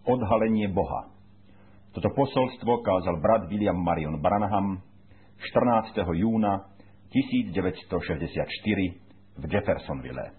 odhalenie Boha. Toto posolstvo kázal brat William Marion Branham 14. júna 1964 v Jeffersonville.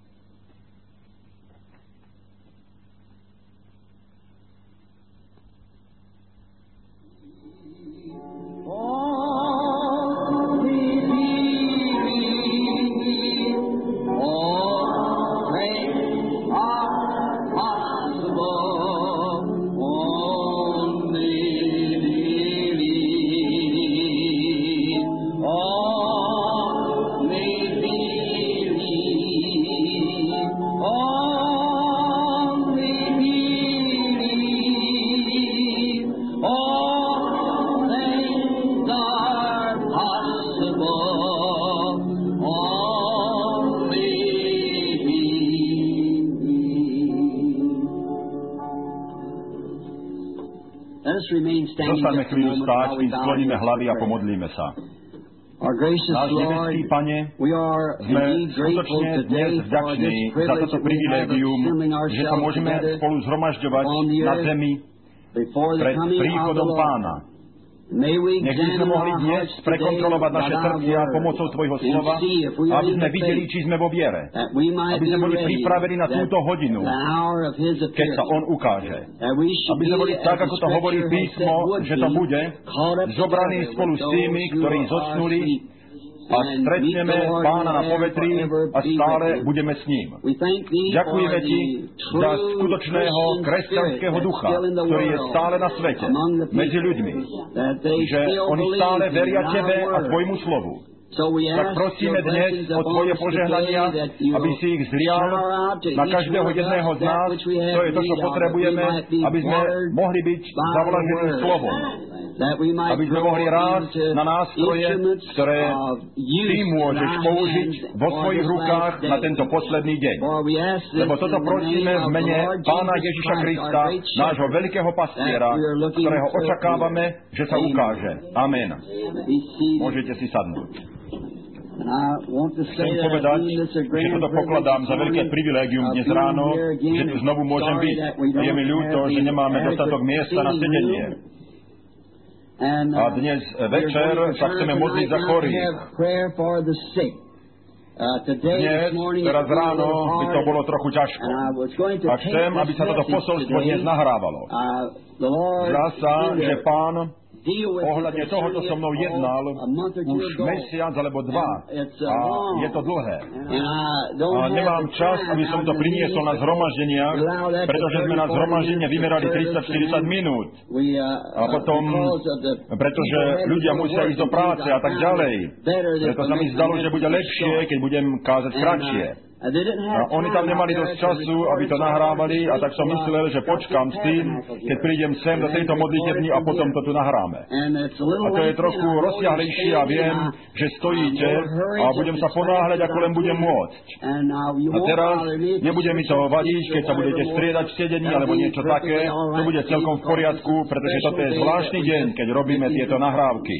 Zostaňme chvíľu stáť, kým skloníme hlavy a pomodlíme sa. Náš nebeský Pane, sme skutočne dnes vďační za toto privilégium, že sa môžeme spolu zhromažďovať na zemi pred príchodom Pána. Nech by sme mohli dnes prekontrolovať naše srdcia pomocou Tvojho slova, aby sme videli, či sme vo viere. Aby sme boli pripravení na túto hodinu, keď sa On ukáže. Aby sme boli tak, ako to hovorí písmo, že to bude, zobraní spolu s tými, ktorí zosnuli, a stretneme Pána na povetrí a stále budeme s ním. Ďakujeme Ti za skutočného kresťanského ducha, ktorý je stále na svete, medzi ľuďmi, že oni stále veria Tebe a Tvojmu slovu. Tak prosíme dnes o Tvoje požehnania, aby si ich zlial na každého jedného z nás. To je to, čo potrebujeme, aby sme mohli byť zavlažení slovom. Aby sme mohli rásť na nástroje, ktoré Ty môžeš použiť vo svojich rukách na tento posledný deň. Lebo toto prosíme v mene Pána Ježiša Krista, nášho veľkého pastiera, ktorého očakávame, že sa ukáže. Amen. Môžete si sadnúť. Chcem povedať, že toto pokladám za veľké privilégium dnes ráno, že tu znovu môžem byť. Je mi ľúto, že nemáme dostatok miesta na sedenie. A dnes večer sa chceme modliť za chorých. Dnes, teraz ráno, by to bolo trochu ťažko. A chcem, aby sa toto posolstvo dnes nahrávalo. Zdá sa, že Pán ohľadne toho, čo so mnou jednal už mesiac alebo dva. A je to dlhé. A nemám čas, aby som to priniesol na zhromaždeniach, pretože sme na zhromaždenie vymerali 30-40 minút. A potom, pretože ľudia musia ísť do práce a tak ďalej. Preto sa mi zdalo, že bude lepšie, keď budem kázať kratšie. A oni tam nemali dosť času, aby to nahrávali, a tak som myslel, že počkám s tým, keď prídem sem do tejto modlitebny a potom to tu nahráme. A to je trochu rozsiahlejšie a viem, že stojíte a budem sa ponáhľať, ako len budem môcť. A teraz nebude mi to vadiť, keď sa budete striedať v sedení alebo niečo také. To bude celkom v poriadku, pretože toto je zvláštny deň, keď robíme tieto nahrávky.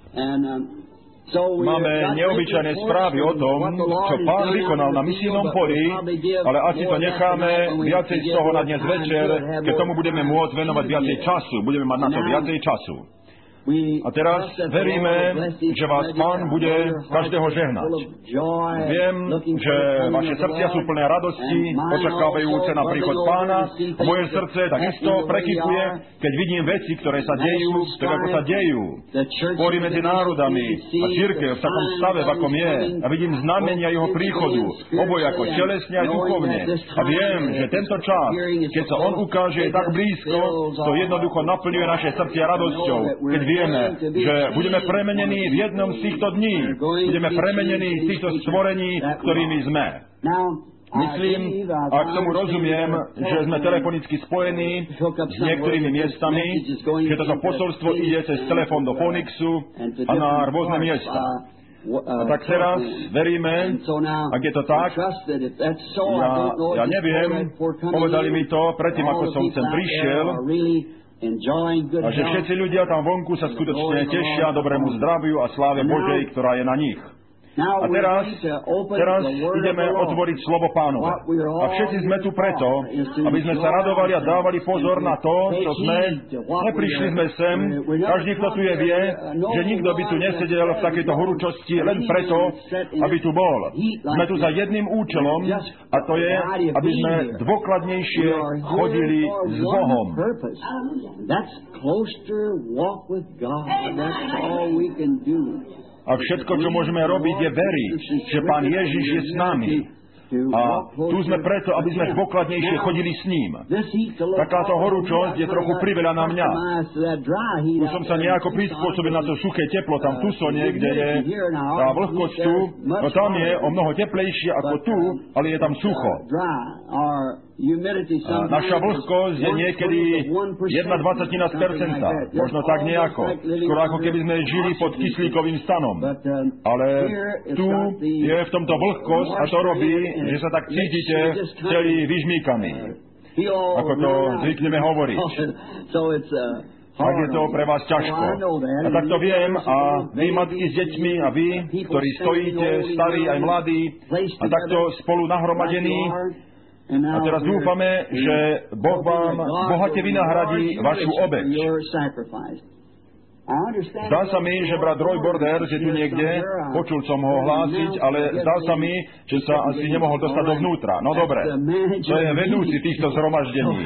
Máme neobyčajné správy o tom, čo Pán vykonal na misijnom poli, ale asi to necháme viacej z toho na dnes večer, keď tomu budeme môcť venovať viacej času. Budeme mať na to viacej času. A teraz veríme, že vás Pán bude každého žehnať. Viem, že vaše srdcia sú plné radosti, očakávajúce na príchod Pána. A moje srdce takisto prekypuje, keď vidím veci, ktoré sa dejú, tak ako sa dejú. Spory medzi národami a cirkev v takom stave, v akom je. A vidím znamenia jeho príchodu, obojako, telesne aj duchovne. A viem, že tento čas, keď sa on ukáže, je tak blízko, to jednoducho naplňuje naše srdcia radosťou. Keď vieme, že budeme premenení v jednom z týchto dní. Budeme premenení z týchto stvorení, ktorými sme. Myslím, a k tomu rozumiem, že sme telefonicky spojení s niektorými miestami, že toto posolstvo ide cez telefón do Phoenixu a na rôzne miesta. A tak teraz veríme, ak je to tak, ja neviem, povedali mi to predtým, ako som sem prišiel, a že všetci ľudia tam vonku sa skutočne tešia dobrému zdraviu a sláve Božej, ktorá je na nich. A teraz ideme otvoriť slovo Pánove. A všetci sme tu preto, aby sme sa radovali a dávali pozor na to, čo sme. Neprišli sme sem, každý, kto tu je, vie, že nikto by tu nesedel v takejto horúčosti len preto, aby tu bol. Sme tu za jedným účelom, a to je, aby sme dôkladnejšie chodili s Bohom. A všetko, čo môžeme robiť, je veriť, že Pán Ježiš je s nami. A tu sme preto, aby sme dôkladnejšie chodili s ním. Takáto horúčosť je trochu priveľa na mňa. Už som sa nejako prispôsobil na to suché teplo tam v Tucsone, kde je tá vlhkosť tu. No tam je o mnoho teplejšie ako tu, ale je tam sucho. Naša vlhkosť je niekedy 1/20%, možno tak nejako. Skoro ako keby sme žili pod kyslíkovým stanom. Ale tu je v tomto vlhkosť a to robí, že sa tak cítite celý vyžmýkaný. Ako to zvykneme hovoriť. Tak je to pre vás ťažko. A tak to viem, a vy matky s deťmi a vy, ktorí stojíte, starí aj mladí, a takto spolu nahromadení, a teraz dúfame, že Boh vám bohate vynahradí vašu obeť. Zdá sa mi, že brat Roy Borders je tu niekde, počul som ho hlásiť, ale zdá sa mi, že sa asi nemohol dostať dovnútra. No dobre, to je vedúci týchto zhromaždení.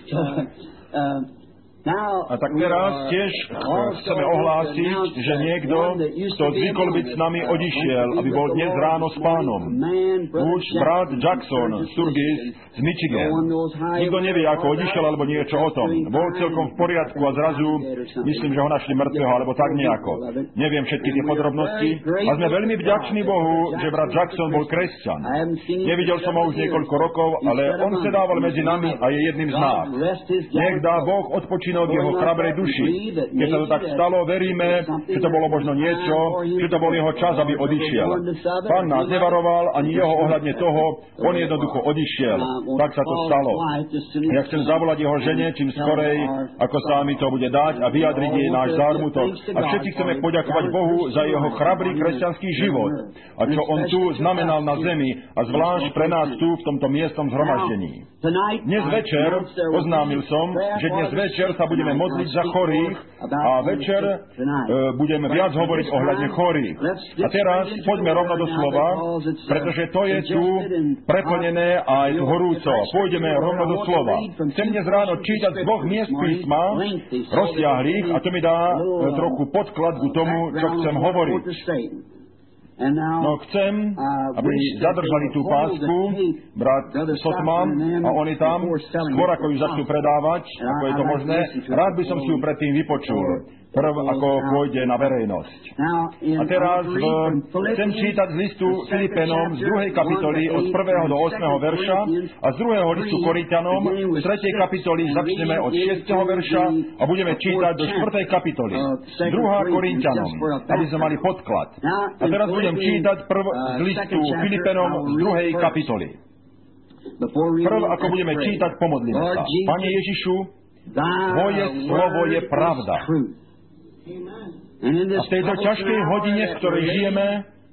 A tak teraz tiež chceme ohlásiť, že niekto, kto zvykol byť s nami, odišiel, aby bol dnes ráno s Pánom. Už brat Jackson Sturgis z Michigan. Nikto nevie, ako odišiel, alebo niečo o tom. Bol celkom v poriadku a zrazu, myslím, že ho našli mŕtvého, alebo tak nejako. Neviem všetky tie podrobnosti. A sme veľmi vďační Bohu, že brat Jackson bol kresťan. Nevidel som ho už niekoľko rokov, ale on sedával medzi nami a je jedným z nás. Nech dá Boh odpočinúť v jeho chrabrej duši. Keď sa to tak stalo, veríme, že to bolo možno niečo, že to bol jeho čas, aby odišiel. Pán nás nevaroval, ani jeho ohľadne toho, on jednoducho odišiel. Tak sa to stalo. Ja chcem zavolať jeho žene čím skorej, ako sa mi to bude dať, a vyjadriť jej náš zármutok. A všetci chceme poďakovať Bohu za jeho chrabrý kresťanský život a čo on tu znamenal na zemi, a zvlášť pre nás tu v tomto miestnom zhromaždení. Dnes večer oznámil som, že dnes večer sa budeme modliť za chorých a večer budeme viac hovoriť ohľadne chorých. A teraz poďme rovno do slova, pretože to je tu preplnené a aj tu horúco. Pôjdeme rovno do slova. Chcem dnes ráno čítať z 2 miest písma, rozsiahlých, a to mi dá trochu podklad k tomu, čo chcem hovoriť. No chcem, aby zadržali tú pásku, brat Sotman, a oni tam, skôr ako ju začnú predávať, ako je to možné, rád by som si ju predtým vypočul, prv ako pôjde na verejnosť. A teraz chcem čítať z listu Filipenom z 2. kapitoly od 1. do 8. verša a z 2. listu Korinťanom z 3. kapitoly začneme od 6. verša a budeme čítať do 4. kapitoly. 2. Korinťanom, aby sme mali podklad. A teraz budem čítať prv z listu Filipenom z 2. kapitoly. Prv, ako budeme čítať, pomodlíme sa. Pane Ježišu, Tvoje slovo je pravda. A v tejto ťažkej hodine, v ktorej žijeme,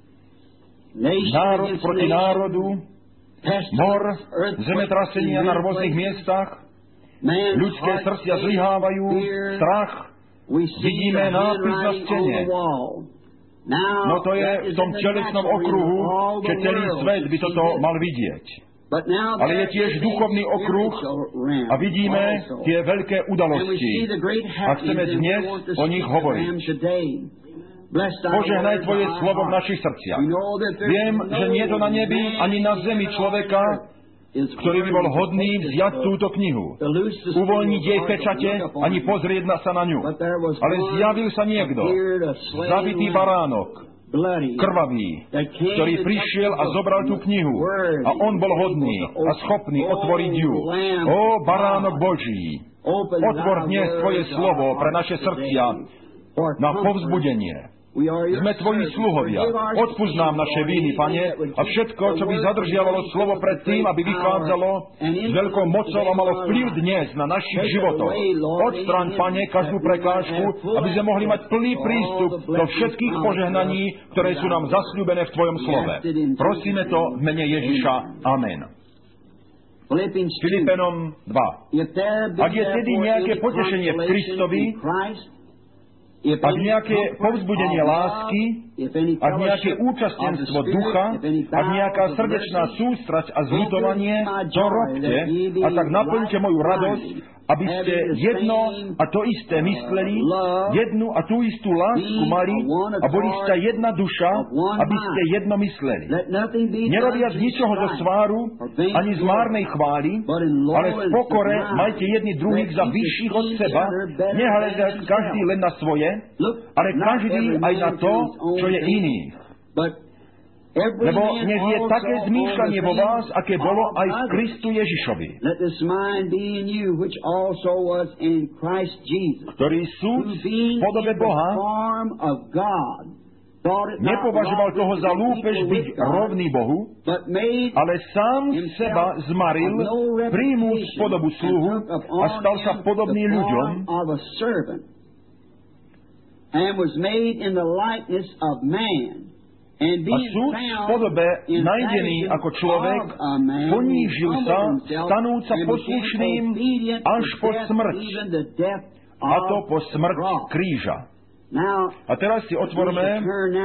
národ proti národu, mor, zemetrasenia na rôznych miestach, ľudské srdcia zlyhávajú, strach, vidíme nápis na stene. No to je v tom telesnom okruhu, že celý svet by toto mal vidieť. Ale je tiež duchovný okruh a vidíme tie veľké udalosti a chceme dnes o nich hovoriť. Požehnaj Tvoje slovo v našich srdciach. Viem, že nie je to na nebi ani na zemi človeka, ktorý by bol hodný vziať túto knihu, uvoľniť jej pečate, ani pozrieť sa na ňu. Ale zjavil sa niekto, zabitý baránok, krvavý, ktorý prišiel a zobral tú knihu. A on bol hodný a schopný otvoriť ju. Ó, baránok Boží, otvor dnes Tvoje slovo pre naše srdcia na povzbudenie. Sme Tvoji sluhovia. Odpusť nám naše viny, Pane, a všetko, čo by zadržiavalo slovo pred tým, aby vychádzalo s veľkou mocou a malo vplyv dnes na našich životoch. Odstraň, Pane, každú prekážku, aby sme mohli mať plný prístup do všetkých požehnaní, ktoré sú nám zasľúbené v Tvojom slove. Prosíme to v mene Ježiša. Amen. Filipenom 2. Ak je tedy nejaké potešenie v Kristovi, ak nejaké povzbudenie lásky, ak nejaké účastenstvo ducha, ak nejaká srdečná sústrasť a zľutovanie, to robte a tak naplňte moju radosť, aby ste jedno a to isté mysleli, jednu a tú istú lásku mali a boli ste jedna duša, aby ste jedno mysleli. Nerobiac ničoho zo sváru, ani z márnej chvály, ale v pokore majte jedni druhých za vyšších od seba, nehľadať každý len na svoje, ale každý aj na to, čo je iných. Lebo nech je také zmýšľanie vo vás, aké bolo aj v Kristu Ježišovi, ktorý sú v podobe Boha, nepovažoval toho za lúpež byť rovný Bohu, ale sám seba zmaril, prijmúc podobu sluhu a stal sa podobný ľuďom, a súd v podobe najdený ako človek ponížil sa, stanúc sa poslušným až po smrť, a to po smrť kríža. A teraz si otvorme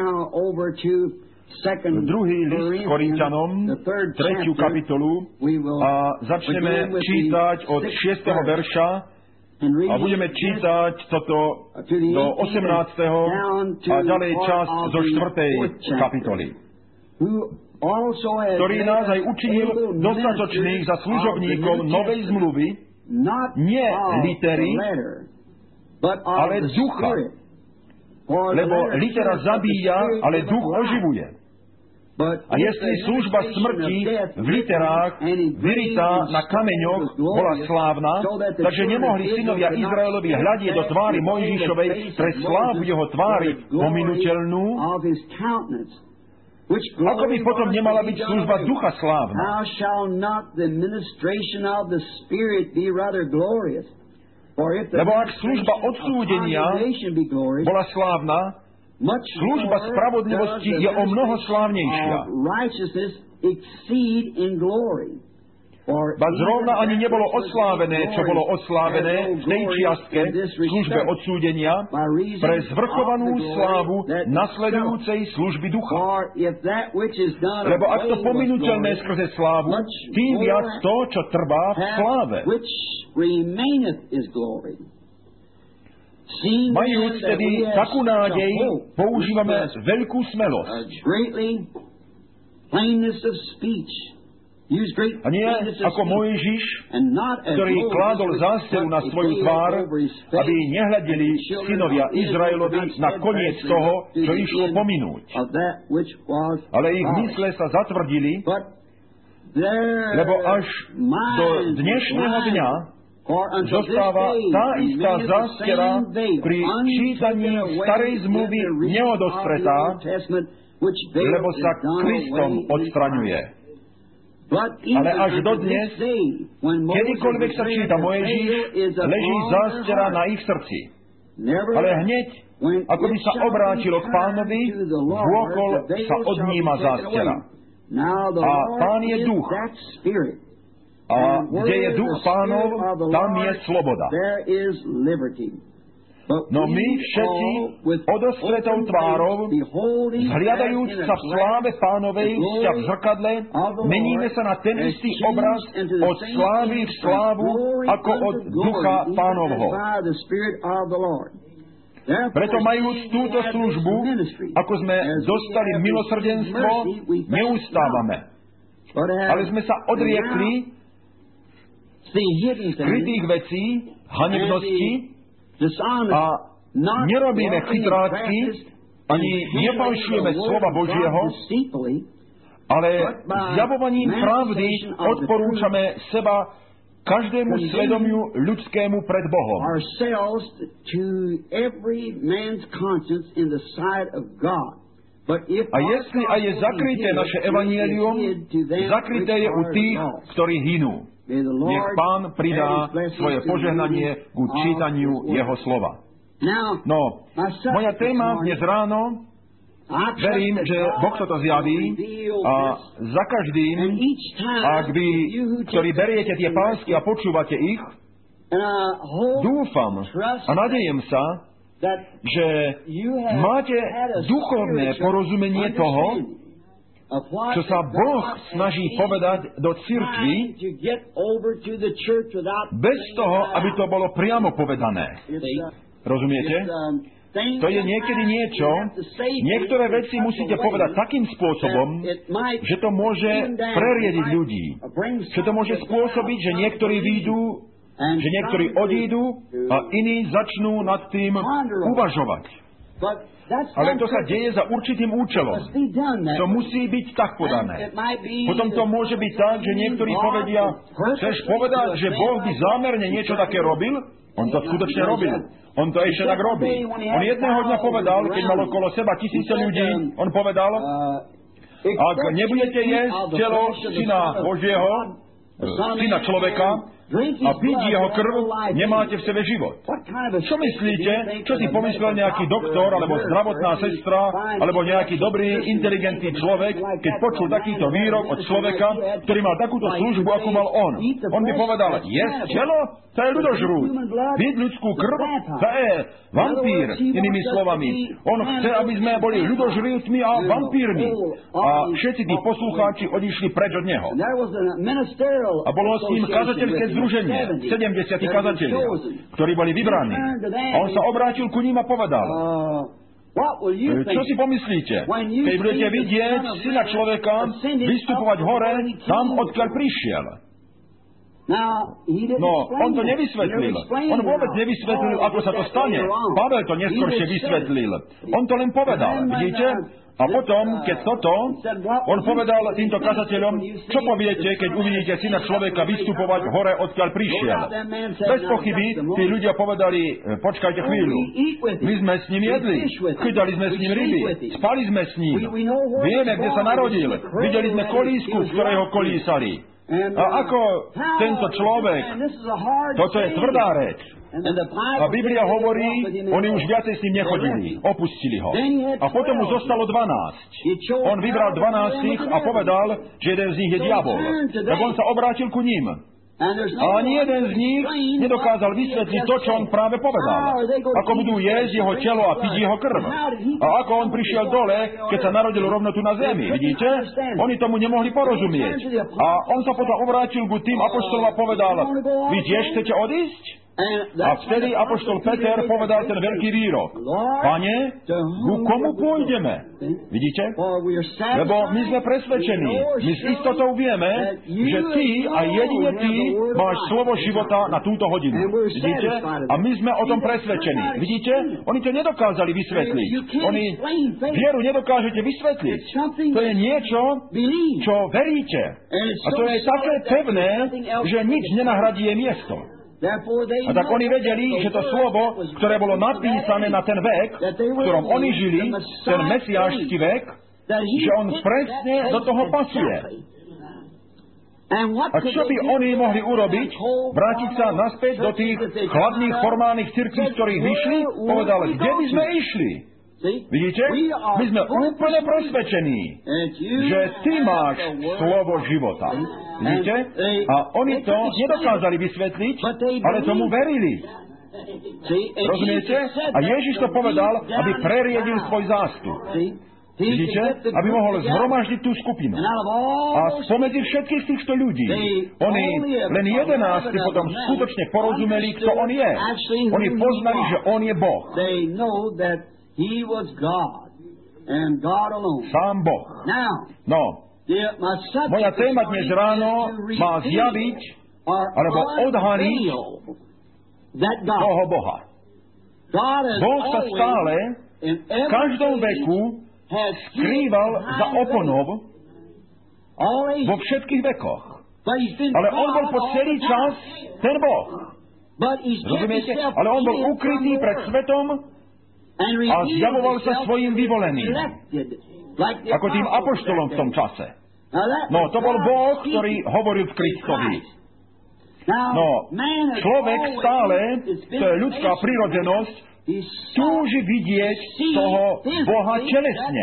druhý list Korinťanom, 3. kapitolu, a začneme čítať od 6. verša a budeme čítať toto do 18. a ďalej časť zo 4. kapitoly. Ktorý nás aj učinil dostatočných za služobníkov novej zmluvy, nie litery, ale ducha. Lebo litera zabíja, ale duch oživuje. A jestli služba smrti v literách vyritá na kameňoch bola slávna, takže nemohli synovia Izraelovi hľadieť do tvári Mojžišovej pre slávu jeho tvári pominuteľnú, ako by potom nemala byť služba ducha slávna. Lebo ak služba odsúdenia bola slávna, služba spravodlivosti je o mnoho slávnejšia. Ba zrovna ani nebolo oslávené, čo bolo oslávené v tej čiastke službe odsúdenia pre zvrchovanú slávu nasledujúcej služby ducha. Lebo ak to pominuteľné skrze slávu, tým viac to, čo trvá v sláve. Majúc tedy takú nádej, používame veľkú smelosť. A nie ako Mojžiš, ktorý kládol zásteru na svoju tvár, aby nehľadeli synovia Izraelovi na koniec toho, čo išlo pominúť. Ale ich mysle sa zatvrdili, lebo až do dnešného dňa zostáva tá istá zástera pri čítaní starej zmluvy neodostretá, lebo sa Kristom odstraňuje. Ale až dodnes, kedykoľvek sa číta Mojžiš, leží zástera na ich srdci. Ale hneď, ako by sa obrátilo k Pánovi, vôkol sa odníma zástera. A Pán je duch. A kde je duch Pánov, tam je sloboda. No my všetci odostretou tvárou, zhliadajúc sa v sláve Pánovej sťa v zrkadle, meníme sa na ten istý obraz od slávy v slávu, ako od ducha Pánovho. Preto majúc túto službu, ako sme dostali milosrdenstvo, neustávame. Ale sme sa odriekli skrytých vecí, hanebnosti, a nerobíme chytrácky, ani nefalšujeme slova Božieho, ale zjavovaním pravdy odporúčame seba každému svedomiu ľudskému pred Bohom. A jestli aj je zakryté naše evanjelium, zakryté je u tých, ktorí hynú. Nech Pán pridá svoje požehnanie ku čítaniu Jeho slova. No, moja téma dnes ráno, verím, že Boh sa to zjaví a za každým, ak vy, ktorí beriete tie pásky a počúvate ich, dúfam a nadejem sa, že máte duchovné porozumenie toho, čo sa Boh snaží povedať do cirkvi, bez toho, aby to bolo priamo povedané. Rozumiete? To je niekedy niečo, niektoré veci musíte povedať takým spôsobom, že to môže preriediť ľudí. Že to môže spôsobiť, že niektorí výjdu, že niektorí odídu a iní začnú nad tým uvažovať. Ale to sa deje za určitým účelom. To musí byť tak podané. Potom to môže byť tak, že niektorí povedia, chceš povedať, že Boh by zámerne niečo také robil? On to skutočne robil. On to ešte tak robí. On jedného dňa povedal, keď mal okolo seba 1000 ľudí, on povedal, ak nebudete jesť telo Syna Božieho, Syna človeka, a piť jeho krv, nemáte v sebe život. Čo myslíte? Čo si pomyslel nejaký doktor, alebo zdravotná sestra, alebo nejaký dobrý, inteligentný človek, keď počul takýto výrok od človeka, ktorý mal takúto službu, ako mal on? On by povedal, jesť telo? To je ľudožrút. Piť ľudskú krv? To je vampír, inými slovami. On chce, aby sme boli ľudožrútmi a vampírmi. A všetci tí poslucháči odišli preč od neho. A bolo s tým kazateľské združenie, 70 kazatelia, ktorí boli vybraní. A on sa obrátil ku ním a povedal, čo si pomyslíte, keď budete vidieť Syna človeka vystupovať hore, tam, odkiaľ prišiel. No, on to nevysvetlil. On vôbec nevysvetlil, ako sa to stane. Pavel to neskôršie vysvetlil. On to len povedal, vidíte? A potom, keď on povedal týmto kazateľom, čo poviete, keď uvidíte Syna človeka vystupovať hore, odkiaľ prišiel. Bez pochyby, tí ľudia povedali, počkajte chvíľu, my sme s ním jedli, chytali sme s ním ryby, spali sme s ním, vieme, kde sa narodil, videli sme kolísku, z ktorého kolísali. A ako tento človek, toto je tvrdá reč. A Biblia hovorí, oni už viacej s ním nechodili, opustili ho. A potom mu zostalo 12. On vybral 12 a povedal, že jeden z nich je diabol. Tak on sa obrátil ku ním. A ani jeden z nich nedokázal vysvetliť to, čo on práve povedal. Ako budú jesť jeho telo a piť jeho krv. A ako on prišiel dole, keď sa narodil rovno tu na zemi. Vidíte? Oni tomu nemohli porozumieť. A on sa potom obrátil ku tým apoštolom a povedal, vy tiež chcete odísť? A vtedy apoštol Peter povedal ten veľký výrok. Pane, ku komu pôjdeme? Vidíte? Lebo my sme presvedčení. My s istotou vieme, že ty a jedine ty máš slovo života na túto hodinu. Vidíte? A my sme o tom presvedčení. Vidíte? Oni to nedokázali vysvetliť. Oni vieru nedokážete vysvetliť. To je niečo, čo veríte. A to je také pevné, že nič nenahradí jej miesto. A tak oni vedeli, že to slovo, ktoré bolo napísané na ten vek, v ktorom oni žili, ten mesiášsky vek, že on presne do toho pasuje. A čo by oni mohli urobiť? Vrátiť sa naspäť do tých chladných formálnych cirkví, z ktorých vyšli? Povedal, kde by sme išli? Vidíte? My sme úplne presvedčení, že ty máš slovo života. Vidíte? A oni to nedokázali vysvetliť, ale tomu verili. Rozumiete? A Ježiš to povedal, aby preriedil svoj zástup. Vidíte? Aby mohol zhromaždiť tú skupinu. A spomedzi všetkých týchto ľudí, oni len 11 potom skutočne porozumeli, kto on je. Oni poznali, že on je Boh. He was God and God alone. Sám Boh. No, moja téma dnes ráno má zjaviť alebo odhaliť toho Boha. Boh sa stále v každom veku skrýval za oponou vo všetkých vekoch. Ale on bol po celý čas ten Boh. Rozumiete? Ale on bol ukrytý pred svetom a zjavoval sa svojim vyvoleným. Ako tým apoštolom v tom čase. No, to bol Boh, ktorý hovoril v Kristovi. No, človek stále, to je ľudská prirodzenosť, túži vidieť toho Boha telesne.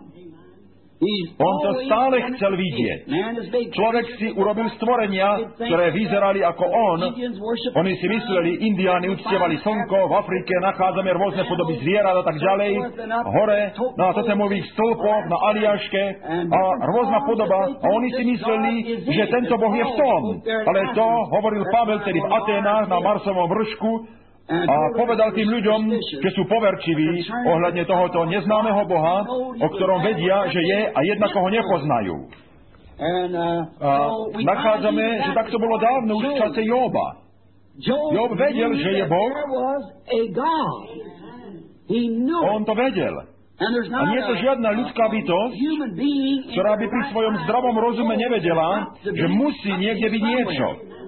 On to stále chcel vidieť. Človek si urobil stvorenia, ktoré vyzerali ako on. Oni si mysleli, Indiáni uctievali slnko, v Afrike nachádzame rôzne podoby zvierat a tak ďalej, hore, na totemových stĺpoch, na Aliaške a rôzna podoba. A oni si mysleli, že tento Boh je v tom. Ale to hovoril Pavel tedy v Aténách na Marsovom vršku, a povedal tým ľuďom, že sú poverčiví ohľadne tohoto neznámeho Boha, o ktorom vedia, že je a jednako ho nepoznajú. A nachádzame, že takto bolo dávno už v čase Jóba. Job vedel, že je Boh. On to vedel. A nie je to žiadna ľudská bytosť, ktorá by pri svojom zdravom rozume nevedela, že musí niekde byť niečo.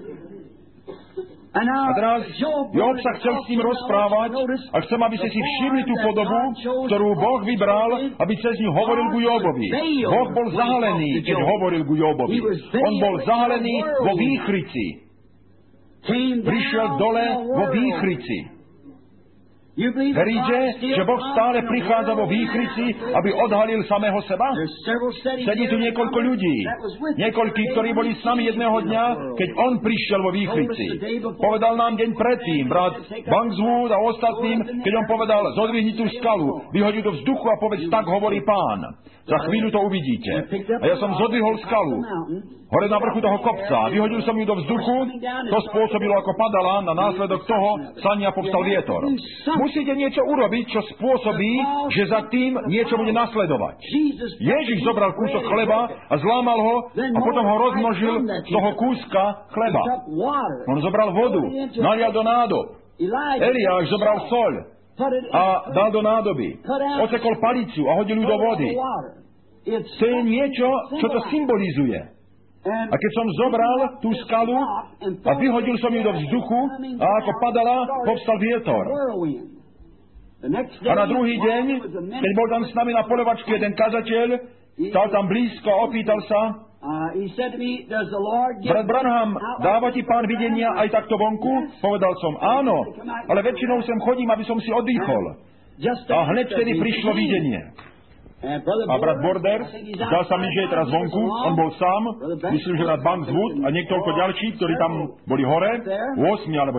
A teraz Job sa chcel s ním rozprávať a chcem, aby ste si všimli tú podobu, ktorú Boh vybral, aby cez ňu hovoril ku Jobovi. Boh bol zahalený, keď hovoril ku Jobovi. On bol zahalený vo výchrici. Prišiel dole vo výchrici. Veríte, že Boh stále prichádza vo výchrici, aby odhalil samého seba? Sedí tu niekoľko ľudí. Niekoľkí, ktorí boli s nami jedného dňa, keď on prišiel vo výchrici. Povedal nám deň predtým, brat Bankswood a ostatným, keď on povedal, zodvihni tú skalu, vyhodí do vzduchu a povedz, tak hovorí Pán. Za chvíľu to uvidíte. A ja som zodvihol skalu hore na vrchu toho kopca. Vyhodil som ju do vzduchu, to spôsobilo, ako padala, na následok toho sania povstal vietor. Musíte niečo urobiť, čo spôsobí, že za tým niečo bude nasledovať. Ježiš zobral kúsok chleba a zlámal ho a potom ho rozmnožil z toho kúska chleba. On zobral vodu, nalial do nádob. Eliáš zobral soľ a dal do nádoby. Osekol palicu a hodil ju do vody. To je niečo, čo to symbolizuje. A keď som zobral tú skalu a vyhodil som ju do vzduchu a ako padala, povstal vietor. A na druhý deň, keď bol tam s nami na polevačke jeden kazateľ, stal tam blízko a opýtal sa, brat Branham, dáva ti Pán videnia aj takto vonku? Povedal som, áno, ale väčšinou sem chodím, aby som si oddychol. A hneď vtedy prišlo videnie. A brat Borders, zdal sa mi, že je teraz vonku, on bol sám, myslím, že brat Bankswood a niektoľko ďalší, ktorí tam boli hore, 8 alebo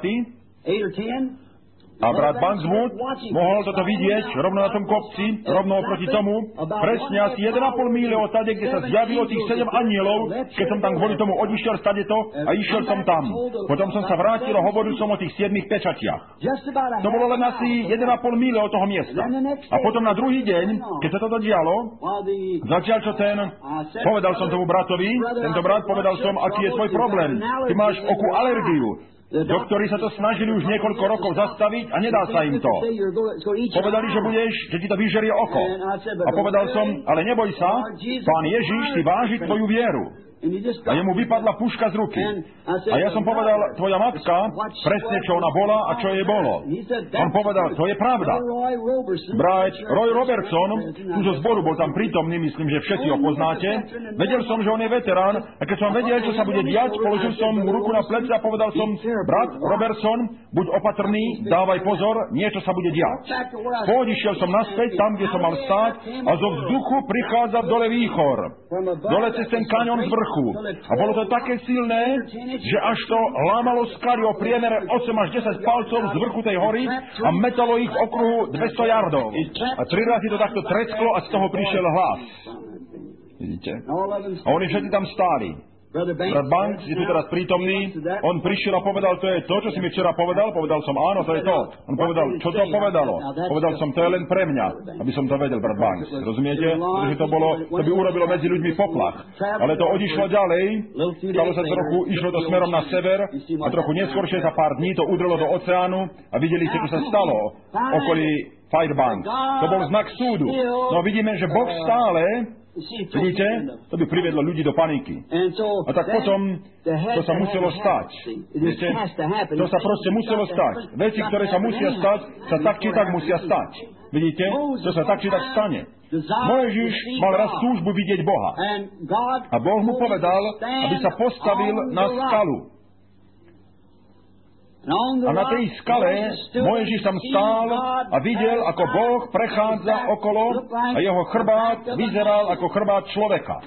10. A brat Bankswood mohol toto vidieť rovno na tom kopci, rovno oproti tomu, presne asi 1,5 míle od tade, kde sa zjavilo tých 7 anielov, keď som tam kvôli tomu odišiel stadeto a išiel som tam. Potom som sa vrátil a hovoril som o tých 7 pečatiach. To bolo len asi 1,5 míle od toho miesta. A potom na druhý deň, keď sa toto dialo, zatiaľ čo povedal som tomu bratovi, tento brat, povedal som, aký je tvoj problém. Ty máš oku alergiu. Doktori sa to snažili už niekoľko rokov zastaviť a nedá sa im to. Povedali, že ti to vyžerie oko. A povedal som, ale neboj sa, Pán Ježiš si váži tvoju vieru. A jemu vypadla puška z ruky. A ja som povedal, tvoja matka, presne čo ona bola a čo jej bolo. On povedal, to je pravda. Brat Roy Robertson, tu zo zboru bol tam prítomný, myslím, že všetci ho poznáte. Vedel som, že on je veterán a keď som vedel, čo sa bude diať, položil som mu ruku na plece a povedal som, brat Robertson, buď opatrný, dávaj pozor, niečo sa bude diať. Pôjdišiel som naspäť tam, kde som mal stáť a zo vzduchu prichádza dole výchor. Dole cez ten kaňon z vrchu. A bolo to také silné, že až to lámalo skaly o priemere 8 až 10 palcov z vrchu tej hory a metalo ich v okruhu 200 yardov. A 3 razy to takto trecklo a z toho prišiel hlas. Vidíte? A oni všetci tam stáli. Brat Banks je tu teraz prítomný. On prišiel a povedal, to je to, čo si mi včera povedal. Povedal som, áno, to je to. On povedal, čo to povedalo? Povedal som, to je len pre mňa, aby som to vedel, brat Banks. Rozumiete? Pretože to by urobilo medzi ľuďmi poplach. Ale to odišlo ďalej, stalo sa trochu, išlo to smerom na sever a trochu neskôršie za pár dní to udrelo do oceánu a videli ste, čo sa stalo okolí Fairbanks. To bol znak súdu. No vidíme, že Boh stále Vidíte? To by priviedlo ľudí do paniky. A tak potom to sa muselo stať. Viete? To sa proste muselo stať. Veci, ktoré sa musia stať, sa tak či tak musia stať. Vidíte? To sa tak či tak stane. Mojžiš mal raz túžbu vidieť Boha. A Boh mu povedal, aby sa postavil na skalu. A na tej skale Mojžiš tam stál a videl, ako Boh prechádza okolo a jeho chrbát vyzeral ako chrbát človeka.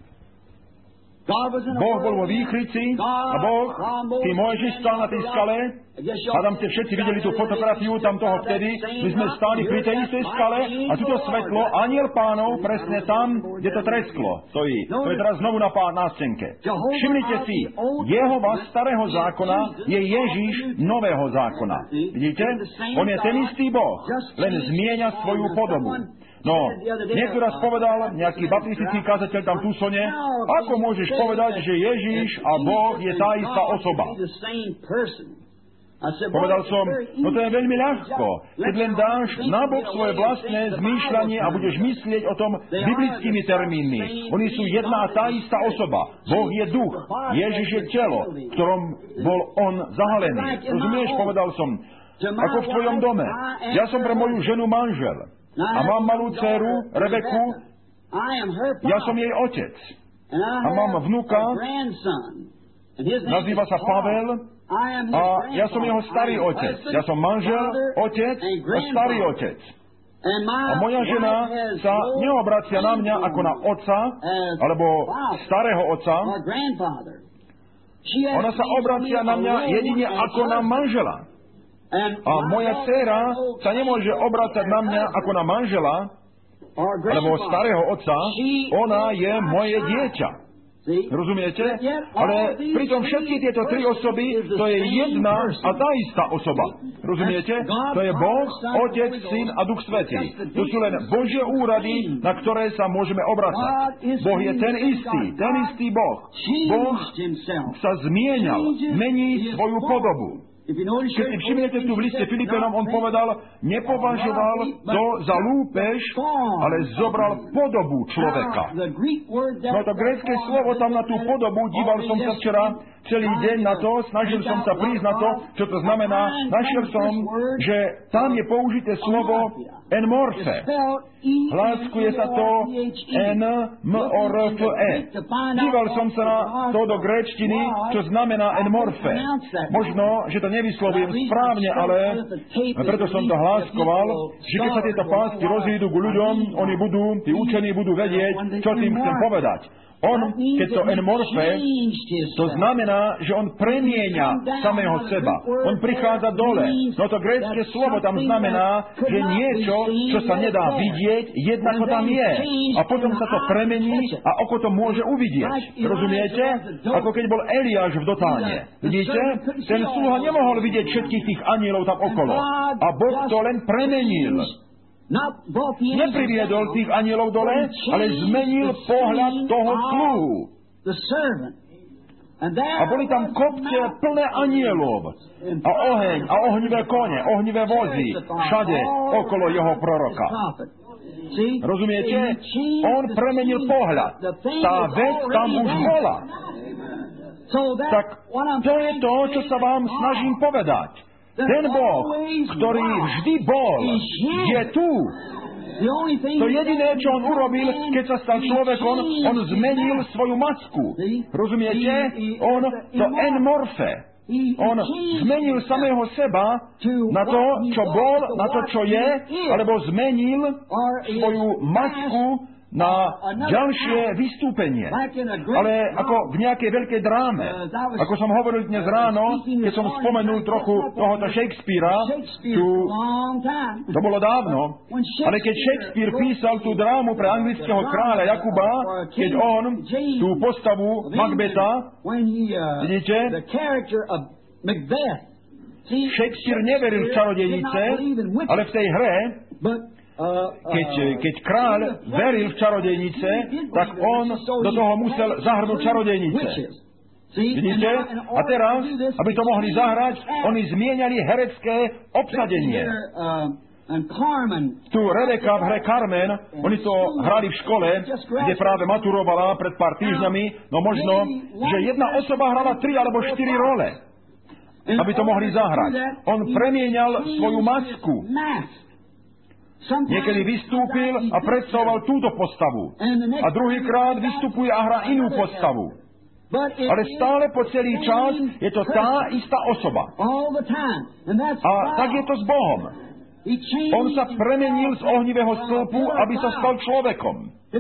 Boh bol vo výchrici a Boh, keď Mojžiš stál na tej skale, a tam ste všetci videli tú fotografiu tam toho vtedy, my sme stáli pri tej istej skale a tuto svetlo, anjel Pánov, presne tam, kde to tresklo, stojí. To je teraz znovu na stenke. Všimnite si, Jehova starého zákona je Ježiš nového zákona. Vidíte? On je ten istý Boh, len zmieňa svoju podobu. No, niekto raz povedal, nejaký baptistický kazateľ tam v Tucsone, ako môžeš povedať, že Ježiš a Boh je tá istá osoba? Povedal som, no to je veľmi ľahko. Keď len dáš nabok svoje vlastné zmýšľanie a budeš myslieť o tom biblickými termínmi. Oni sú jedna a tá istá osoba. Boh je duch, Ježiš je telo, v ktorom bol on zahalený. Rozumieš, povedal som, ako v tvojom dome. Ja som pre moju ženu manžel. A mám malú dceru, Rebeku, ja som jej otec. A mám vnuka, nazýva sa Pavel, a ja som jeho starý otec. Ja som manžel, otec a starý otec. A moja žena sa neobracia na mňa ako na otca, alebo starého otca. Ona sa obracia na mňa jedine ako na manžela. A moja dcéra sa nemôže obrácať na mňa ako na manžela, alebo starého otca, ona je moje dieťa. Rozumiete? Ale pritom všetky tieto tri osoby, to je jedna a tá istá osoba. Rozumiete? To je Boh, Otec, Syn a Duch Svätý. To sú len Božie úrady, na ktoré sa môžeme obracať. Boh je ten istý Boh. Boh sa zmieňal, mení svoju podobu. Keď si všimnete tu v liste Filipenom, on povedal, nepovažoval to za lúpež, ale zobral podobu človeka. No to grécke slovo tam na tú podobu, díval som sa včera celý deň na to, snažil som sa prísť na to, čo to znamená. Našiel som, že tam je použité slovo enmorfe. Hláskuje sa to N-M-O-R-F-E. Díval som sa na to do gréčtiny, čo znamená enmorfe. Možno, že to nevyslovujem správne, ale preto som to hláskoval, že keď sa tieto pásky rozídu ku ľuďom, tí učení budú vedieť, čo tým chcem povedať. On, keď to enmorfe, to znamená, že on premieňa samého seba. On prichádza dole. No to grécke slovo tam znamená, že niečo, čo sa nedá vidieť, jednako tam je. A potom sa to premení a oko to môže uvidieť. Rozumiete? Ako keď bol Eliáš v Dotáne. Vidíte? Ten sluha nemohol vidieť všetkých tých anielov tam okolo. A Boh to len premenil. Nepriviedol tých anielov dole, ale zmenil pohľad toho sluhu. A boli tam kopce plné anielov. A oheň, a ohnivé kone, ohnivé vozy, všade okolo jeho proroka. Rozumiete? On premenil pohľad. Tá vec tam už bola. Tak to je to, čo sa vám snažím povedať. Ten Boh, ktorý vždy bol, je tu. To jediné, čo on urobil, keď sa stal človekom, on zmenil svoju masku. Rozumiete? On to enmorfe. On zmenil samého seba na to, čo bol, na to, čo je, alebo zmenil svoju masku na ďalšie vystúpenie. Ale ako v nejakej veľkej dráme. Ako som hovoril dnes ráno, keď som spomenul trochu tohoto Shakespearea, to bolo dávno, ale keď Shakespeare písal tú drámu pre anglického kráľa Jakuba, keď on tú postavu Macbeta, vidíte, Shakespeare neveril v čarodejnice, ale v tej hre, keď kráľ veril v čarodejnice, tak on do toho musel zahrnúť čarodejnice. Vidíte? A teraz, aby to mohli zahrať, oni zmieniali herecké obsadenie. Tu Rebeka v hre Carmen, oni to hrali v škole, kde práve maturovala pred pár týždňami, no možno, že jedna osoba hrala 3 alebo 4 role, aby to mohli zahrať. On premieňal svoju masku. Niekedy vystúpil a predstavoval túto postavu. A druhýkrát vystupuje a hrá inú postavu. Ale stále po celý čas je to tá istá osoba. A tak je to s Bohom. On sa premenil z ohnivého stĺpu, aby sa stal človekom.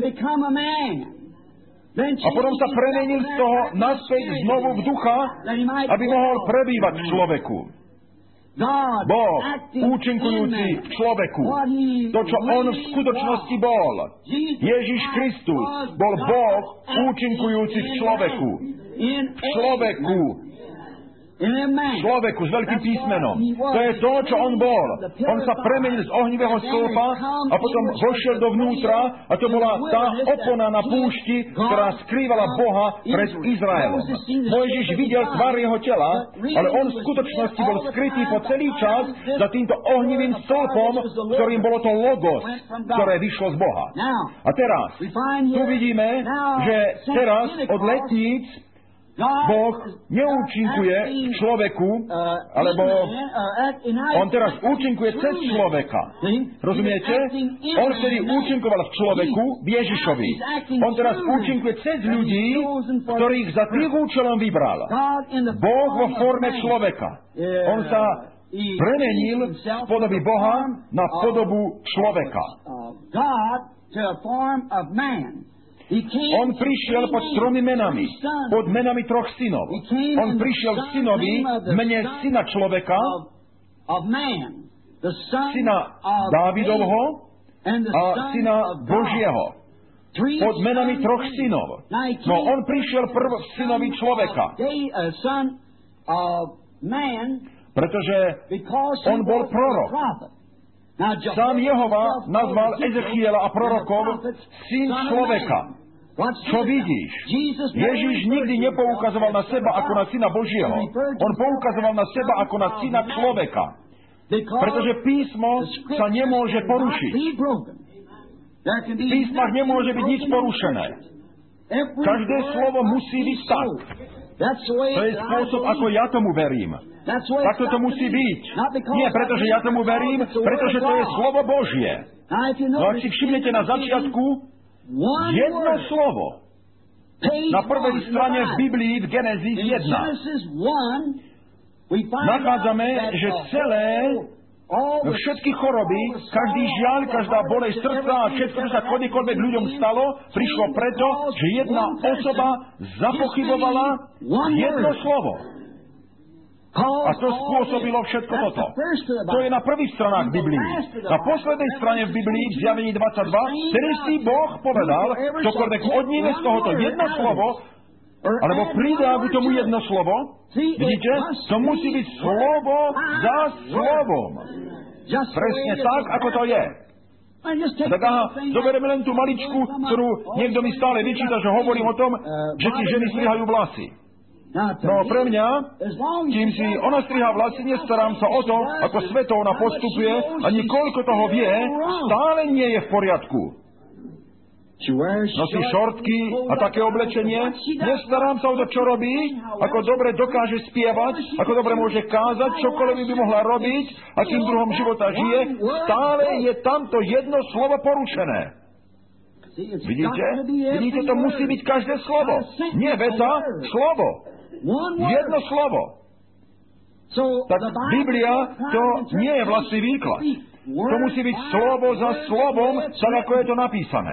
A potom sa premenil z toho naspäť znovu v ducha, aby mohol prebývať v človeku. Boh, účinkujúci v človeku. To, čo on v skutočnosti bol. Ježiš Kristus bol Boh, účinkujúci v človeku. V človeku. Človeku s veľkým písmenom. To je to, čo on bol. On sa premenil z ohnivého stĺpa a potom vošiel dovnútra a to bola tá opona na púšti, ktorá skrývala Boha pred Izraelom. Mojžiš videl tvár jeho tela, ale on v skutočnosti bol skrytý po celý čas za týmto ohnivým stĺpom, ktorým bolo to logos, ktoré vyšlo z Boha. A teraz, tu vidíme, že teraz od letníc Boh neúčinkuje v človeku, alebo on teraz účinkuje cez človeka. Rozumiete? On vtedy účinkoval v človeku, v Ježišovi. On teraz účinkuje cez ľudí, ktorých za tým účelom vybral. Boh vo forme človeka. On sa premenil z podoby Boha na podobu človeka. On prišiel pod 3 menami, pod menami 3 synov. On prišiel v synovi v mene syna človeka, syna Dávidovho a syna Božieho. Pod menami 3 synov. No on prišiel prv v synovi človeka. Pretože on bol prorok. Sám Jehova nazval Ezechiela a prorokov syn človeka. Čo vidíš? Ježiš nikdy nepoukazoval na seba ako na syna Božieho. On poukazoval na seba ako na syna človeka. Pretože písmo sa nemôže porušiť. V písmach nemôže byť nič porušené. Každé slovo musí byť tak. To je spôsob, ako ja tomu verím. Takto to musí byť. Nie preto, že ja tomu verím, pretože to je slovo Božie. No ak si všimnete na začiatku, jedno slovo. Na prvej strane v Biblii, v Genesis 1, nachádzame, že všetky choroby, každý žiaľ, každá bolesť srdca a všetko, čo sa kodekoľvek ľuďom stalo, prišlo preto, že jedna osoba zapochybovala jedno slovo. A to spôsobilo všetko toto. To je na prvých stranách Biblii. Na poslednej strane v Biblii, v Zjavení 22, ten istý Boh povedal, čokoľvek odníme z tohoto jedno slovo, alebo pridá k tomu jedno slovo, vidíte, to musí byť slovo za slovom. Presne tak, ako to je. Tak aha, zoberieme len tú maličku, ktorú niekto mi stále vyčíta, že hovorím o tom, že si ženy strihajú vlasy. No pre mňa, kým si ona striha vlasy, nestarám sa o to, ako svetov ona postupuje, ani koľko toho vie, stále nie je v poriadku. Nosí šortky a také oblečenie, nestarám sa o to, čo robí, ako dobre dokáže spievať, ako dobre môže kázať, čokoľvek by mohla robiť, akým druhom života žije, stále je tamto jedno slovo porušené. Vidíte? Vidíte, to musí byť každé slovo. Nie veta, slovo. Jedno slovo. Tak Biblia to nie je vlastný výklad. To musí byť slovo za slovom, tak ako je to napísané.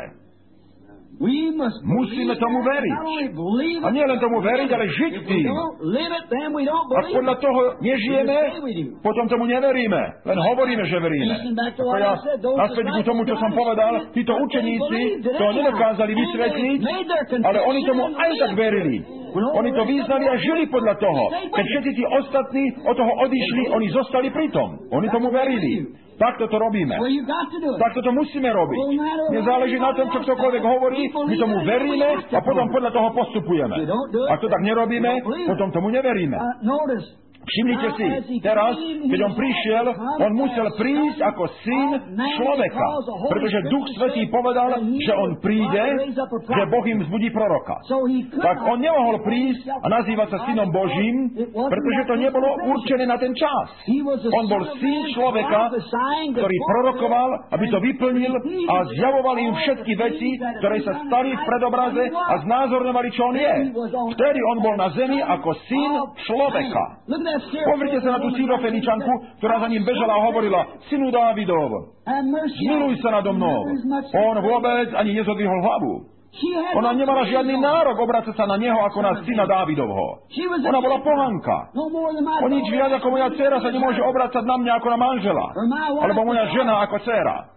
Musíme tomu veriť. A nie len tomu veriť, ale žiť tým. Ak podľa toho nežijeme, potom tomu neveríme. Len hovoríme, že veríme. Ako ja naspäť ku tomu, čo som povedal, títo učeníci to nedokázali vysvetliť, ale oni tomu aj tak verili. Oni to vyznali a žili podľa toho. Keď všetci tí ostatní od toho odišli, oni zostali pri tom. Oni tomu verili. Takto to robíme. Takto to musíme robiť. Nezáleží na tom, čo ktokoľvek hovorí, my tomu veríme a potom podľa toho postupujeme. Ak to tak nerobíme, potom tomu neveríme. A Všimnite si, teraz, keď on prišiel, on musel prísť ako syn človeka, pretože Duch Svätý povedal, že on príde, že Boh im vzbudí proroka. Tak on nemohol prísť a nazývať sa synom Božím, pretože to nebolo určené na ten čas. On bol syn človeka, ktorý prorokoval, aby to vyplnil a zjavoval im všetky veci, ktoré sa stali v predobraze a znázorňovali, čo on je. Vtedy on bol na zemi ako syn človeka. Pozrite sa na tú Sýrofeničanku, ktorá za ním bežala a hovorila: synu Dávidov, zmiluj sa nado mnou. On vôbec ani nezodvihol hlavu. Ona nemala žiadny nárok obrácať sa na neho ako na syna Dávidovho. Ona bola pohanka. O nič viac ako moja dcéra sa nemôže obrácať na mňa ako na manžela. Alebo moja žena ako dcéra.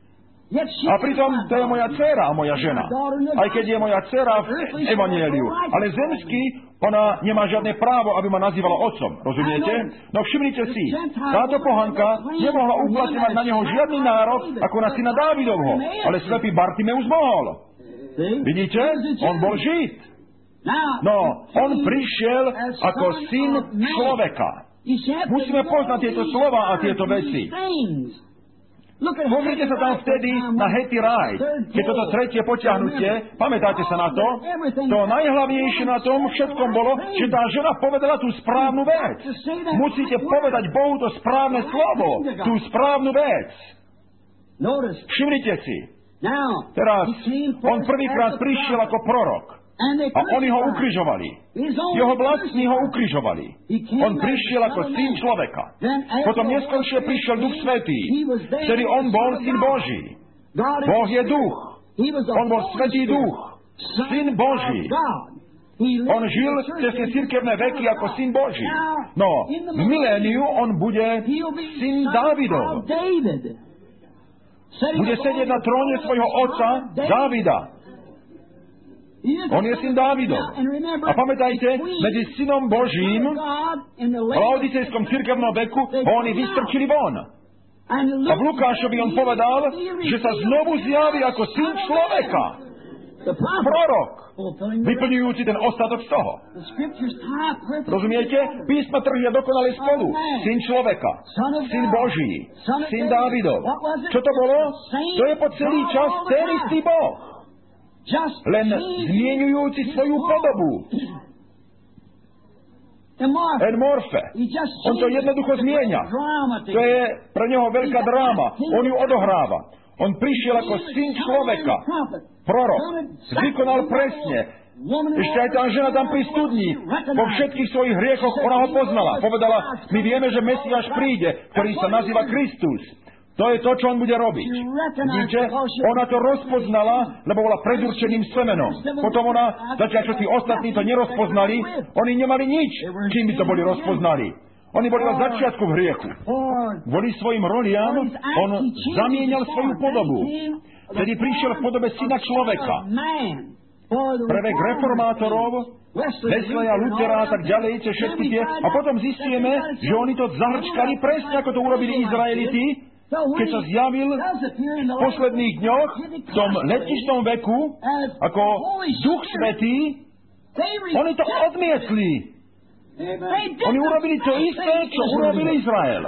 A pritom to je moja dcéra a moja žena. Aj keď je moja dcéra v evanjeliu. Ale zemský, ona nemá žiadne právo, aby ma nazývala otcom. Rozumiete? No všimnite si, táto pohanka nemohla uplatňovať na neho žiadny nárok ako na syna Dávidovho. Ale slepý Bartimeus mohol. Vidíte? On bol Žid. No, on prišiel ako syn človeka. Musíme poznať tieto slova a tieto veci. Pozrite sa tam vtedy na Hetty Wright, keď toto tretie potiahnutie, pamätáte sa na to? To najhlavnejšie na tom všetkom bolo, že tá žena povedala tú správnu vec. Musíte povedať Bohu to správne slovo, tú správnu vec. Všimnite si. Teraz, on prvýkrát prišiel ako prorok. A oni ho ukrižovali. Jeho vlastní ho ukrižovali. On prišiel ako syn človeka. Potom neskôršie prišiel Duch Svätý. Vtedy on bol syn Boží. Boh je duch. On bol Svätý duch. Syn Boží. On žil cez tie cirkevné veky ako syn Boží. No, v miléniu on bude syn Dávidov. Bude sedieť na tróne svojho otca Dávida. On je syn Dávidov. A pamätajte, medzi synom Božím v laodicejskom cirkevnom veku ho oni vystrčili von. A v Lukášovi on povedal, že sa znovu zjaví ako syn človeka. Prorok, vyplňujúci ten ostatok z toho. Rozumiete? Písma trhia dokonale spolu. Syn človeka, syn Boží, syn Dávidov. Čo to bolo? To je po celý čas ten istý Boh. Len zmieňujúci svoju podobu. Enmorfe. On to jednoducho zmieňa. To je pre neho veľká dráma. On ju odohráva. On prišiel ako syn človeka. Prorok. Vykonal presne. Ešte aj tá žena tam pri studni. Po všetkých svojich hriechoch ona ho poznala. Povedala: my vieme, že Mesiáš príde, ktorý sa nazýva Kristus. To je to, čo on bude robiť. Vidíte? Ona to rozpoznala, lebo bola predurčeným semenom. Potom ona, zatiaľ čo tí ostatní to nerozpoznali, oni nemali nič, čím by to boli rozpoznali. Oni boli na začiatku v hriechu. Kvôli svojim roliam on zamienil svoju podobu. Vtedy prišiel v podobe syna človeka. Pre vek reformátorov, Wesleya, Luthera a tak ďalej, všetky tie. A potom zistíme, že oni to zahrčkali presne, ako to urobili Izraeliti, keď sa zjavil v posledných dňoch v tom letničnom veku ako Duch Svätý. Oni to odmietli. Oni urobili to isté, čo urobil Izrael.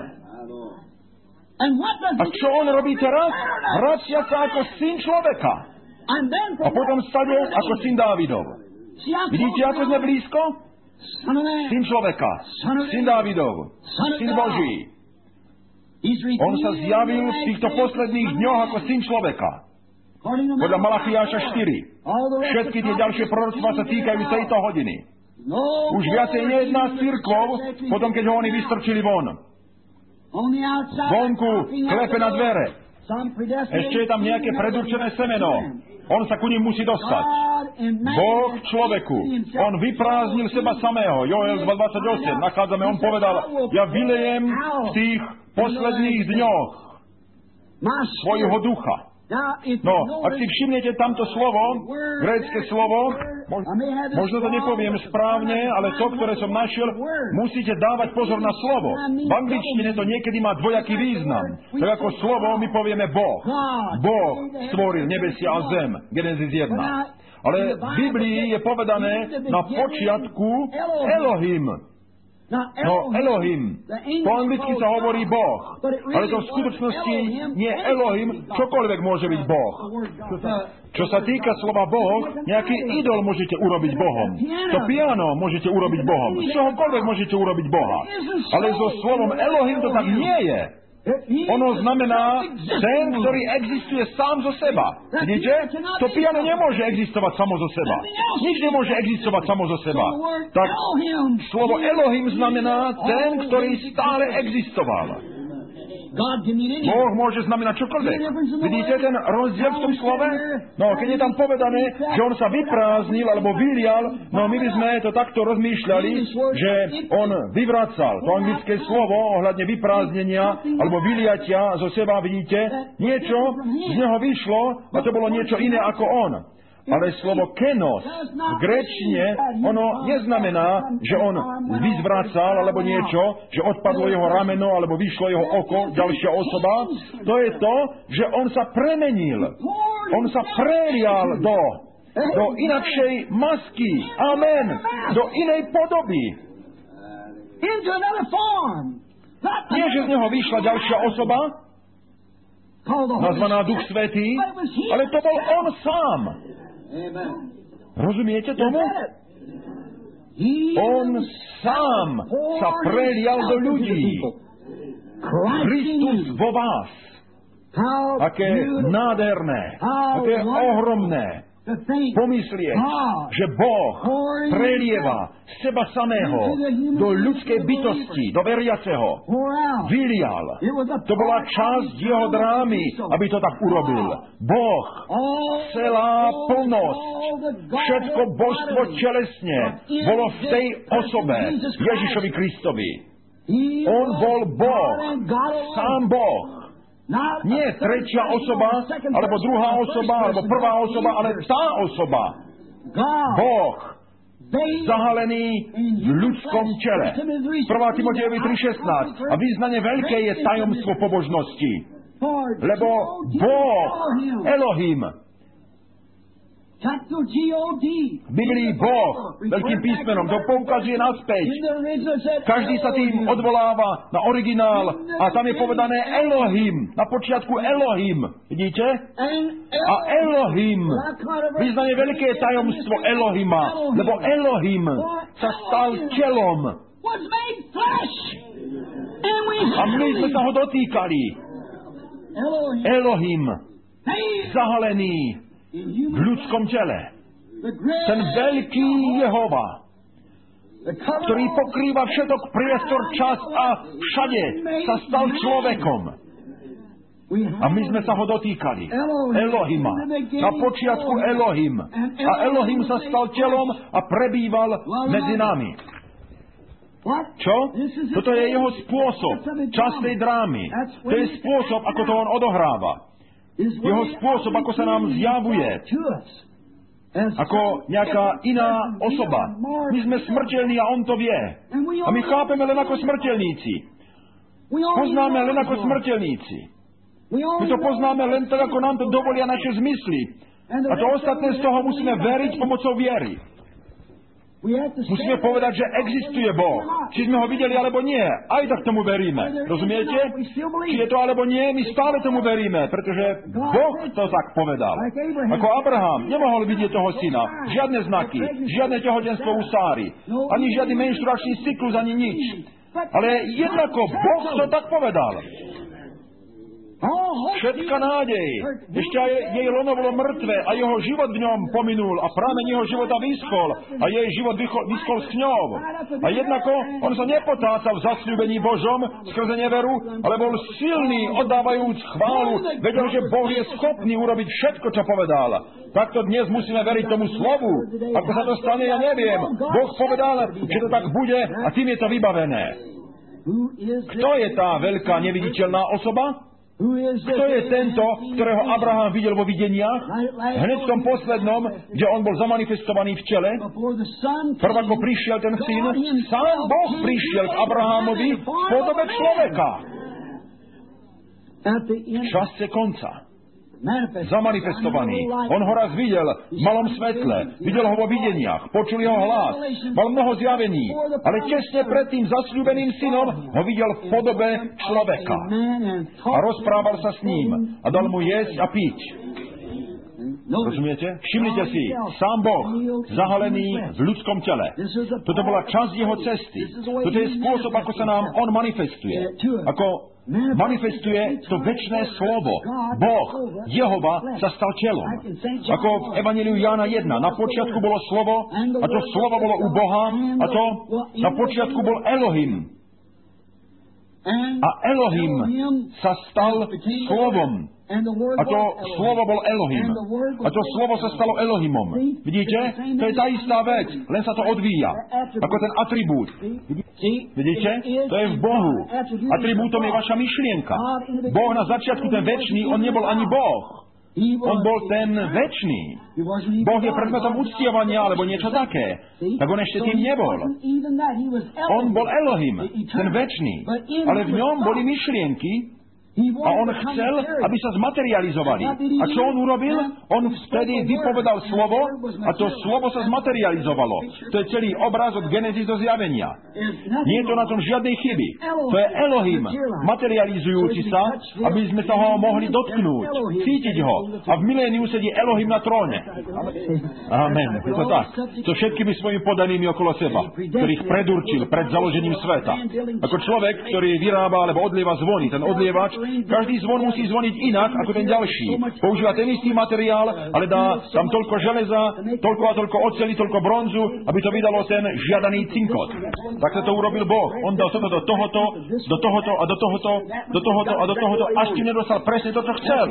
A čo on robí teraz? Vracia sa ako syn človeka. A potom stade ako syn Dávidov. Vidíte, ako sme blízko? Syn človeka, syn Dávidov, syn Boží. On sa zjavil v týchto posledných dňoch ako syn človeka. Podľa Malachiáša 4. Všetky tie ďalšie proroctvá sa týkajú tejto hodiny. Už viacej nejedná s cirkvou, potom keď ho oni vystrčili von. Vonku klepe na dvere. Ešte je tam nejaké predurčené semeno. On sa ku nim musí dostať. Boh človeku. On vyprázdnil seba samého. Joel 2.28. Nachádzame, on povedal: ja vylejem v tých posledných dňoch svojho ducha. No, ak si všimnete tamto slovo, grécke slovo, možno to nepoviem správne, ale to, ktoré som našiel, musíte dávať pozor na slovo. V angličtine to niekedy má dvojaký význam. Tak ako slovo my povieme Boh. Boh stvoril nebesia a zem. Genesis 1. Ale v Biblii je povedané na počiatku Elohim. No Elohim, po anglicky sa hovorí Boh, ale to v skutočnosti nie Elohim, čokoľvek môže byť Boh. Čo sa týka slova Boh, nejaký idol môžete urobiť Bohom. To piano môžete urobiť Bohom. Z čohokoľvek môžete urobiť Boha. Ale so slovom Elohim to tak nie je. Ono znamená ten, ktorý existuje sám zo seba. Vidíte? To piano nemôže existovať samo zo seba. Nič nemôže existovať samo zo seba. Tak slovo Elohim znamená ten, ktorý stále existoval. Boh môže znamenať čokoľvek. Vidíte ten rozdiel v tom slove? No, keď je tam povedané, že on sa vyprázdnil alebo vylial, no my by sme to takto rozmýšľali, že on vyvracal. To anglické slovo ohľadne vyprázdnenia alebo vyliatia zo seba, vidíte, niečo z neho vyšlo a to bolo niečo iné ako on. Ale slovo kenos v gréčtine, ono neznamená, že on vyzvracal alebo niečo, že odpadlo jeho rameno alebo vyšlo jeho oko, ďalšia osoba. To je to, že on sa premenil. On sa prelial do inakšej masky. Amen. Do inej podoby. Nie, že z neho vyšla ďalšia osoba, nazvaná Duch Svätý, ale to bol on sám. Rozumiete tomu? On sám sa prelial do ľudí. Kristus vo vás. Aké nádherné, aké ohromné pomyslieť, že Boh prelieva seba samého do ľudskej bytosti, do veriaceho. Vylial. To bola časť jeho drámy, aby to tak urobil. Boh, celá plnosť, všetko božstvo telesne bolo v tej osobe, Ježišovi Kristovi. On bol Boh, sám Boh. Nie tretia osoba, alebo druhá osoba, alebo prvá osoba, ale tá osoba. Boh, zahalený v ľudskom tele. 1. Timotejovi 3.16. A význanie veľké je tajomstvo pobožnosti. Lebo Boh, Elohim, v Biblii Boh, veľkým písmenom, to poukazuje naspäť. Každý sa tým odvoláva na originál a tam je povedané Elohim, na počiatku Elohim. Vidíte? A Elohim, význanie veľké tajomstvo Elohima, lebo Elohim sa stal telom. A my sme sa ho dotýkali. Elohim, zahalený v ľudskom tele. Ten veľký Jehova, ktorý pokrýva všetok priestor, čas a všade sa stal človekom. A my sme sa ho dotýkali. Elohima. Na počiatku Elohim. A Elohim sa stal telom a prebýval medzi nami. Čo? Toto je jeho spôsob časnej drámy. To je spôsob, ako to on odohráva. Jeho spôsob, ako sa nám zjavuje, ako nejaká iná osoba. My sme smrteľní a on to vie. A my chápeme len ako smrteľníci. Poznáme len ako smrteľníci. My to poznáme len tak, ako nám to dovolia naše zmysly. A to ostatné z toho musíme veriť pomocou viery. Musíme povedať, že existuje Boh. Či sme ho videli, alebo nie. Aj tak tomu veríme. Rozumiete? Či je to, alebo nie, my stále tomu veríme, pretože Boh to tak povedal. Ako Abraham nemohol vidieť toho syna. Žiadne znaky, žiadne tehotenstvo u Sáry, ani žiadny menštruačný cyklus, ani nič. Ale jednako Boh to tak povedal. Všetka nádej. Ešte aj jej lono bolo mŕtve a jeho život v ňom pominul a prameň jeho života vyschol a jej život vyschol s ňou. A jednako on sa nepotáca v zasľúbení Božom skrze neveru, ale bol silný, oddávajúc chválu. Vedel, že Boh je schopný urobiť všetko, čo povedal. Takto dnes musíme veriť tomu slovu. Ako sa to stane, ja neviem. Boh povedal, že to tak bude a tým je to vybavené. Kto je tá veľká neviditeľná osoba? Kto je tento, ktorého Abraham videl vo videniach? Hneď v tom poslednom, že on bol zamanifestovaný v tele, prv ako prišiel ten syn, sám Boh prišiel k Abrahamovi v podobe človeka. V čase konca. zamanifestovaný. On ho raz videl v malom svetle, videl ho vo videniach, počul jeho hlas, mal mnoho zjavení, ale tesne pred tým zasľúbeným synom ho videl v podobe človeka. A rozprával sa s ním a dal mu jesť a piť. Rozumiete? Všimnite si, sám Boh, zahalený v ľudskom tele. Toto bola časť jeho cesty. Toto je spôsob, ako sa nám on manifestuje. Ako manifestuje to večné slovo. Boh, Jehova, sa stal telom. Ako v Evanjeliu Jána 1. Na počiatku bolo slovo a to slovo bolo u Boha a to na počiatku bol Elohim. A Elohim sa stal slovom. A to slovo bol Elohim. A to slovo sa stalo Elohimom. Vidíte? To je tá istá vec, len sa to odvíja. Ako ten atribút. Vidíte? To je v Bohu. Atribútom je vaša myšlienka. Boh na začiatku, ten večný, on nebol ani Boh. On bol ten večný. Boh je predmetom uctievania alebo niečo také. Tak on ešte tým nebol. On bol Elohim, ten večný. Ale v ňom boli myšlienky, a on chcel, aby sa zmaterializovali. A čo on urobil? On vtedy vypovedal slovo a to slovo sa zmaterializovalo. To je celý obraz od Genesis do Zjavenia. Nie je to na tom žiadnej chyby. To je Elohim, materializujúci sa, aby sme sa ho mohli dotknúť, cítiť ho. A v miléniu sedí Elohim na tróne. Amen. Je to tak. So všetkými svojimi podanými okolo seba, ktorých predurčil pred založením sveta. Ako človek, ktorý vyrába alebo odlieva zvony, ten odlievač, každý zvon musí zvoniť inak ako ten ďalší. Používa ten istý materiál, ale dá tam toľko železa, toľko a toľko oceli, toľko bronzu, aby to vydalo ten žiadaný cinkot. Tak sa to urobil Boh. On dal toto do tohoto, do tohoto a do tohoto, do tohoto a do tohoto, až ti nedostal presne to, čo chcel.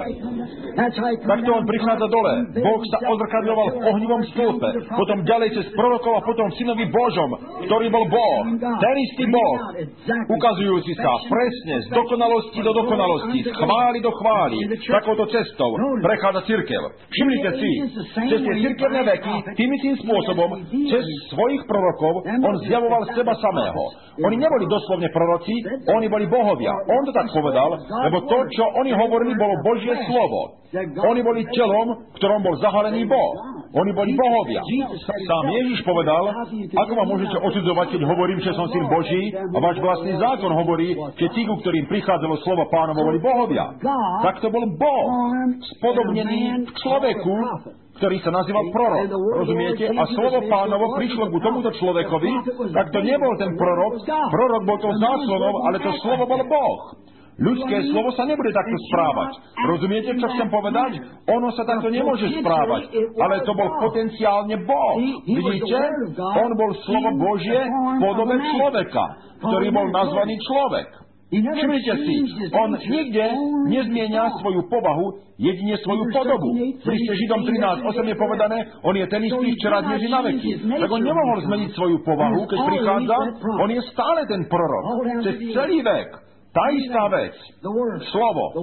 Takto on prichádza dole. Boh sa odzrkadľoval v ohnivom stĺpe, potom ďalej cez prorokov a potom v synovi Božom, ktorý bol Boh. Ten istý Boh, ukazujúci sa presne z dokonalosti do dokonalosti, z chvály do chvály, takouto cestou prechádza cirkev. Všimnite si, cez tie cirkevné veky, tým istým spôsobom, cez svojich prorokov, on zjavoval seba samého. Oni neboli doslovne proroci, oni boli bohovia. On to tak povedal, lebo to, čo oni hovorili, bolo Božie slovo. Oni boli telom, v ktorom bol zahalený Boh. Oni boli bohovia. Sám Ježiš povedal, ako ma môžete odsudzovať, keď hovorím, že som syn Boží, a váš vlastný zákon hovorí, že tí, ku ktorým prichádzalo slovo Pánovo, boli bohovia. Tak to bol Boh, spodobnený v človeku, ktorý sa nazýval prorok. Rozumiete? A slovo Pánovo prišlo ku tomuto človekovi, tak to nebol ten prorok. Prorok bol to záslomom, ale to slovo bol Boh. Ľudské slovo sa nebude takto správať. Rozumiete, čo chcem povedať? Ono sa takto nemôže správať, ale to bol potenciálne Boh. Vidíte? On bol slovo Božie v podobe človeka, ktorý bol nazvaný človek. Všimnite si, on nikde nezmienia svoju povahu, jedine svoju podobu. V liste Židom 13:8 je povedané, on je ten istý včera, dnes i na veky. Tak on nemohol zmeniť svoju povahu, keď prichádza, on je stále ten prorok. Cez celý vek. Tá istá vec. Slovo.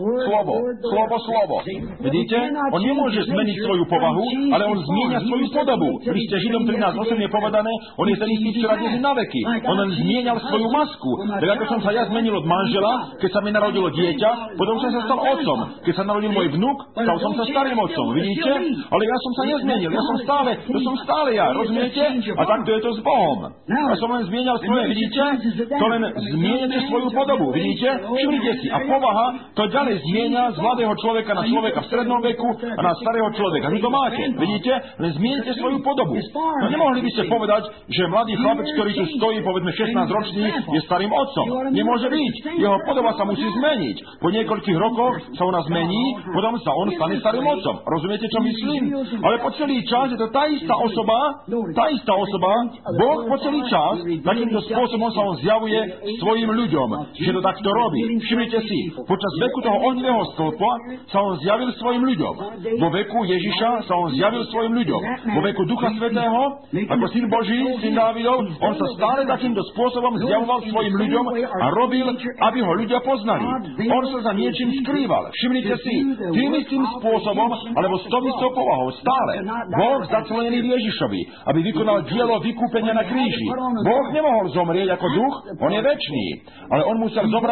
Vidíte? On nemôže zmeniť svoju povahu, ale on zmieňa svoju podobu. V liste Židom 13:8 je povedané, on je ten istý včera, dnes i na veky. On len zmieňal svoju masku. Tak ako som sa ja zmenil od manžela, keď sa mi narodilo dieťa, potom som sa stal otcom. Keď sa narodil môj vnuk, stal som sa starým otcom. Vidíte? Ale ja som sa nezmenil. To som stále ja. Rozumiete? A takto je to s Bohom. Ja som len zmieňal svoje. Vidíte? To len zmieňate svoju podobu. Vidíte? Všimnite si, a povaha to ďalej zmieňa z mladého človeka na človeka v strednom veku a na starého človeka. Vy to máte, vidíte? Len zmieňte svoju podobu. No nemohli by ste povedať, že mladý chlapec, ktorý tu stojí, povedzme 16-ročný, je starým otcom. Nemôže byť. Jeho podoba sa musí zmeniť. Po niekoľkých rokoch sa ona zmení, potom sa on stane starým otcom. Rozumiete, čo myslím? Ale po celý čas je to tá istá osoba, Boh po celý čas, takýmto spôsobom sa on zjavuje svojim ľuďom, že to takto robí. Všimnite si, počas veku toho ohnivého stĺpa sa on zjavil svojim ľuďom. Vo veku Ježiša sa on zjavil svojim ľuďom. Vo veku Ducha Svätého, ako syn Boží, syn Dávidov, on sa stále takýmto spôsobom zjavoval svojim ľuďom a robil, aby ho ľudia poznali. On sa za niečím skrýval. Všimnite si, tým istým spôsobom, alebo s tou istou povahou, stále. Boh začlenený v Ježišovi, aby vykonal dielo vykúpenia na kríži. Boh nemohol zomrieť ako duch, on je večný, ale on musel zobrať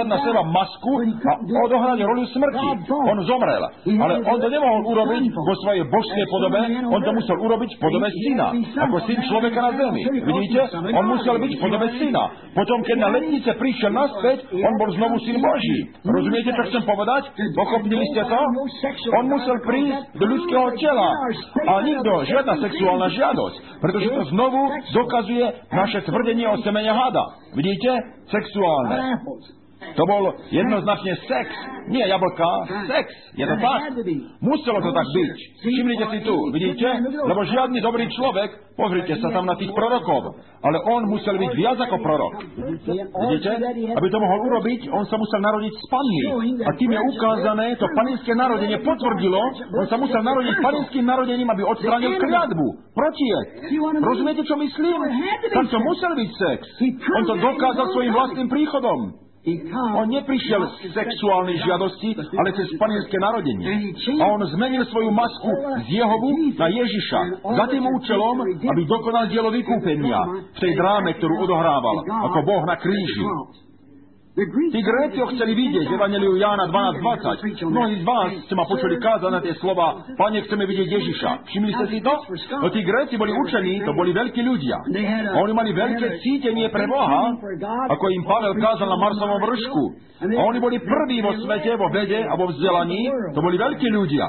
na seba masku a odohrať rolu smrti. On zomrel. Ale on to nemohol urobiť vo svojej božskej podobe, on to musel urobiť v podobe syna. Ako syn človeka na zemi. Vidíte? On musel byť v podobe syna. Potom, keď na letnice prišiel naspäť, on bol znovu syn Boží. Rozumiete, čo chcem povedať? Pochopili ste to? On musel prísť do ľudského tela. A nikto, žiadna sexuálna žiadosť. Pretože to znovu dokazuje naše tvrdenie o semene hada. Vidíte? Sexuálne. To bol jednoznačne sex. Nie jablka, sex. Je to tak? Muselo to tak byť. Všimnite si tu, vidíte? Lebo žiadny dobrý človek, pozrite sa tam na tých prorokov, ale on musel byť viac ako prorok. Vidíte? Aby to mohol urobiť, on sa musel narodiť z panny. A tým je ukázané, to panenské narodenie potvrdilo, on sa musel narodiť panenským narodením, aby odstránil kliatbu. Protiek. Rozumiete, čo myslím? Tam to musel byť sex. On to dokázal svojím vlastným príchodom. On neprišiel z sexuálnej žiadosti, ale cez panenské narodenie. A on zmenil svoju masku z Jehovu na Ježiša za tým účelom, aby dokonal dielo vykúpenia v tej dráme, ktorú odohrával ako Boh na kríži. Tí Gréci ho chceli vidieť, Evangeliu Jána 12:20. Mnohí z vás ste ma počuli kázať na tie slova, Pane, chceme vidieť Ježiša. Všimli ste si to? No tí Gréci boli učení, to boli veľkí ľudia. A oni mali veľké cítenie pre Boha, ako im Pavel kázal na Marsovom vršku. A oni boli prví vo svete, vo vede a vo vzdelaní. To boli veľkí ľudia.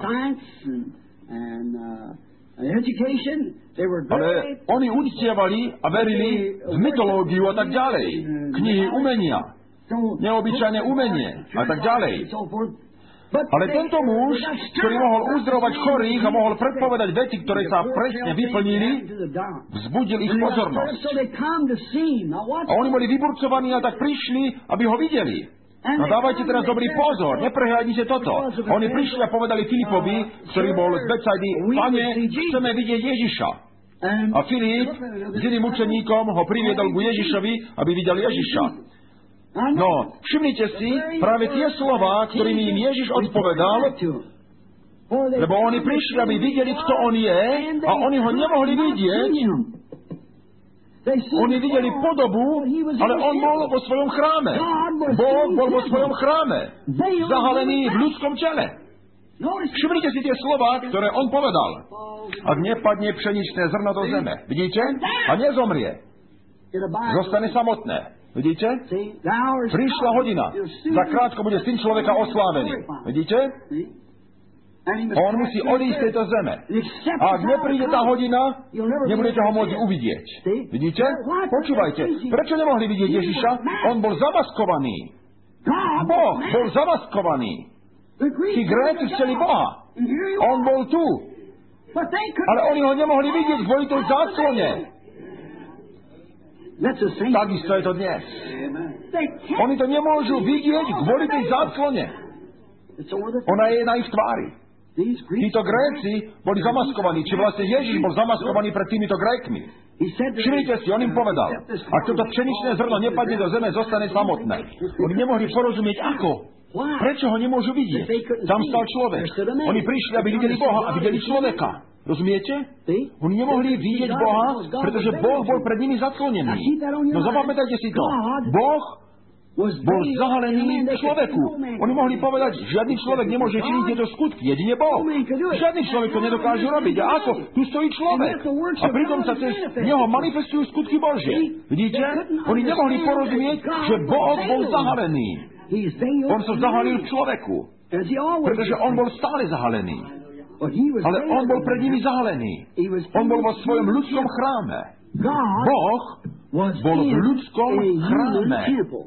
Ale oni uctievali a verili v mytológiu a tak ďalej. Knihy umenia. Neobyčajné umenie a tak ďalej. Ale tento muž, ktorý mohol uzdravovať chorých a mohol predpovedať veci, ktoré sa presne vyplnili, vzbudil ich pozornosť. A oni boli vyburcovaní a tak prišli, aby ho videli. No dávajte teraz dobrý pozor, neprehľadnite toto. Oni prišli a povedali Filipovi, ktorý bol z Betsaidy, Pane, chceme vidieť Ježiša. A Filip s iným učeníkom ho priviedol ku Ježišovi, aby videl Ježiša. No, všimnite si, práve tie slová, ktorými im Ježiš odpovedal, lebo oni prišli, aby videli, kto on je, a oni ho nemohli vidieť. Oni videli podobu, ale on bol vo svojom chráme. Boh bol vo svojom chráme, zahalený v ľudskom tele. Všimnite si tie slová, ktoré on povedal. Ak nepadne pšeničné zrno do zeme, vidíte? A nezomrie. Zostane samotné. Vidíte? Prišla hodina. Za krátko bude syn človeka oslávený. Vidíte? On musí odísť z tejto zeme. A ak nepríde tá hodina, nebudete ho môcť uvidieť. Vidíte? Počúvajte. Prečo nemohli vidieť Ježiša? On bol zamaskovaný. Boh bol zamaskovaný. Tí Gréci chceli Boha. On bol tu. Ale oni ho nemohli vidieť kvôli tej záclone. Takisto je to dnes. Oni to nemôžu vidieť kvôli tej záclone. Ona je na ich tvári. Títo Gréci boli zamaskovaní. Či vlastne Ježiš bol zamaskovaný pred týmito Grékmi. Všimnite si, on im povedal, ak toto pšeničné zrno nepadne do zeme, zostane samotné. Oni nemohli porozumieť, ako. Prečo ho nemôžu vidieť? Tam stal človek. Oni prišli, aby videli Boha a videli človeka. Rozumiete? Oni nemohli vidieť Boha, pretože Boh bol pred nimi zaclonený. No zapamätajte si to. Boh bol zahalený človeku. Oni mohli povedať, žiadny človek nemôže činiť tieto skutky, jedine Boh. Žiadny človek to nedokáže robiť. A ako? Tu stojí človek. A pritom sa cez neho manifestujú skutky Božie. Vidíte? Oni nemohli porozumieť, že Boh bol zahalený. On sa zahalil v človeku, pretože on bol stále zahalený. Ale on bol pred nimi zahalený. On bol vo svojom ľudskom chráme. Boh bol v ľudskom chráme.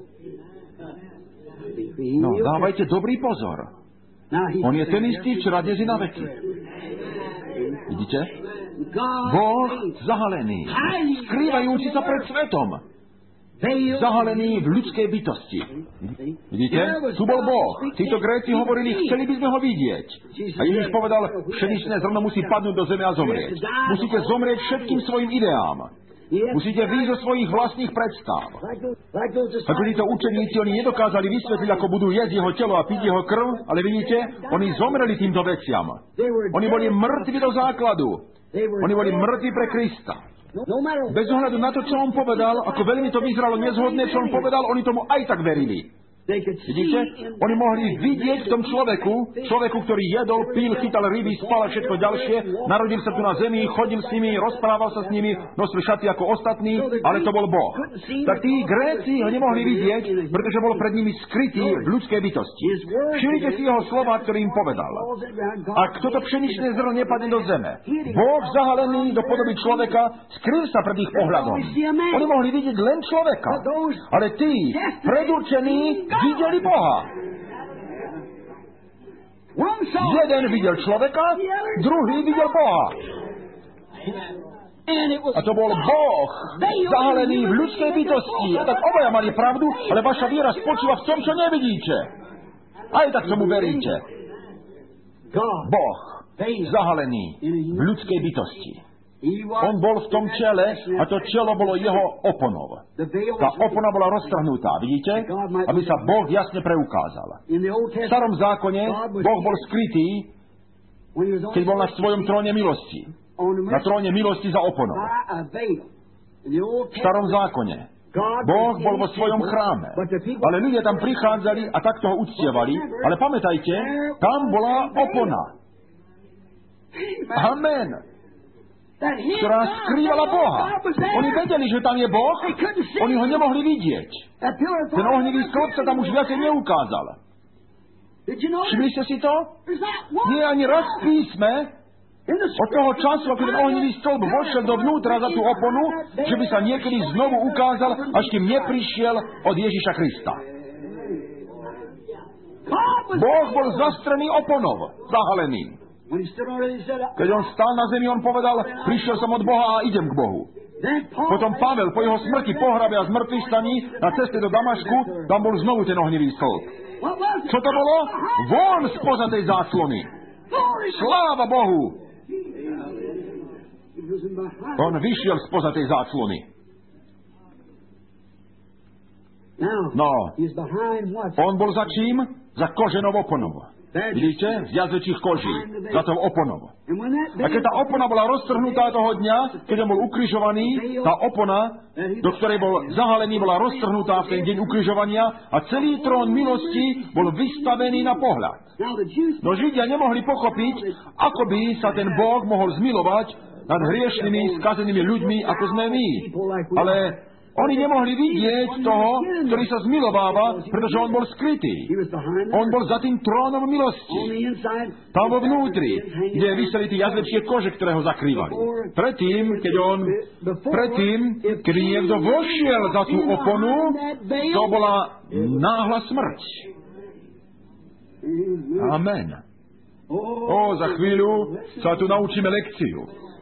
No, dávajte dobrý pozor. On je ten istý včera, dnes i na veky. Vidíte? Boh zahalený, skrývajúci sa pred svetom. Zahalený v ľudskej bytosti. Vidíte? Tu bol Boh. Títo Gréci hovorili, chceli by sme ho vidieť. A Ježiš povedal, pšeničné zrno musí padnúť do zeme a zomrieť. Musíte zomrieť všetkým svojim ideám. Musíte výjsť zo svojich vlastných predstav. Ako títo učeníci, oni nedokázali vysvetliť, ako budú jesť jeho telo a piť jeho krv, ale vidíte, oni zomreli týmto veciam. Oni boli mŕtvi do základu. Oni boli mŕtvi pre Krista. Bez ohľadu na to, čo on povedal, ako veľmi to vyzeralo nezhodné, čo on povedal, oni tomu aj tak verili. Vidíte? Oni mohli vidieť v tom človeku, ktorý jedol, pil, chytal ryby, spal a všetko ďalšie, narodil sa tu na zemi, chodil s nimi, rozprával sa s nimi, nosil šaty ako ostatní, ale to bol Boh. Tak tí Gréci ho nemohli vidieť, pretože bol pred nimi skrytý v ľudskej bytosti. Všimnite si jeho slova, ktorý im povedal. Ak toto pšeničné zrno nepadne do zeme, Boh zahalený do podoby človeka skryl sa pred ich pohľadom. Oni mohli vidieť len človeka, ale tí, predurčení, videli Boha. Jeden videl človeka, druhý videl Boha. A to bol Boh, zahalený v ľudskej bytosti. A tak obaja mali pravdu, ale vaša viera spočíva v tom, čo nevidíte. Aj tak tomu veríte. Boh, zahalený v ľudskej bytosti. On bol v tom čele a to čelo bolo jeho oponou. Tá opona bola roztrhnutá, vidíte? Aby sa Boh jasne preukázal. V starom zákone Boh bol skrytý, keď bol na svojom tróne milosti. Na tróne milosti za oponou. V starom zákone Boh bol vo svojom chráme. Ale ľudia tam prichádzali a takto ho uctievali. Ale pamätajte, tam bola opona. Amen. Ktorá skrývala Boha. Oni vedeli, že tam je Boh, oni ho nemohli vidieť. Ten ohnivý stĺp sa tam už viacej neukázal. Všimli ste si to? Nie ani raz v písme, od toho času, ako ten ohnivý stĺp vošiel dovnútra za tú oponu, že by sa niekedy znovu ukázal, až kým neprišiel od Ježiša Krista. Boh bol zastrený oponou, zahalený. Keď on stál na zemi, on povedal, prišiel som od Boha a idem k Bohu. Potom Pavel po jeho smrti, pohrabe a zmrtvých staní na ceste do Damašku, tam bol znovu ten ohnivý stĺp. Čo to bolo? Von spoza tej záclony. Sláva Bohu! On vyšiel spoza tej záclony. No, on bol za čím? Za koženou oponou. Vidíte? Z jazvečích koží. Za tou oponou. A keď tá opona bola roztrhnutá toho dňa, keď on bol ukrižovaný, tá opona, do ktorej bol zahalený, bola roztrhnutá v ten deň ukrižovania a celý trón milosti bol vystavený na pohľad. No Židia nemohli pochopiť, ako by sa ten Boh mohol zmilovať nad hriešnými, skazenými ľuďmi, ako sme my. Ale oni nemohli vidieť toho, ktorý sa zmilováva, pretože on bol skrytý. On bol za tým trónom milosti. Tam vo vnútri, kde vyseli tie jazvečie kože, ktoré ho zakrývali. Predtým, keď niekto vošiel za tú oponu, to bola náhla smrť. Amen. Za chvíľu sa tu naučíme lekciu.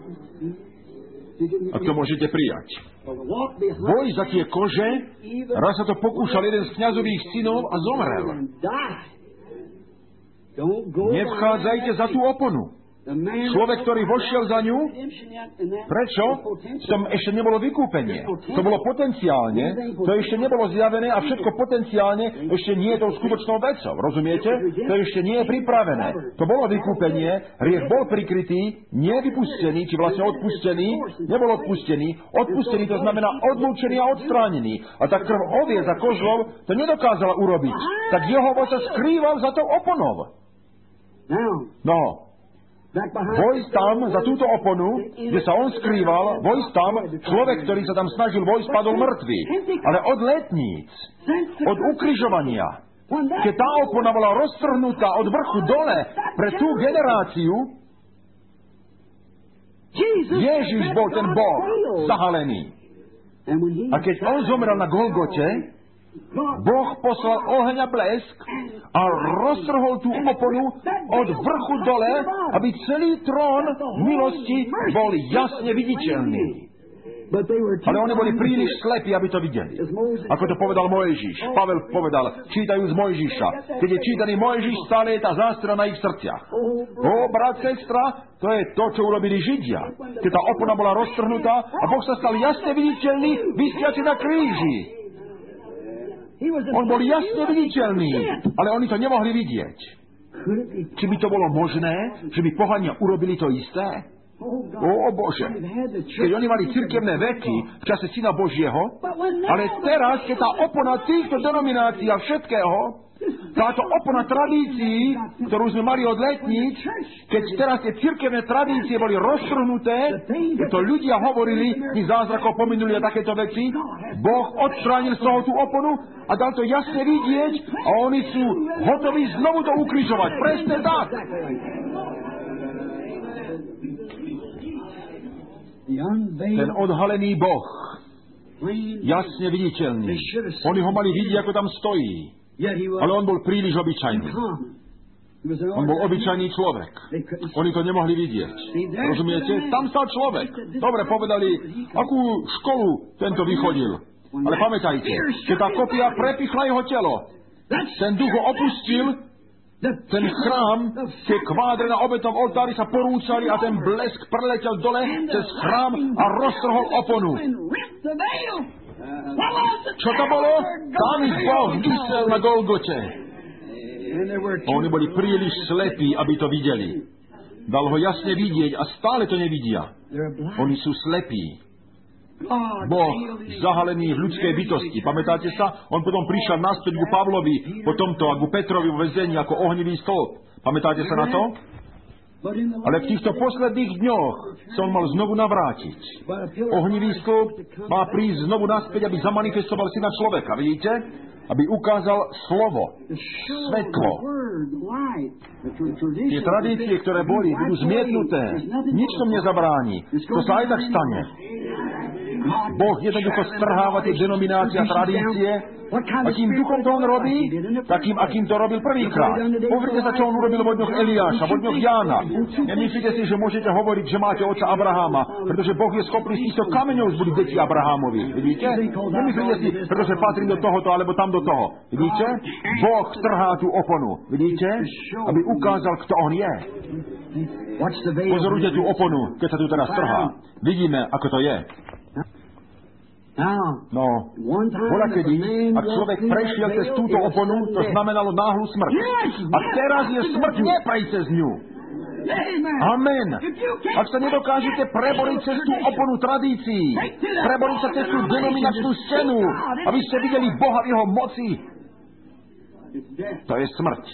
Ak to môžete prijať. Boj za tie kože, raz sa to pokúšal jeden z kňazových synov a zomrel. Nevchádzajte za tú oponu. Človek, ktorý vošiel za ňu, prečo? V tom ešte nebolo vykúpenie. To bolo potenciálne, to ešte nebolo zjavené a všetko potenciálne ešte nie je tou skutočnou vecou. Rozumiete? To ešte nie je pripravené. To bolo vykúpenie, hriech bol prikrytý, nevypustený, či vlastne odpustený, nebol odpustený. Odpustený to znamená odlúčený a odstránený. A tá krv oviec a kožlov to nedokázala urobiť. Tak Jehova sa skrýval za tou oponou. No. Vojsť tam za túto oponu, kde sa on skrýval, vojsť tam, človek, ktorý sa tam snažil vojsť, padol mŕtvy. Ale od letníc, od ukrižovania, keď tá opona bola roztrhnutá od vrchu dole pre tú generáciu, Ježiš bol ten Boh zahalený. A keď on zomrel na Golgote, Boh poslal oheň a blesk a roztrhol tú oponu od vrchu dole, aby celý trón milosti bol jasne viditeľný. Ale oni boli príliš slepí, aby to videli. Ako to povedal Mojžiš. Pavel povedal, čítajú z Mojžiša. Keď je čítaný Mojžiš, stále je tá zástra na ich srdciach. Brat, sestra, to je to, čo urobili Židia. Keď tá opona bola roztrhnutá a Boh sa stal jasne viditeľný, vysiaci na kríži. On bol jasne viditeľný, ale oni to nemohli vidieť. Či by to bolo možné, že by pohania urobili to isté? O Bože, keď oni mali cirkevné veky v čase Syna Božieho, ale teraz, keď tá opona týchto denominácií a všetkého, táto opona tradícií, ktorú sme mali od letníc, keď teraz tie cirkevné tradície boli roztrhnuté, to ľudia hovorili, my zázrakov pominuli a takéto veci, Boh odstránil z toho tú oponu a dal to jasne vidieť a oni sú hotoví znovu to ukrižovať. Presne tak. Ten odhalený Boh, jasne viditeľný. Oni ho mali vidieť, ako tam stojí. Ale on bol príliš obyčajný. On bol obyčajný človek. Oni to nemohli vidieť. Rozumiete? Tam stal človek. Dobre povedali, akú školu tento vychodil. Ale pamätajte, keď tá kopia prepichla jeho telo, ten duch ho opustil, ten chrám, tie kvádre na obetom oltári sa porúcali a ten blesk preletel dole cez chrám a roztrhol oponu. Čo to bolo? Tam ich Boh vysel na Golgote. Oni boli príliš slepí, aby to videli. Dal ho jasne vidieť a stále to nevidia. Oni sú slepí. Boh zahalený v ľudskej bytosti. Pamätáte sa? On potom prišiel naspäť ku Pavlovi, po tomto a ku Petrovi vo väzení ako ohnivý stĺp. Pamätáte sa na to? Ale v týchto posledných dňoch sa on mal znovu navrátiť. Ohnivý stĺp má prísť znovu naspäť, aby zamanifestoval Syna človeka. Vidíte? Aby ukázal slovo, svetlo. Tie tradície, ktoré boli, budú zmietnuté. Nič tomu nezabráni. To sa aj tak stane. Boh jednoducho strháva tie denominácie a tradície. Akým duchom to on robí? Takým, akým to robil prvýkrát. Pozrite sa, čo on urobil vo dňoch Eliáša, vo dňoch Jána. Nemyslíte si, že môžete hovoriť, že máte otca Abraháma, pretože Boh je schopný z týchto kameňov zbudiť deti Abrahámovi. Vidíte? Nemyslíte si, pretože patrím do tohoto, alebo tam do toho. Vidíte? Boh trhá tú oponu. Vidíte? Aby ukázal, kto on je. Pozorujte tú oponu, keď sa tu teraz trhá. Vidíme, ako to je. No, bola kedy, ak človek prešiel cez túto oponu, to znamenalo náhlu smrť. A teraz je smrť, neprejď cez ňu. Amen. Ak sa nedokážete preboriť cez tú oponu tradícií, preboriť sa cez tú denominačnú scénu, aby ste videli Boha v jeho moci, to je smrť.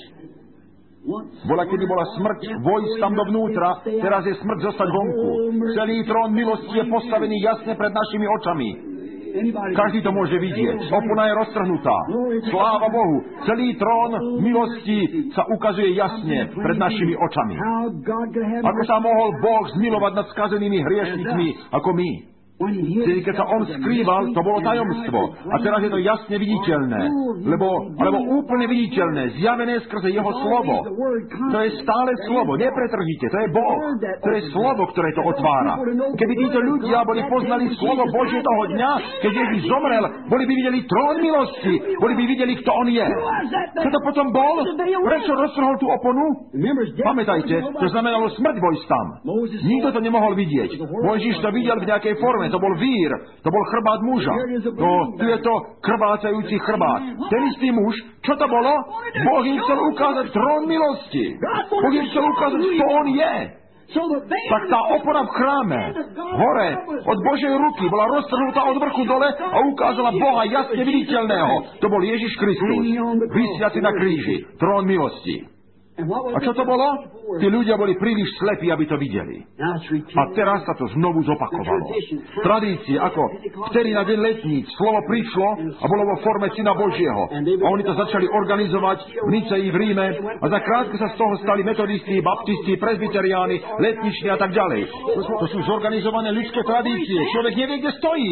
Bola, kedy bola smrť vojsť tam dovnútra, teraz je smrť zostať vonku. Celý trón milosti je postavený jasne pred našimi očami. Každý to môže vidieť. Opona je roztrhnutá. Sláva Bohu. Celý trón milosti sa ukazuje jasne pred našimi očami. Ako sa mohol Boh zmilovať nad skazenými hriešnikmi ako my? Vtedy, keď sa on skrýval, to bolo tajomstvo. A teraz je to jasne viditeľné. Alebo úplne viditeľné, zjavené skrze jeho slovo. To je stále slovo, nepretržite, to je Boh. To je slovo, ktoré to otvára. Keby títo ľudia boli poznali slovo Božie toho dňa, keď Ježiš zomrel, boli by videli trón milosti, boli by videli, kto on je. Čo to potom bol? Prečo roztrhol tú oponu? Pamätajte, to znamenalo smrť vojsť tam. Nikto to nemohol vidieť. Mojžiš to videl v nejakej forme. To bol vír, to bol chrbát muža. No, tu je to krvácajúci chrbát. Ten istý muž, čo to bolo? Boh im chcel ukázať trón milosti. Boh im chcel ukázať, kto on je. Tak tá opora v chráme, hore, od Božej ruky, bola roztrhnutá od vrchu dole a ukázala Boha jasne viditeľného. To bol Ježiš Kristus, visiaci na kríži, trón milosti. A čo to bolo? Tí ľudia boli príliš slepí, aby to videli. A teraz sa to znovu zopakovalo. Tradície, ako vtedy na deň letníc, slovo prišlo a bolo vo forme Syna Božieho. A oni to začali organizovať v Nicei, v Ríme a za krátko sa z toho stali metodisti, baptisti, presbyteriáni, letniční a tak ďalej. To sú zorganizované ľudské tradície. Človek nevie, kde stojí.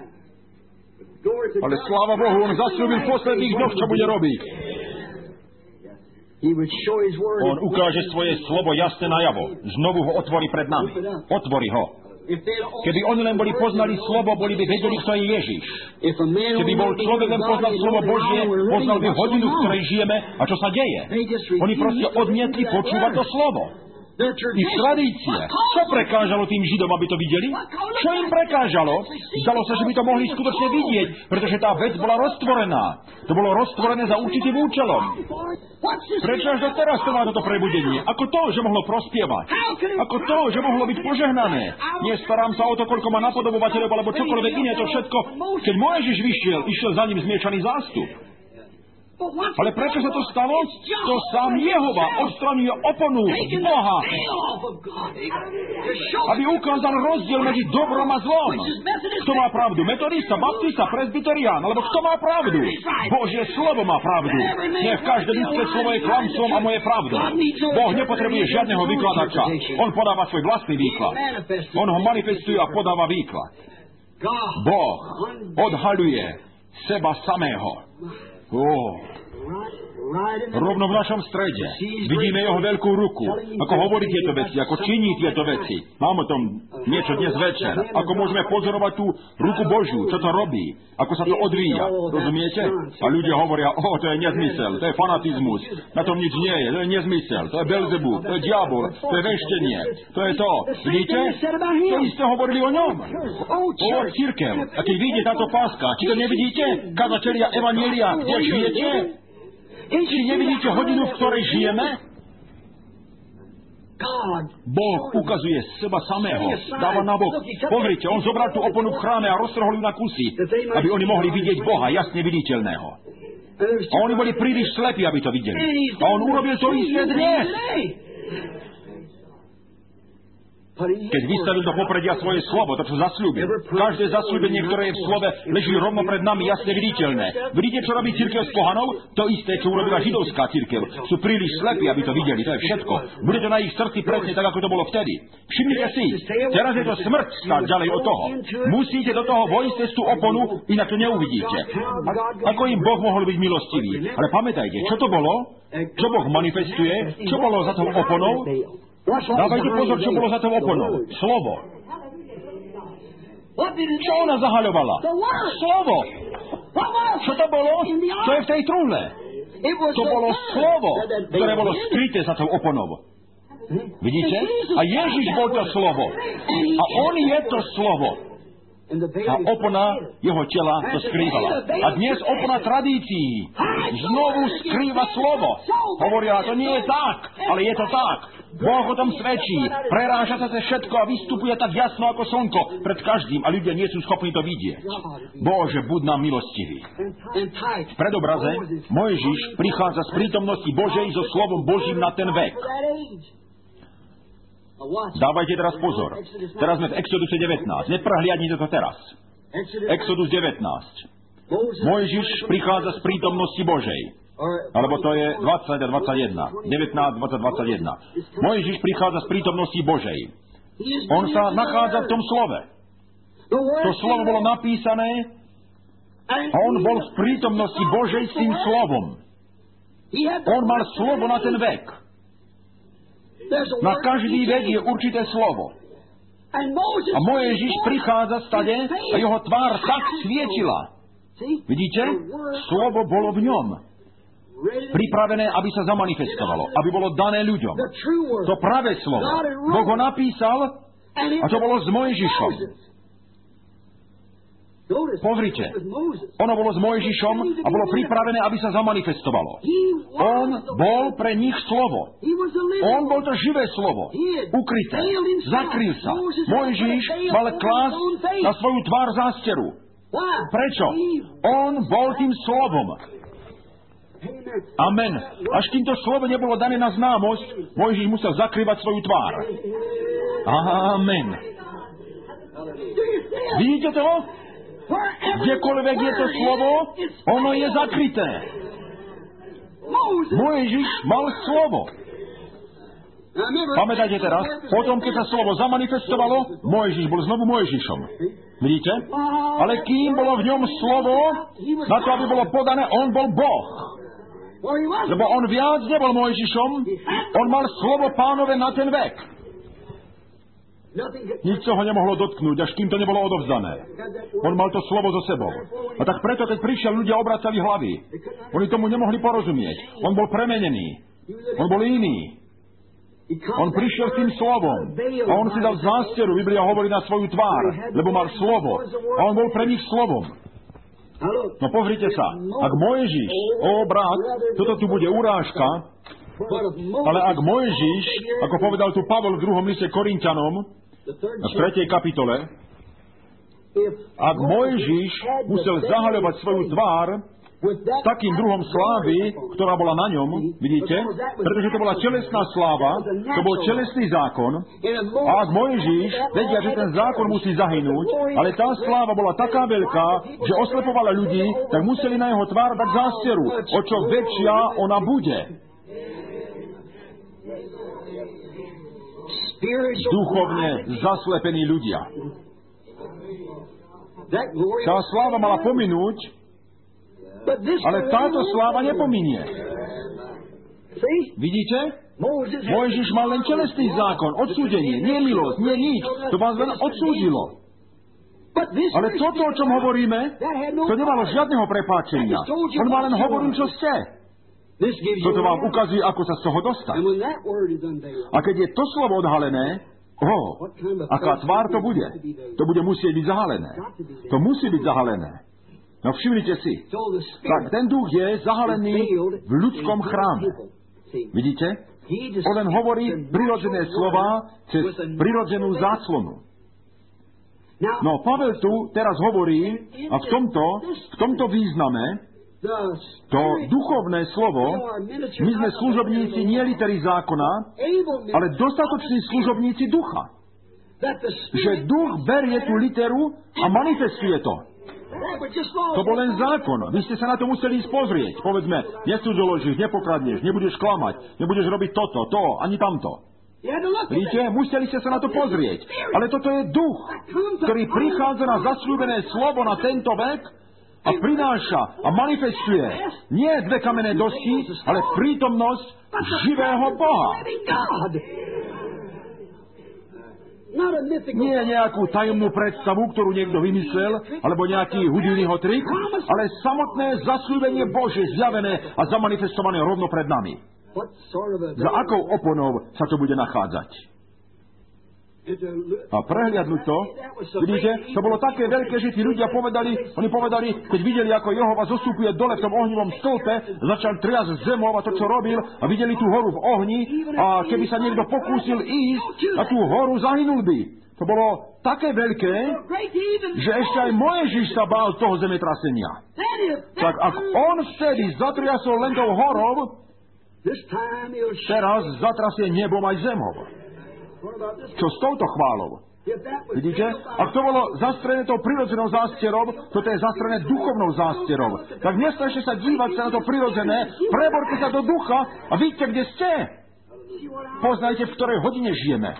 Ale sláva Bohu, on zasľúbil v posledných dňoch, čo bude robiť. On ukáže svoje slovo jasne najavo. Znovu ho otvorí pred nami. Otvorí ho. Keby oni len boli poznali slovo, boli by vedeli, kto je Ježiš. Keby bol človek len poznal slovo Božie, poznal by hodinu, v ktorej žijeme a čo sa deje. Oni proste odmietli počúvať to slovo. Ich tradície. Čo prekážalo tým Židom, aby to videli? Čo im prekážalo? Zdalo sa, že by to mohli skutočne vidieť, pretože tá vec bola roztvorená. To bolo roztvorené za určitým účelom. Prečo až do teraz to má toto prebudenie? Ako to, že mohlo prospievať? Ako to, že mohlo byť požehnané? Nestarám sa o to, koľko má napodobovateľov, alebo čokoľvek iné, to všetko. Keď Mojžiš išiel za ním zmiešaný zástup. Ale prečo sa to stalo? To sám Jehova odstraňuje oponu Boha, aby ukázal rozdiel medzi dobrom a zlom. Kto má pravdu? Metodista, baptista, presbyterián? Alebo kto má pravdu? Božie slovo má pravdu. Nie každé ľudské slovo je klamstvom a moje pravdou. Boh nepotrebuje žiadneho vykladača. On podáva svoj vlastný výklad. On ho manifestuje a podáva výklad. Boh odhaľuje seba samého. Rovno v našom strede vidíme jeho veľkú ruku, ako hovorí tieto veci, ako činí tieto veci. Mám o tom niečo dnes večer. Ako môžeme pozorovať tú ruku Božiu, čo to robí, ako sa to odvíja. Rozumiete? A ľudia hovoria, to je nezmysel, to je fanatizmus, na tom nič nie je, to je nezmysel, to je Belzebub, to je diabol, to je veštenie, to je to. Vidíte? To isté hovorili o ňom. O cirkev. A keď vidíte táto páska, či to nevidíte? Kazatelia evanjelia, kde žijete? Či nevidíte hodinu, v ktorej žijeme? Boh ukazuje seba samého, dáva nabok. Pozrite, on zobral tú oponu v chráme a roztrhol ju na kusy, aby oni mohli vidieť Boha jasne viditeľného. A oni boli príliš slepí, aby to videli. A on urobil to isté dnes. Keď vystavil do popredia svoje slovo, to, čo zasľúbil. Každé zasľúbenie, ktoré je v slove, leží rovno pred nami jasne viditeľné. Vidíte, čo robí cirkev s pohanou? To isté, čo urobila židovská cirkev. Sú príliš slepí, aby to videli. To je všetko. Bude to na ich srdci presne tak, ako to bolo vtedy. Všimnite si, teraz je to smrť stáť ďalej od toho. Musíte do toho vojsť cez tú oponu, inak to neuvidíte. Ako im Boh mohol byť milostivý? Ale pamätajte, čo to bolo? Čo Boh manifestuje? Čo bolo za tou oponou? Dávajte pozor, čo bolo za tou oponou. Slovo. Čo ona zahaľovala? Slovo. Čo to bolo? Čo je v tej trúhle? To bolo slovo, ktoré bolo skryté za tou oponou. Vidíte? A Ježiš bol to slovo. A on je to slovo. A opona jeho tela to skrývala. A dnes opona tradícií znovu skrýva slovo. Hovoria, to nie je tak, ale je to tak. Boh o tom svedčí. Preráža sa všetko a vystupuje tak jasno ako slnko pred každým a ľudia nie sú schopní to vidieť. Bože, buď nám milostivý. V predobraze Mojžiš prichádza z prítomnosti Božej so slovom Božím na ten vek. Dávajte teraz pozor. Teraz sme v Exoduse 19. Neprehliadnite to teraz. Exodus 19. Mojžiš prichádza z prítomnosti Božej. Alebo to je 20 a 21. 19, 20, 21. Mojžiš prichádza z prítomnosti Božej. On sa nachádza v tom slove. To slovo bolo napísané a on bol v prítomnosti Božej s tým slovom. On mal slovo na ten vek. Na každý vek je určité slovo. A Mojžiš prichádza stade a jeho tvár tak svietila. Vidíte? Slovo bolo v ňom. Pripravené, aby sa zamanifestovalo, aby bolo dané ľuďom. To pravé slovo. Boh ho napísal a to bolo s Mojžišom. Pozrite, ono bolo s Mojžišom a bolo pripravené, aby sa zamanifestovalo. On bol pre nich slovo. On bol to živé slovo. Ukryté. Zakryl sa. Mojžiš mal klásť na svoju tvár zásteru. Prečo? On bol tým slovom. Amen. Až kým to slovo nebolo dané na známosť, Mojžiš musel zakrývať svoju tvár. Amen. Vidíte to? Kdekoľvek je to slovo, ono je zakryté. Mojžiš mal slovo. Pamätajte teraz, potom, keď sa slovo zamanifestovalo, Mojžiš bol znovu Mojžišom. Vidíte? Ale kým bolo v ňom slovo, na to, aby bolo podané, on bol Boh. Lebo on viac nebol Mojžišom, on mal slovo Pánove na ten vek. Nič sa ho nemohlo dotknúť, až kým to nebolo odovzdané. On mal to slovo so sebou. A tak preto, keď prišiel, ľudia obracali hlavy. Oni tomu nemohli porozumieť. On bol premenený. On bol iný. On prišiel s tým slovom a on si dal zásteru, Biblia hovorí, na svoju tvár, lebo mal slovo a on bol pre nich slovom. No pozrite sa, ak Mojžiš, brat, toto tu bude urážka, ale ak Mojžiš, ako povedal tu Pavol v 2. liste Korinťanom, v 3. kapitole, ak Mojžiš musel zahaľovať svoju tvár s takým druhom slávy, ktorá bola na ňom, vidíte, pretože to bola telesná sláva, to bol telesný zákon, a ak Mojžiš vedia, že ten zákon musí zahynúť, ale tá sláva bola taká veľká, že oslepovala ľudí, tak museli na jeho tvár dať zásteru, o čo väčšia ona bude. Duchovne zaslepení ľudia. Tá sláva mala pominúť, ale táto sláva nepominie. Vidíte? Mojžiš mal len telesný zákon, odsúdenie, nie milosť, nie nič. To vás len odsúdilo. Ale toto, o čom hovoríme, to nemalo žiadneho prepáčenia. On má len hovoril, čo ste. Toto vám ukazuje, ako sa z toho dostať. A keď je to slovo odhalené, aká tvár to bude? To bude musieť byť zahalené. To musí byť zahalené. No všimnite si, tak ten duch je zahalený v ľudskom chráme. Vidíte? On len hovorí prirodzené slova cez prirodzenú záclonu. No Pavel tu teraz hovorí, a v tomto význame, to duchovné slovo, my sme služobníci nie litery zákona, ale dostatoční služobníci ducha. Že duch berie tú literu a manifestuje to. To bol len zákon. Vy ste sa na to museli ísť pozrieť. Povedzme, necudzoložíš, nepokradneš, nebudeš klamať, nebudeš robiť toto, to, ani tamto. Vidíte, museli ste sa na to pozrieť. Ale toto je duch, ktorý prichádza na zasľúbené slovo na tento vek a prináša a manifestuje nie dve kamenné dosky, ale prítomnosť živého Boha. Nie nejakú tajomnú predstavu, ktorú niekto vymyslel, alebo nejaký Houdiniho trik, ale samotné zasľúbenie Božie zjavené a zamanifestované rovno pred nami. Za akou oponou sa to bude nachádzať? A prehliadnúť to, vidíte, to bolo také veľké, že tí ľudia oni povedali, keď videli, ako Jehova zostupuje dole v tom ohnivom stĺpe, začal triasť zemou a to, čo robil, a videli tú horu v ohni, a keby sa niekto pokúsil ísť na tú horu, zahynul by. To bolo také veľké, že ešte aj Mojžiš sa bál toho zemetrasenia. Tak ak on vtedy zatriasol len tou horou, teraz zatrasie nebom aj zemou. Čo s touto chválou? Vidíte? Ak to bolo zastrené tou prirodzenou zásterou, toto je zastrené duchovnou zásterou. Tak nestačte sa dívať sa na to prirodzené, preborte sa do ducha a vidíte, kde ste. Poznajte, v ktorej hodine žijeme.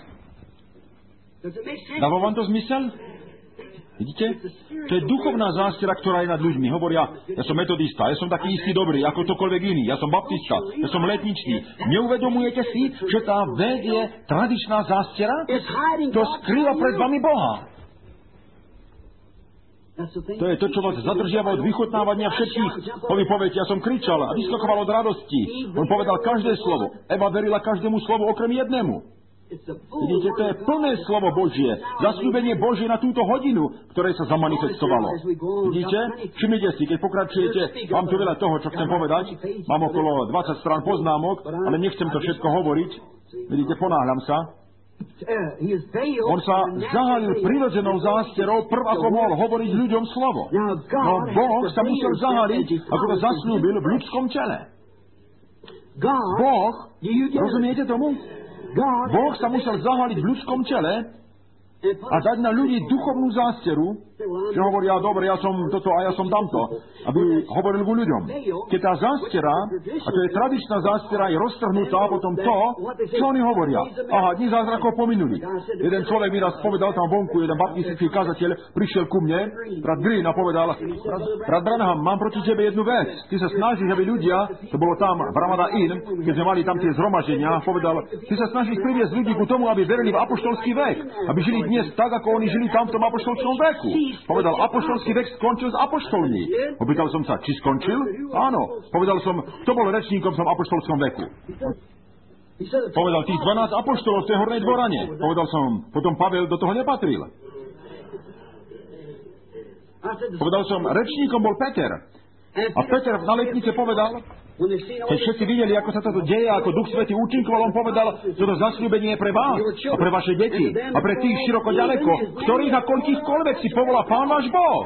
Dáva vám to zmysel? Vidíte? To je duchovná zástera, ktorá je nad ľuďmi. Hovoria, ja som metodista, ja som taký istý dobrý, ako ktokoľvek iný, ja som baptista, ja som letničný. Neuvedomujete si, že tá vec je tradičná zástera? To skrýva pred vami Boha. To je to, čo vás zadržiava od vychutnávania všetkých. On mi poviete, ja som kričal a vyskakoval od radosti. On povedal každé slovo. Eva verila každému slovu okrem jednému. Vidíte, to je plné slovo Božie, zasľúbenie Božie na túto hodinu, ktoré sa zamanifestovalo. Vidíte? Všimnite si, keď pokračujete, mám tu veľa toho, čo chcem povedať, mám okolo 20 strán poznámok, ale nechcem to všetko hovoriť. Vidíte, ponáhľam sa. On sa zahalil prirodzenou zásterou, prv ako mohol hovoriť ľuďom slovo. No Boh sa musel zahaliť, ako to zasľúbil v ľudskom tele. Boh, rozumiete tomu? Boh sa musel zahaliť v ľudskom tele a dať na ľudí duchovnú zásteru, že hovoria, dobre, ja som toto a ja som tamto, aby hovoril ku ľuďom. Keď tá zástera, a to je tradičná zástera, je roztrhnutá, potom to, čo oni hovoria. Aha, dni zázrakov pominuli. Jeden človek mi raz povedal tam vonku, jeden baptistický kazateľ prišiel ku mne, brat Green, a povedal, brat Branham, mám proti tebe jednu vec. Ty sa snažíš, aby ľudia, to bolo tam v Ramada Inn, keď sme mali tam tie zhromaždenia, povedal, ty sa snažíš priviesť ľudí ku tomu, aby verili v apoštolský vek, aby žili dnes tak, ako oni žili tam v tom apoštolskom veku. Povedal, apoštolský vek skončil s apoštolmi. Opýtal som sa, či skončil? Áno. Povedal som, kto bol rečníkom v tom apoštolskom veku? Povedal tých 12 apoštolov v tej hornej dvorane. Povedal som, potom Pavel do toho nepatril. Povedal som, rečníkom bol Peter. A Peter na letnice povedal, keď všetci videli, ako sa toto deje, ako Duch Svätý účinkoval, on povedal, toto zasľúbenie je pre vás a pre vaše deti a pre tých široko ďaleko, ktorých a koľkýchkoľvek si povolá Pán váš Boh.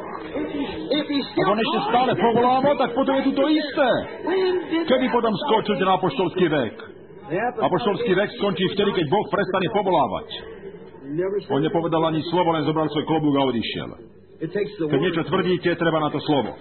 Ak on ešte stále povoláva, tak potom je tu to isté. Kedy potom skočíte na apoštolský vek? Apoštolský vek skončí vtedy, keď Boh prestane povolávať. On nepovedal ani slovo, len zobral svoj klobúk a odišiel. Keď niečo tvrdíte, treba na to slovo.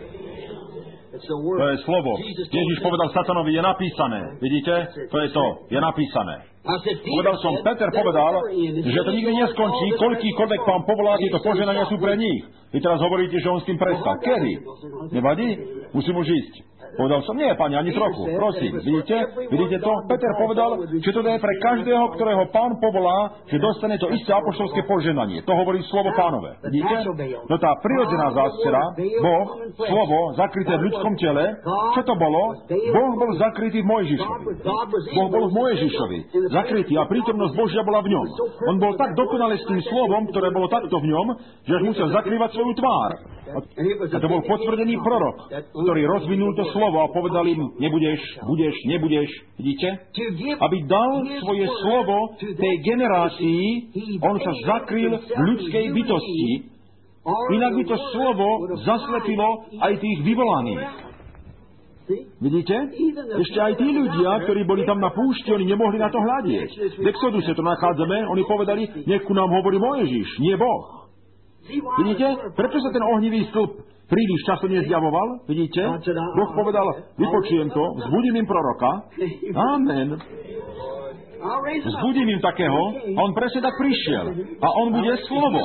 To je slovo. Ježiš povedal satanovi, je napísané. Vidíte? To je to. Je napísané. Povedal som, Peter povedal, že to nikdy neskončí, koľkýkoľvek Pán povolá, tieto požehnania sú pre nich. Vy teraz hovoríte, že on s tým prestal. Kedy? Nevadí? Musím už ísť. Povedal som, nie, pani, ani trochu. Prosím, vidíte to? Peter povedal, že to je pre každého, ktorého Pán povolá, že dostane to isté apoštolské požehnanie. To hovorí slovo Pánové. Vidíte? No tá prirodzená zástera, Boh, slovo, zakryté v ľudskom tele, čo to bolo? Boh bol zakrytý v Mojžišovi. Boh bol v Mojžišovi zakrytý a prítomnosť Božia bola v ňom. On bol tak dokonale s tým slovom, ktoré bolo takto v ňom, že až musel zakrývať svoju tvár. A to bol potvrdený prorok, ktorý rozvinul to slovo a povedal im, nebudeš, vidíte? Aby dal svoje slovo tej generácii, on sa zakryl v ľudskej bytosti, inak by to slovo zaslepilo aj tých vyvolaných. Vidíte? Ešte aj tí ľudia, ktorí boli tam na púšti, oni nemohli na to hľadieť. V Exoduse to nachádzame, oni povedali, nech ku nám hovorí Mojžiš, nie Boh. Vidíte? Prečo sa ten ohnivý stĺp príliš často nezjavoval? Vidíte? Boh povedal, vypočujem to, vzbudím im proroka. Amen. Vzbudím im takého a on presne tak prišiel. A on bude slovo.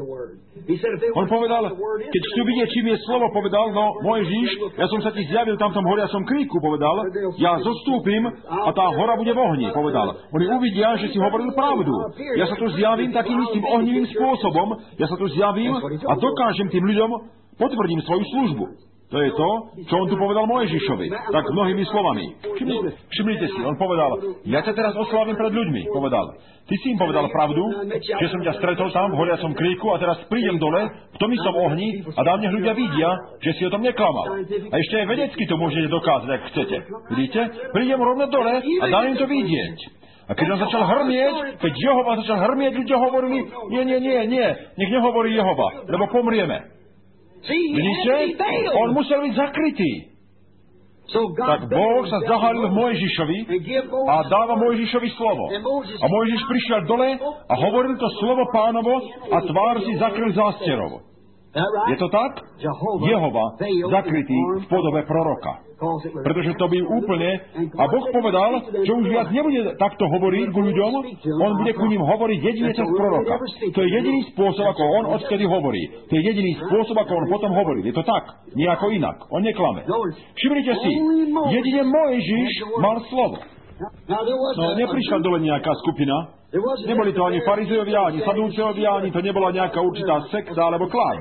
On povedal, keď chcú vidieť, čím je slovo, povedal, no Mojžiš, ja som sa ti zjavil tam v tom horiacom kríku, povedal, ja zostúpim a tá hora bude v ohni, povedal. Oni uvidia, že si hovoril pravdu. Ja sa tu zjavím takým istým ohnivým spôsobom, ja sa tu zjavím a dokážem tým ľuďom, potvrdím svoju službu. To je to, čo on tu povedal Mojžišovi. Tak mnohými slovami. Všimnite si, on povedal, ja ťa teraz oslavím pred ľuďmi, povedal. Ty si im povedal pravdu, že som ťa stretol tam v horiacom kríku a teraz prídem dole v tom istom ohni a dám nech ľudia vidia, že si o tom neklamal. A ešte aj vedecky to môžete dokázať, ak chcete. Vidíte? Prídem rovno dole a dám im to vidieť. A keď on začal hrmieť, keď Jehova začal hrmieť, ľudia hovorili, nie, nech nehovorí Jehova, lebo pomrieme. Vidíte? On musel byť zakrytý. Tak Boh sa zahalil v Mojžišovi a dáva Mojžišovi slovo. A Mojžiš prišiel dole a hovoril to slovo Pánovo a tvár si zakryl zásterou. Je to tak? Jehova zakrytý v podobe proroka. Pretože to by úplne... A Boh povedal, že už viac nebude takto hovoriť k ľuďom, on bude ku ním hovoriť jedine cez proroka. To je jediný spôsob, ako on odtedy hovorí. To je jediný spôsob, ako on potom hovorí. Je to tak, nejako inak. On neklame. Všimnite si, jedine Mojžiš mal slovo. No, neprišla dole nejaká skupina. Neboli to ani farizejovia, ani sadúceovia, ani to nebola nejaká určitá sekta alebo klán.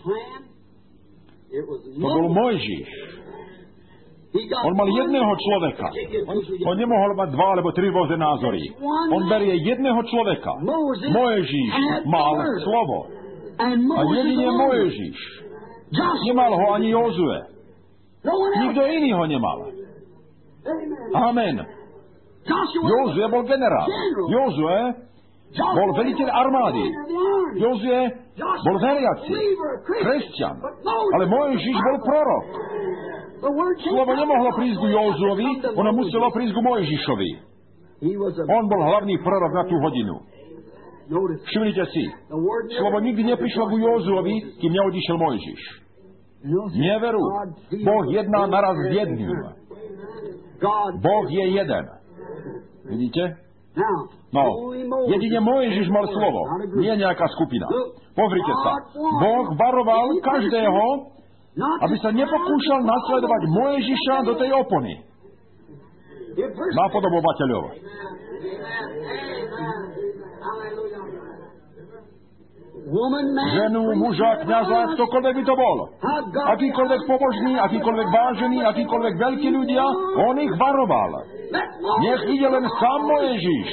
To bol Mojžiš. On mal jedného človeka. On nemohol mať 2 alebo 3 rôzne názory. On berie jedného človeka. Mojžiš mal slovo. A jedine Mojžiš. Nemal ho ani Jozue. Nikto iný ho nemal. Amen. Jozue bol generál. Jozue bol veliteľ armády. Jozue bol veriaci, kresťan. Ale Mojžiš bol prorok. Slovo nemohlo prísť ku Jozuovi, ono muselo prísť ku Mojžišovi. On bol hlavný prorok na tú hodinu. Všimnite si, slovo nikdy neprišlo ku Jozuovi, kým neodišiel Mojžiš. Neveru. Boh jedná naraz s jedným. Boh je jeden. Vidíte? No, jedine Mojžiš mal slovo, nie nejaká skupina. Pozrite sa, Boh varoval každého, aby sa nepokúšal nasledovať Mojžiša do tej opony. Napodobovateľov. ženu, muža, kňaza, ktokoľvek by to bol. Akýkoľvek pobožný, akýkoľvek vážený, akýkoľvek veľký ľudia, on ich varoval. Nech ide len sám Mojžiš.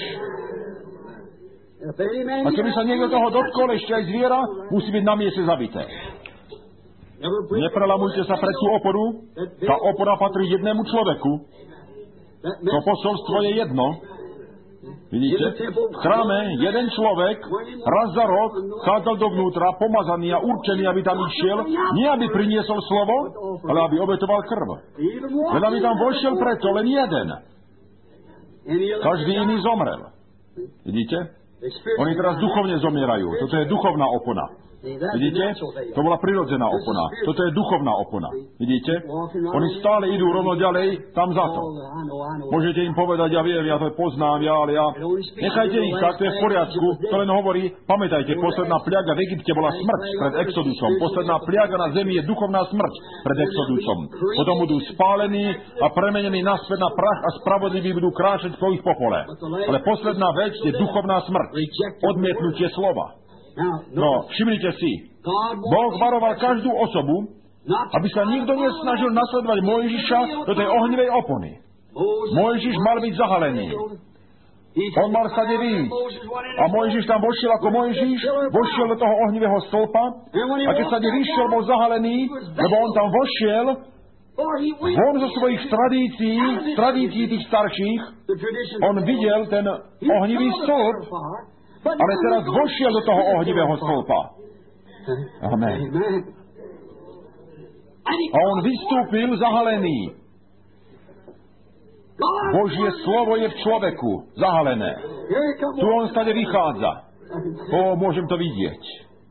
A keby sa niekto toho dotkol, ešte aj zviera, musí byť na mieste zabité. Neprelamujte sa pred tú oporu. Tá opora patrí jednému človeku. To posolstvo je jedno. Vidíte? V chráme jeden človek raz za rok chádzal dovnútra, pomazaný a určený, aby tam išiel, nie aby priniesol slovo, ale aby obetoval krv. Len aby tam vošiel preto len jeden. Každý iný zomrel. Vidíte? Oni teraz duchovne zomierajú. Toto je duchovná opona. Vidíte? To bola prirodzená opona. Toto je duchovná opona. Vidíte? Oni stále idú rovno ďalej, tam za to. Môžete im povedať, ja viem, ja to poznám, ale ja... Nechajte ich tak, to je v poriadku. To len hovorí, pamätajte, posledná pliaga v Egypte bola smrť pred Exodusom. Posledná pliaga na zemi je duchovná smrť pred Exodusom. Potom budú spálení a premenení naspäť na prach a spravodliví budú kráčať po ich popole. Ale posledná vec je duchovná smrť. Odmietnutie slova. No, všimnite si, Boh varoval každú osobu, aby sa nikto nesnažil nasledovať Mojžiša do tej ohnivej opony. Mojžiš mal byť zahalený. On mal stade výjsť. A Mojžiš tam vošiel ako Mojžiš, vošiel do toho ohnivého stĺpa a keď stade vyšiel, bol zahalený, lebo on tam vošiel von zo svojich tradícií tých starších, on videl ten ohnivý stĺp, ale teraz vošiel do toho ohnivého stĺpa. Amen. A on vystúpil zahalený. Božie slovo je v človeku zahalené. Tu on stade vychádza. Môžem to vidieť.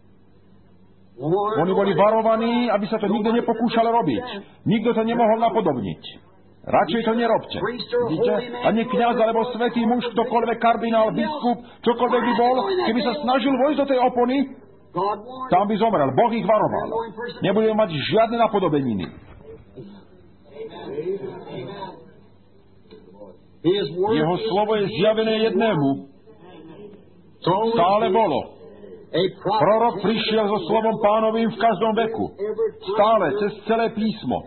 Oni boli varovaní, aby sa to nikto nepokúšal robiť. Nikto to nemohol napodobniť. Radšej to nerobte. Vidíte? Ani kňaz, alebo svätý muž, ktokoľvek, kardinál, biskup, čokoľvek by bol, keby sa snažil vojsť do tej opony, tam by zomrel. Boh ich varoval. Nebudeme mať žiadne napodobeniny. Jeho slovo je zjavené jednému. Stále bolo. Prorok prišiel so slovom Pánovým v každom veku. Stále, cez celé písmo.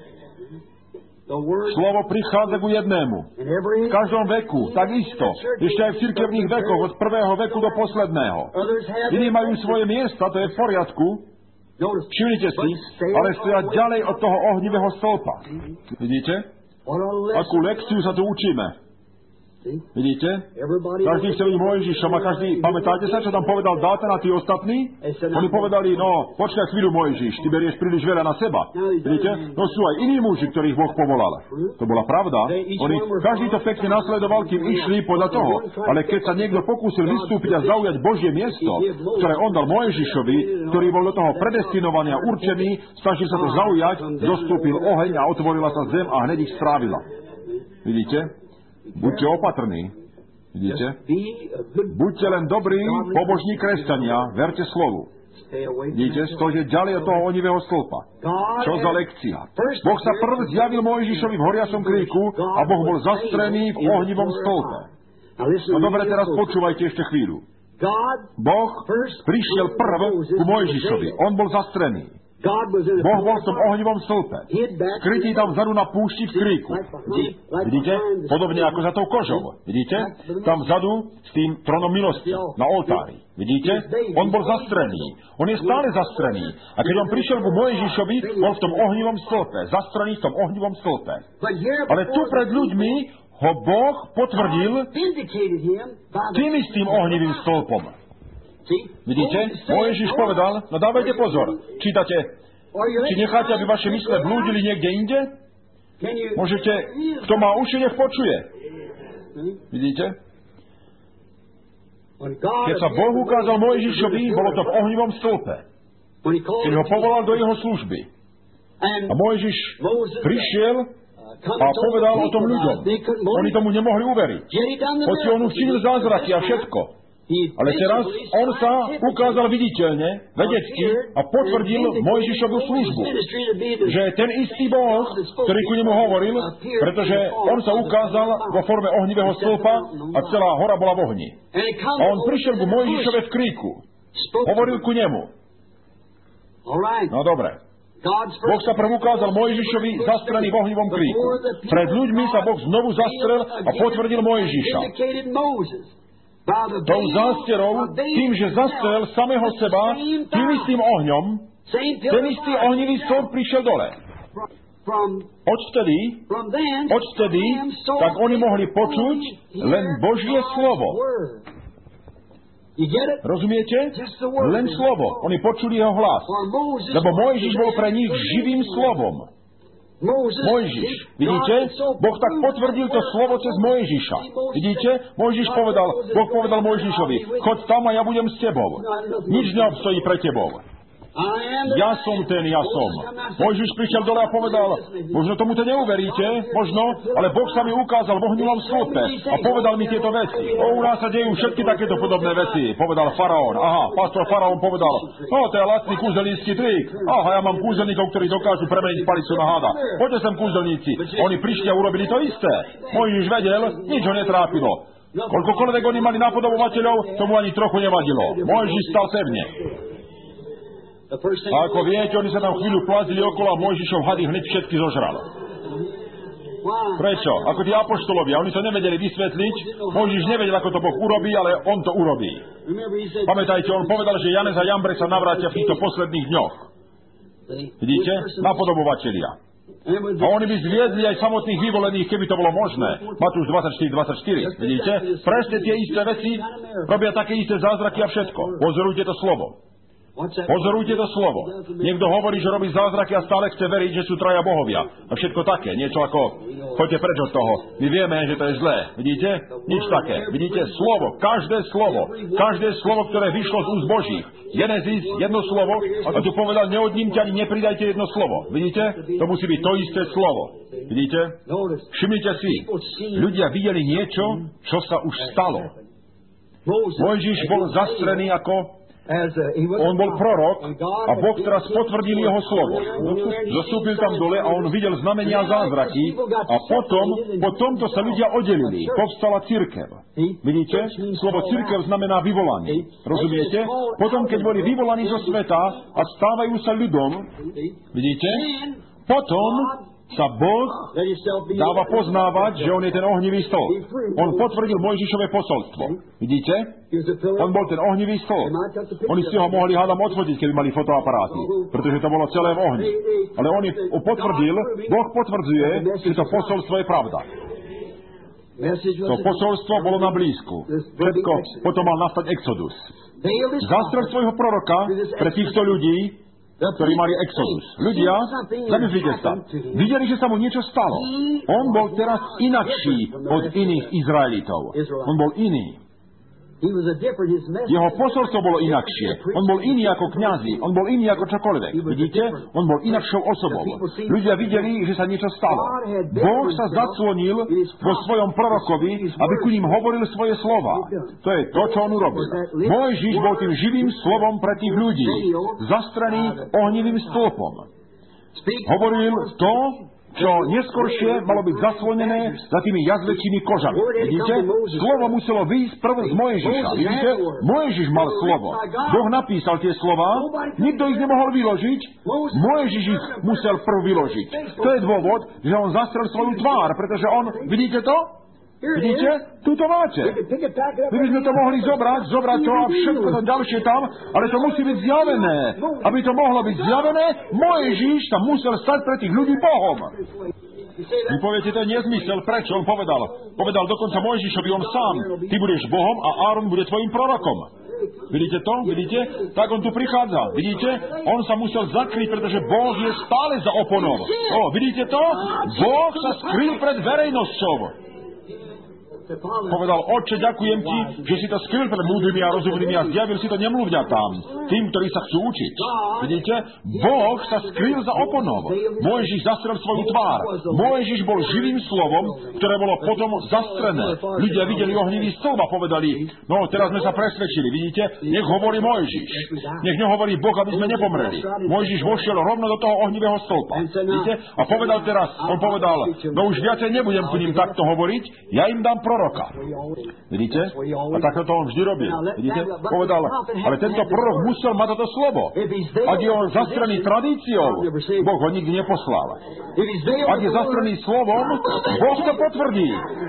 Slovo prichádza ku jednému. V každom veku, takisto. Ešte aj v cirkevných vekoch, od prvého veku do posledného. Iní majú svoje miesta, to je v poriadku. Všimnite si, ale stoja ďalej od toho ohnivého stĺpa. Vidíte? Akú lekciu sa tu učíme. Vidíte? Každý chce byť Mojžišom a každý... Pamätáte sa, čo tam povedal Dátan a tí ostatní? Oni povedali, no, počkaj chvíľu Mojžiš, ty berieš príliš veľa na seba. Vidíte? No sú aj iní muži, ktorých Boh povolal. To bola pravda. Každý to pekne nasledoval, kým išli podľa toho. Ale keď sa niekto pokúsil vystúpiť a zaujať Božie miesto, ktoré on dal Mojžišovi, ktorý bol do toho predestinovaný a určený, snažil sa to zaujať, zostúpil oheň a otvorila sa zem a hneď ich strávila. Vidíte? Buďte opatrní. Vidíte? Buďte len dobrí, pobožní kresťania, verte slovu. Vidíte? Stojte ďalej od toho ohnivého stĺpa. Čo za lekcia? Boh sa prv zjavil Mojžišovi v horiacom kríku a Boh bol zastrený v ohnivom stĺpe. No dobre, teraz počúvajte ešte chvíľu. Boh prišiel prv ku Mojžišovi. On bol zastrený. Boh bol v tom ohnivom stĺpe. Skrytý tam vzadu na púšti v kríku. Vidíte? Podobne ako za tou kožou. Vidíte? Tam vzadu s tým trónom milosti na oltári. Vidíte? On bol zastrený. On je stále zastrený. A keď on prišiel ku Mojžišovi, bol v tom ohnivom stĺpe. Zastrený v tom ohnivom stĺpe. Ale tu pred ľuďmi ho Boh potvrdil tým istým ohnivým stĺpom. Vidíte? Mojžiš povedal, no dávajte pozor. Čítate, či necháte, aby vaše mysle blúdili niekde inde? Môžete, kto má uši, nech počuje. Vidíte? Keď sa Boh ukázal Mojžišovi, bolo to v ohnivom stĺpe. Keď ho povolal do jeho služby. A Mojžiš prišiel a povedal o tom ľuďom. Oni tomu nemohli uveriť. Hoci on učinil zázraky a všetko. Ale teraz on sa ukázal viditeľne, vedecky a potvrdil Mojžišovu službu. Že ten istý Boh, ktorý ku nemu hovoril, pretože on sa ukázal vo forme ohnivého stĺpa a celá hora bola v ohni. A on prišiel ku Mojžišove v kríku. Hovoril ku nemu. No dobre. Boh sa prv ukázal Mojžišovi zastrelý v ohnivom kríku. Pred ľuďmi sa Boh znovu zastrel a potvrdil Mojžiša. Tou zásterou, tým, že zastrel samého seba, tým istým ohňom, ten istý ohnivý stĺp prišiel dole. Odvtedy, tak oni mohli počuť len Božie slovo. Rozumiete? Len slovo. Oni počuli jeho hlas. Lebo Mojžiš bol pre nich živým slovom. Mojžiš. Vidíte? Boh tak potvrdil to slovo cez Mojžiša. Vidíte? Mojžiš povedal, Boh povedal Mojžišovi, choď tam a ja budem s tebou. Nič neobstojí pre tebou. Ja som ten, ja som. Mojžiš prišiel dole a povedal, možno tomuto neuveríte, možno, ale Boh sa mi ukázal v ohnivom stĺpe a povedal mi tieto veci. U nás sa dejú všetky takéto podobné veci, povedal faraón. Aha, pastor faraón povedal, to je lacný kúzelnícky trik. Aha, ja mám kúzelníkov, ktorí dokážu premeniť palicu na hada. Poďte sem, kúzelníci. Oni prišli a urobili to isté. Mojžiš vedel, nič ho netrápilo. Koľkokoľvek oni mali napodobovateľov, tomu ani trochu nevadilo. Mojžiš stal pevne. A ako viete, oni sa tam chvíľu plazili okolo a Mojžišov hady hneď všetky zožral. Prečo? Ako tí apoštolovia, oni to nevedeli vysvetliť, Mojžiš nevedel, ako to Boh urobí, ale on to urobí. Pamätajte, on povedal, že Janez a Jambre sa navrátia v týchto posledných dňoch. Vidíte? Napodobovatelia. A oni by zviedli aj samotných vyvolených, keby to bolo možné. Matúš 24:24. Vidíte? Presne tie isté veci robia také isté zázraky a všetko. Pozorujte to slovo. Pozorujte to slovo. Niekto hovorí, že robí zázraky a stále chce veriť, že sú traja bohovia. A všetko také. Niečo ako, choďte preč od toho. My vieme, že to je zlé. Vidíte? Nič také. Vidíte? Slovo. Každé slovo, ktoré vyšlo z úst Božích. Genesis, jedno slovo. A tu povedal, neodnímte ani nepridajte jedno slovo. Vidíte? To musí byť to isté slovo. Vidíte? Všimnite si. Ľudia videli niečo, čo sa už stalo. Mojžiš bol zastrený ako on bol prorok a Boh teraz potvrdil jeho slovo. Zostúpil tam dole a on videl znamenia a zázraky a potom, po tomto sa ľudia oddelili. Povstala cirkev. Vidíte? Slovo cirkev znamená vyvolaný. Rozumiete? Potom, keď boli vyvolaní zo sveta a stávajú sa ľudom, vidíte? Potom sa Boh dáva poznávať, že on je ten ohnivý stĺp. On potvrdil Mojžišové posolstvo. Vidíte? On bol ten ohnivý stĺp. Oni si ho mohli, hádam, odfodiť, keby mali fotoaparáty, pretože to bolo celé v ohni. Ale on potvrdil, Boh potvrdzuje, že to posolstvo je pravda. To posolstvo bolo na blízku. Všetko, potom mal nastať exodus. Zástrel svojho proroka pre týchto ľudí, ktorí mali exodus. Ľudia, zamyslite sa, videli, že sa mu niečo stalo. On bol teraz inakší od iných Izraelitov. On bol iný. Jeho posolstvo bolo inakšie. On bol iný ako kňazi. On bol iný ako čokoľvek. Vidíte? On bol inakšou osobou. Ľudia videli, že sa niečo stalo. Boh sa zaslonil vo svojom prorokovi, aby ku ním hovoril svoje slova. To je to, čo on urobil. Mojžiš bol tým živým slovom pre tých ľudí, zastrený ohnivým stĺpom. Hovoril to, čo neskôršie malo byť zaslonené za tými jazvečími kožami. Vidíte? Slovo muselo vyjsť prv z Mojžiša. Vidíte? Mojžiš mal slovo. Boh napísal tie slova, nikto ich nemohol vyložiť, Mojžiš ich musel prv vyložiť. To je dôvod, že on zastrel svoju tvár, pretože on, vidíte to? Vidíte? Tu to máte. My by sme to mohli zobrať to a všetko to ďalšie tam, ale to musí byť zjavené. Aby to mohlo byť zjavené, Mojžiš tam musel stať pre tých ľudí Bohom. Vy poviete, to je nezmysel. Prečo? On povedal dokonca Mojžišovi, on sám, ty budeš Bohom a Áron bude tvojim prorokom. Vidíte to? Vidíte? Tak on tu prichádza. Vidíte? On sa musel zakryť, pretože Boh je stále za oponou. Vidíte to? Boh sa skryl pred verejnosťou. Povedal, Otče, ďakujem ti, že si to skryl pred múdrymi a rozumnými a zjavil si to nemluvňatám, tým, ktorí sa chcú učiť. Vidíte? Boh sa skryl za oponou. Mojžiš zastrel svoju tvár. Mojžiš bol živým slovom, ktoré bolo potom zastrené. Ľudia videli ohnivý stĺp a povedali, no teraz sme sa presvedčili, vidíte? Nech hovorí Mojžiš. Nech nehovorí Boh, aby sme nepomreli. Mojžiš vošiel rovno do toho ohnivého stĺpa. Vidíte? A povedal teraz, on povedal, no už viacej nebudem ku ním takto hovoriť, ja im dám proroka. Vidíte? A takto to on vždy robil. Vidíte? Povedal, ale tento prorok musel mať toto slovo. Ak je on zastrený tradíciou, Boh ho nikdy neposlal. Ak je zastrený slovom, Boh to potvrdí.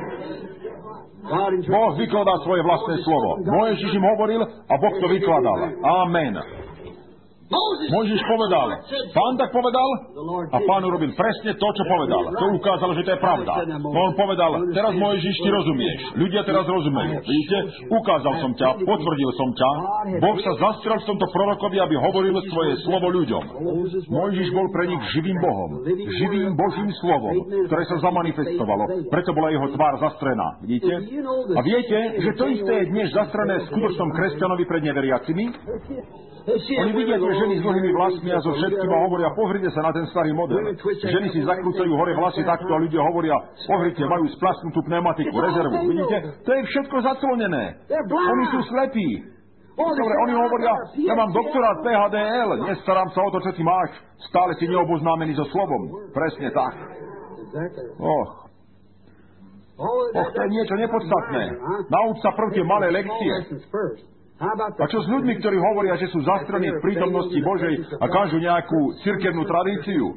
Boh vykladá svoje vlastné slovo. Mojžiš im hovoril a Boh to vykladal. Amen. Mojžiš povedal, Pán tak povedal a Pán urobil presne to, čo povedal. To ukázalo, že to je pravda. No on povedal, teraz Mojžiš, ty rozumieš. Ľudia teraz rozumejú. Vidíte? Ukázal som ťa, potvrdil som ťa. Boh sa zastrel v tomto prorokovi, aby hovoril svoje slovo ľuďom. Mojžiš bol pre nich živým Bohom, živým Božím slovom, ktoré sa zamanifestovalo. Preto bola jeho tvár zastrená. Vidíte? A viete, že to isté je dnes zastrené v skutočnom kresťanovi pred neveriacimi? Oni vidia tie ženy s dlhými vlasmi a so všetkým a hovoria, pozrite sa na ten starý model. Ženy si zakrúcajú hore vlasy takto a ľudia hovoria, pozrite, majú splasnutú pneumatiku, rezervu. Vidíte? To je všetko zaclonené. Oni sú slepí. Dobre, oni hovoria, ja mám doktorát PhDL, nestarám sa o to, čo ty máš. Stále si neoboznámený so slovom. Presne tak. To je niečo nepodstatné. Nauč sa prv tie malé lekcie. A čo s ľuďmi, ktorí hovoria, že sú zastrení v prítomnosti Božej a kážu nejakú cirkevnú tradíciu?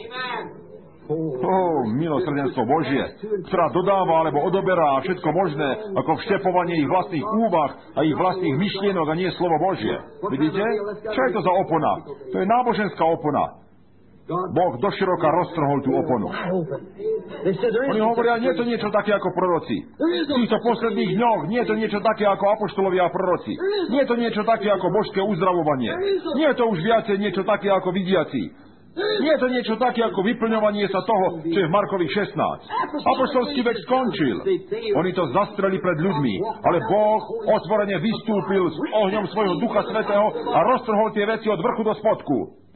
Milosrdenstvo Božie, ktorá dodáva alebo odoberá všetko možné, ako vštepovanie ich vlastných úvah a ich vlastných myšlienok a nie slovo Božie. Vidíte? Čo je to za opona? To je náboženská opona. Boh doširoka roztrhol tú oponu. Oni hovoria, nie je to niečo také ako proroci. V týchto posledných dňoch nie je to niečo také ako apoštolovia a proroci. Nie je to niečo také ako božské uzdravovanie. Nie je to už viacej niečo také ako vidiaci. Nie je to niečo také ako vyplňovanie sa toho, čo je v Markovi 16. Apoštolský vek skončil. Oni to zastreli pred ľuďmi, ale Boh otvorene vystúpil s ohňom svojho Ducha Svätého a roztrhol tie veci od vrchu do spodku.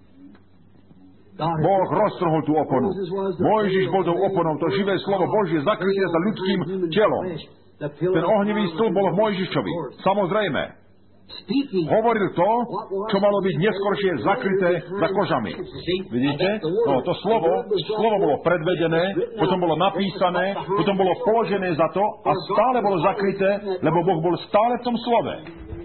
Boh roztrhol tú oponu. Mojžiš bol tou oponou, to živé slovo Božie zakryté za ľudským telom. Ten ohnivý stĺp bol v Mojžišovi. Samozrejme. Hovoril to, čo malo byť neskôršie zakryté za kožami. Vidíte? No, to slovo bolo predvedené, potom bolo napísané, potom bolo položené za to a stále bolo zakryté, lebo Boh bol stále v tom slove.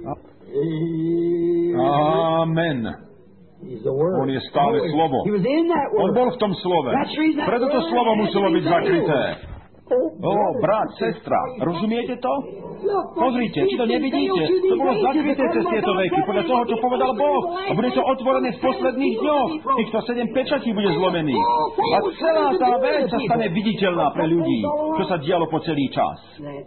Amen. On je stále slovo. On bol v tom slove. Preto to slovo muselo byť zakryté. Brat, sestra, rozumiete to? Pozrite, či to nevidíte? To bolo zakryté cez tieto veky, podľa toho, čo povedal Boh. A bude to otvorené v posledných dňoch. Týchto 7 pečatí bude zlomených. A celá tá vec sa stane viditeľná pre ľudí, čo sa dialo po celý čas.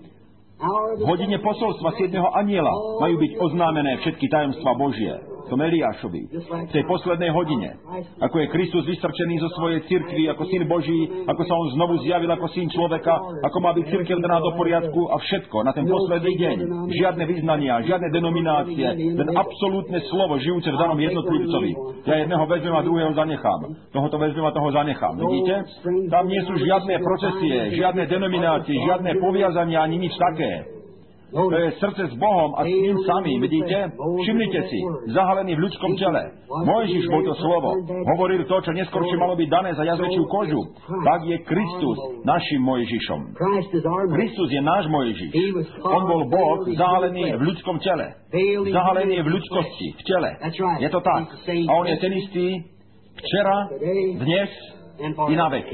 V hodine posolstva 7. anjela majú byť oznámené všetky tajomstvá Božie. Tom Eliášovi, v tej poslednej hodine. Ako je Kristus vystrčený zo svojej cirkvi ako syn Boží, ako sa on znovu zjavil ako syn človeka, ako má byť cirkev daná do poriadku a všetko na ten posledný deň. Žiadne vyznania, žiadne denominácie, len absolútne slovo žijúce v danom jednotlivcovi. Ja jedného vezmem a druhého zanechám. Tohoto vezmem a toho zanechám. Vidíte? Tam nie sú žiadne procesie, žiadne denominácie, žiadne poviazania ani nič také. To je srdce s Bohom a s ním samým, vidíte? Všimnite si, zahalený v ľudskom tele. Mojžiš bol to slovo. Hovoril to, čo neskôršie malo byť dané za jazvečiu kožu. Tak je Kristus našim Mojžišom. Kristus je náš Mojžiš. On bol Boh zahalený v ľudskom tele. Zahalený v ľudskosti, v tele. Je to tak. A on je ten istý včera, dnes i na veky.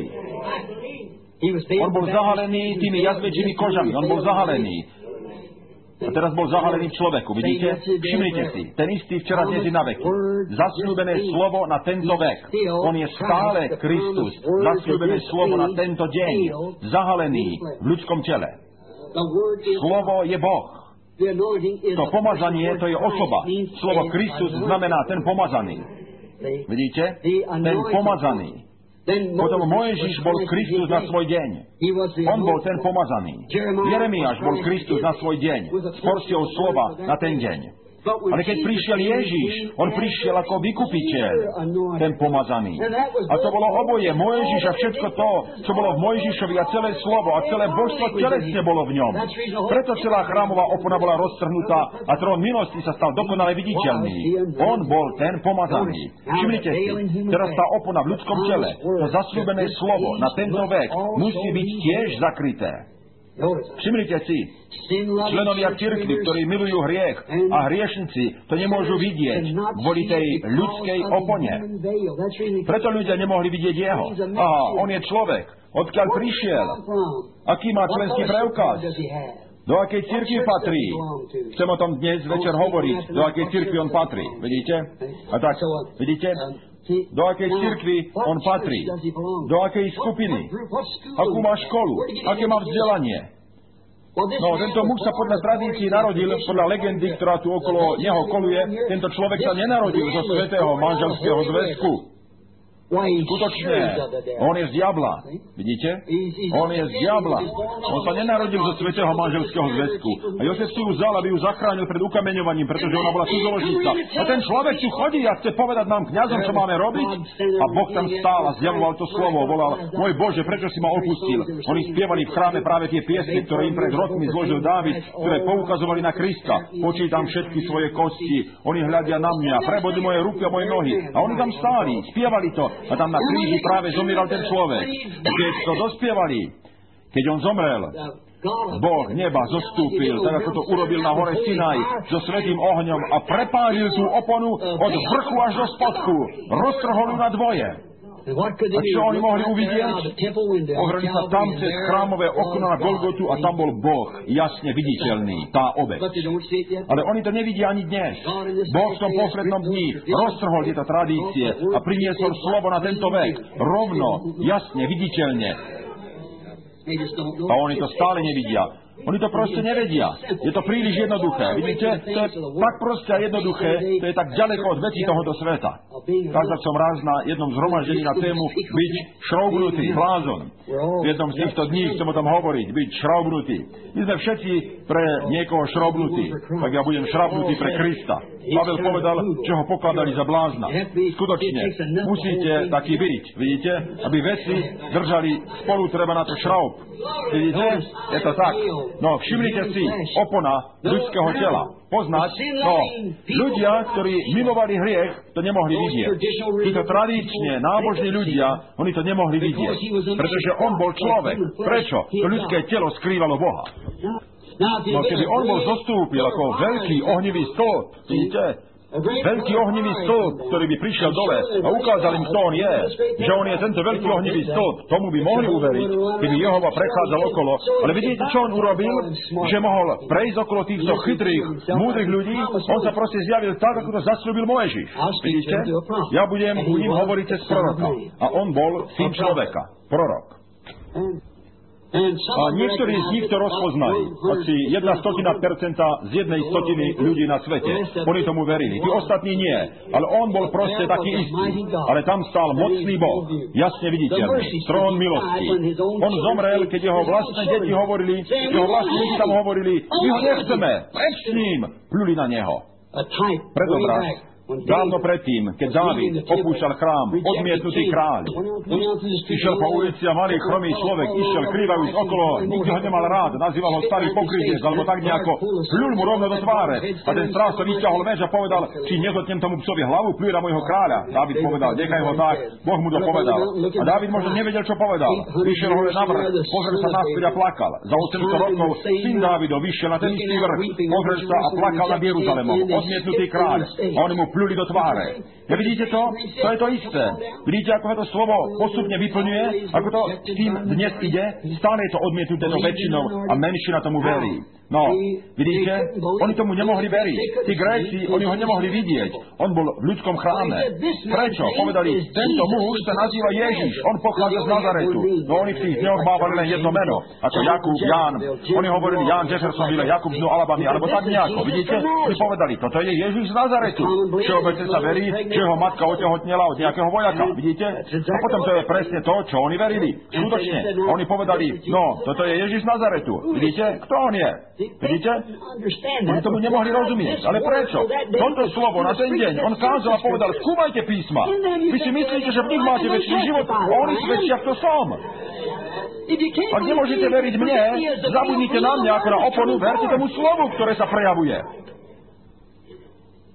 On bol zahalený tými jazvečími kožami. On bol zahalený. A teraz bol zahalený v človeku, vidíte? Všimnite si, ten istý včera, dnes i na veky. Zasľúbené slovo na tento vek. On je stále Kristus. Zasľúbené slovo na tento deň. Zahalený v ľudskom tele. Slovo je Boh. To pomazanie, to je osoba. Slovo Kristus znamená ten pomazaný. Vidíte? Ten pomazaný. Potom Mojžiš bol Kristus na svoj deň. On bol ten pomazaný. Jeremiáš bol Kristus na svoj deň. S porciou slova na ten deň. Ale keď prišiel Ježiš, on prišiel ako vykupiteľ, ten pomazaný. A to bolo oboje, Mojžiš a všetko to, čo bolo v Mojžišovi a celé slovo a celé božstvo telesne bolo v ňom. Preto celá chrámová opona bola roztrhnutá a trón milosti sa stal dokonale viditeľný. On bol ten pomazaný. Všimnite si, teraz tá opona v ľudskom tele, to zasľúbené slovo na tento vek musí byť tiež zakryté. Všimnite si, členovia cirkvi, ktorí milujú hriech a hriešnici to nemôžu vidieť kvôli tej ľudskej opone. Preto ľudia nemohli vidieť jeho. Aha, on je človek. Odkiaľ prišiel? Aký má členský preukaz? Do akej cirkvi patrí? Chcem o tom dnes večer hovoriť. Do akej cirkvi on patrí. Vidíte? A tak, vidíte? Do akej cirkvi on patrí? Do akej skupiny? Akú má školu? Aké má vzdelanie? No, tento muž sa podľa tradícií narodil, podľa legendy, ktorá tu okolo neho koluje, tento človek sa nenarodil zo svätého manželského zväzku. Skutočne, on je z diabla. Vidíte? On je z diabla. On sa nenarodil zo svätého manželského zväzku. A Jozef si ju vzal, aby ju zachránil pred ukameňovaním, pretože ona bola cudzoložnica. A ten človek tu chodí a chce povedať nám kňazom, čo máme robiť. A Boh tam stál a zjavoval to slovo. Volal: môj Bože, prečo si ma opustil? Oni spievali v chráme práve tie piesne, ktoré im pred rokmi zložil Dávid, ktoré poukazovali na Krista. Počítam všetky svoje kosti. Oni hľadia na mňa. Prebodli moje ruky a moje nohy. A oni tam stáli, spievali to. A tam na kríži práve zomieral ten človek. Keď to dospievali, keď on zomrel, Boh neba zostúpil, tak ako to urobil na hore Sinaj, so svätým ohňom a prepálil tú oponu od vrchu až do spodku. Roztrhol ju na dvoje. A čo oni mohli uvidieť? Ohrali sa tam cez chrámové okno na Golgotu a tam bol Boh jasne viditeľný, tá obeť. Ale oni to nevidia ani dnes. Boh v tom poslednom dni roztrhol tieto tradície a priniesol slovo na tento vek. Rovno, jasne, viditeľne. A oni to stále nevidia. Oni to proste nevedia. Je to príliš jednoduché. Vidíte, to je tak proste a jednoduché, to je tak ďaleko od vecí tohoto sveta. Kázal som raz na jednom zhromaždení na tému byť šroubnutý, blázon. V jednom z týchto dní chcem o tom hovoriť, byť šroubnutý. My sme všetci pre niekoho šroubnutí, tak ja budem šroubnutý pre Krista. Pavel povedal, že ho pokladali za blázna. Skutočne, musíte taký byť, vidíte, aby veci držali spolu, treba na to šroub. Vidíte, je to tak. No, všimnite si, opona ľudského tela. Poznať, no, ľudia, ktorí milovali hriech, to nemohli vidieť. Títo tradične nábožní ľudia, oni to nemohli vidieť. Pretože on bol človek. Prečo? To ľudské telo skrývalo Boha. No, keby on bol zostúpil ako veľký ohnivý stĺp, vidíte? Veľký ohnivý stĺp, ktorý by prišiel dole a ukázal im, kto on je, že on je tento veľký ohnivý stĺp, tomu by mohli uveriť, keby Jehova prechádzal okolo. Ale vidíte, čo on urobil? Že mohol prejsť okolo týchto chytrých, múdrych ľudí. On sa proste zjavil tak, ako to zasľúbil Mojžiš. Vidíte? Ja budem ku ním hovoriť cez proroka. A on bol syn človeka, prorok. A niektorí z nich to rozpoznali. Asi 1/100% z 1/100 ľudí na svete. Oni tomu verili. Tí ostatní nie. Ale on bol proste taký istý. Ale tam stál mocný Boh. Jasne viditeľný. Trón milosti. On zomrel, keď jeho vlastné deti hovorili, tam hovorili, my ho nechceme, preč s ním. Pluli na neho. Predobraz. Dávno predtým, keď Dávid opúšťal chrám, odmietnutý kráľ, išiel po ulici a malý chromý človek išiel krývajúc okolo, nikto ho nemal rád, nazýval ho starý pokrytec, alebo tak nejako, pľul mu rovno do tváre. A ten strážca vyťahol meč a povedal, či nezotnem tomu psovi hlavu, pľuje na môjho kráľa. Dávid povedal, nechaj ho tak, Boh mu to povedal. A Dávid možno nevedel, čo povedal. Išiel hore na vrch, pozrel sa naspäť a plakal. Za 800 rokov syn Dávidov vyšiel na ten istý vrch, pozrel sa a plakal nad Jeruzalémom, odmietnutý kráľ. A oni mu pľuli do tváre. Vidíte to? To je to isté. Vidíte, ako to slovo postupne vyplňuje, ako to s tým dnes ide? Stále je to odmietnuté to väčšinou a menšina tomu verí. No, vidíte? Oni tomu nemohli veriť. Tí Gréci, oni ho nemohli vidieť. On bol v ľudskom chráme. Prečo? Povedali, tento muž sa nazýva Ježiš. On pochádza z Nazaretu. No oni v tých dňoch mávali len jedno meno. Ako Jakub, Ján. Oni hovorili Ján Jeffersonville, Jakub z New Alabamy, alebo tak nejako. Vidíte? Oni povedali, toto je Ježiš z Nazaretu. Všeobecne sa verí, že jeho matka otehotnela od nejakého vojaka. Vidíte? A potom to je presne to, čo oni verili. Skutočne. Oni povedali, no, toto je Ježiš z Nazaretu. Vidíte? Kto on je? Vidíte? Oni tomu nemohli rozumieť. Ale prečo? Toto slovo na ten deň on kázal a povedal, skúmajte písma. Vy si myslíte, že v nich máte večný život? Oni svedčia, kto som. Ak nemôžete veriť mne, zabudnite na mňa ako na oponu, verte tomu slovu, ktoré sa prejavuje.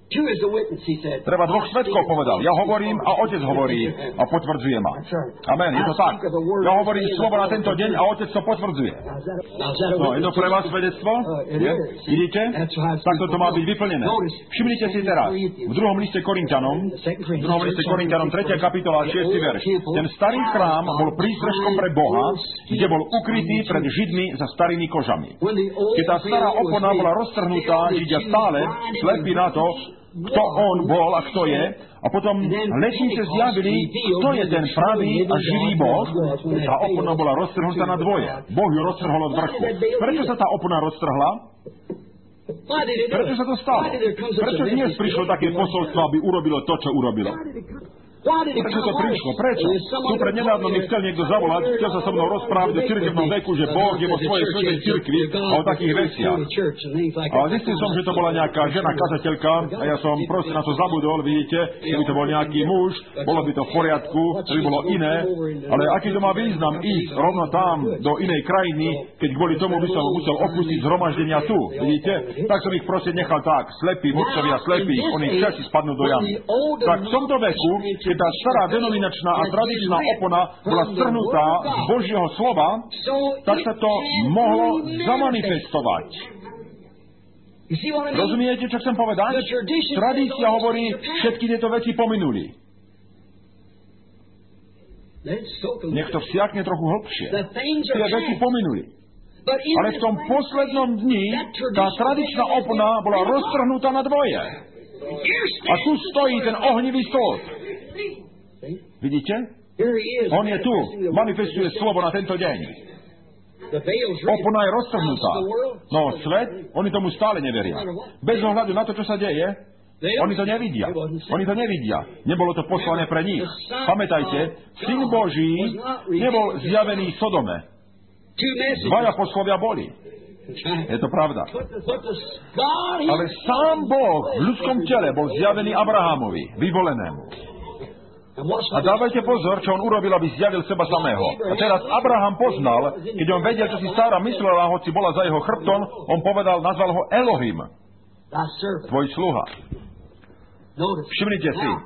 Treba dvoch svedkov, povedal. Ja hovorím a Otec hovorí a potvrdzuje ma. Amen, je to tak. Ja hovorím slovo na tento deň a Otec to potvrdzuje. No, je to pre vás svedectvo? Vidíte? Takto to má byť vyplnené. Všimnite si teraz, v 2. liste Korinťanom, 3. kapitola, 6. verš. Ten starý chrám bol prístrežkom pre Boha, kde bol ukrytý pred Židmi za starými kožami. Keď tá stará opona bola roztrhnutá, Židia stále slepí na to, kto on bol a kto je, a potom letnice zjavili, kto je ten pravý a živý Boh. Tá opona bola roztrhnutá na dvoje. Boh ju roztrhol od vrchu. Prečo sa tá opona roztrhla? Prečo sa to stalo? Prečo dnes prišlo také posolstvo, aby urobilo to, čo urobilo? Prečo to prišlo? Prečo? Tu prednedávno mi chcel niekto zavolať, chcel sa so mnou rozprávať o cirkevnom veku, že Boh je vo svojej svätej cirkvi a o takých veciach. A zistil som, že to bola nejaká žena kazateľka a ja som proste na to zabudol, vidíte, keby to bol nejaký muž, bolo by to v poriadku, to by bolo iné, ale aký to má význam ísť rovno tam do inej krajiny, keď kvôli tomu by som musel opustiť zhromaždenia tu, vidíte? Tak som ich proste nechal tak, slepí, mudcovia slepí, oni všetci spadnú do jamy. Tak v tomto veku, tá stará denominačná a tradičná opona bola strhnutá z Božieho slova, tak sa to mohlo zamanifestovať. Rozumiete, čo chcem povedať? Tradícia hovorí, všetky tieto veci pominuli. Nech to vsiakne trochu hlbšie. Tie veci pominuli. Ale v tom poslednom dni tá tradičná opona bola roztrhnutá na dvoje. A tu stojí ten ohnivý stĺp. Vidíte? On je tu. Manifestuje slovo na tento deň. Opona je roztrhnutá. No svet, oni tomu stále neveria. Bez ohľadu na to, čo sa deje, oni to nevidia. Oni to nevidia. Nebolo to poslané pre nich. Pamätajte, Syn Boží nebol zjavený Sodome. Dvaja poslovia boli. Je to pravda. Ale sám Boh v ľudskom tele bol zjavený Abrahamovi, vyvolenému. A dávajte pozor, čo on urobil, aby zjavil seba samého. A teraz Abraham poznal, keď on vedel, čo si Sára myslela, hoci bola za jeho chrbtom, on povedal, nazval ho Elohim, tvoj sluha. Všimnite si,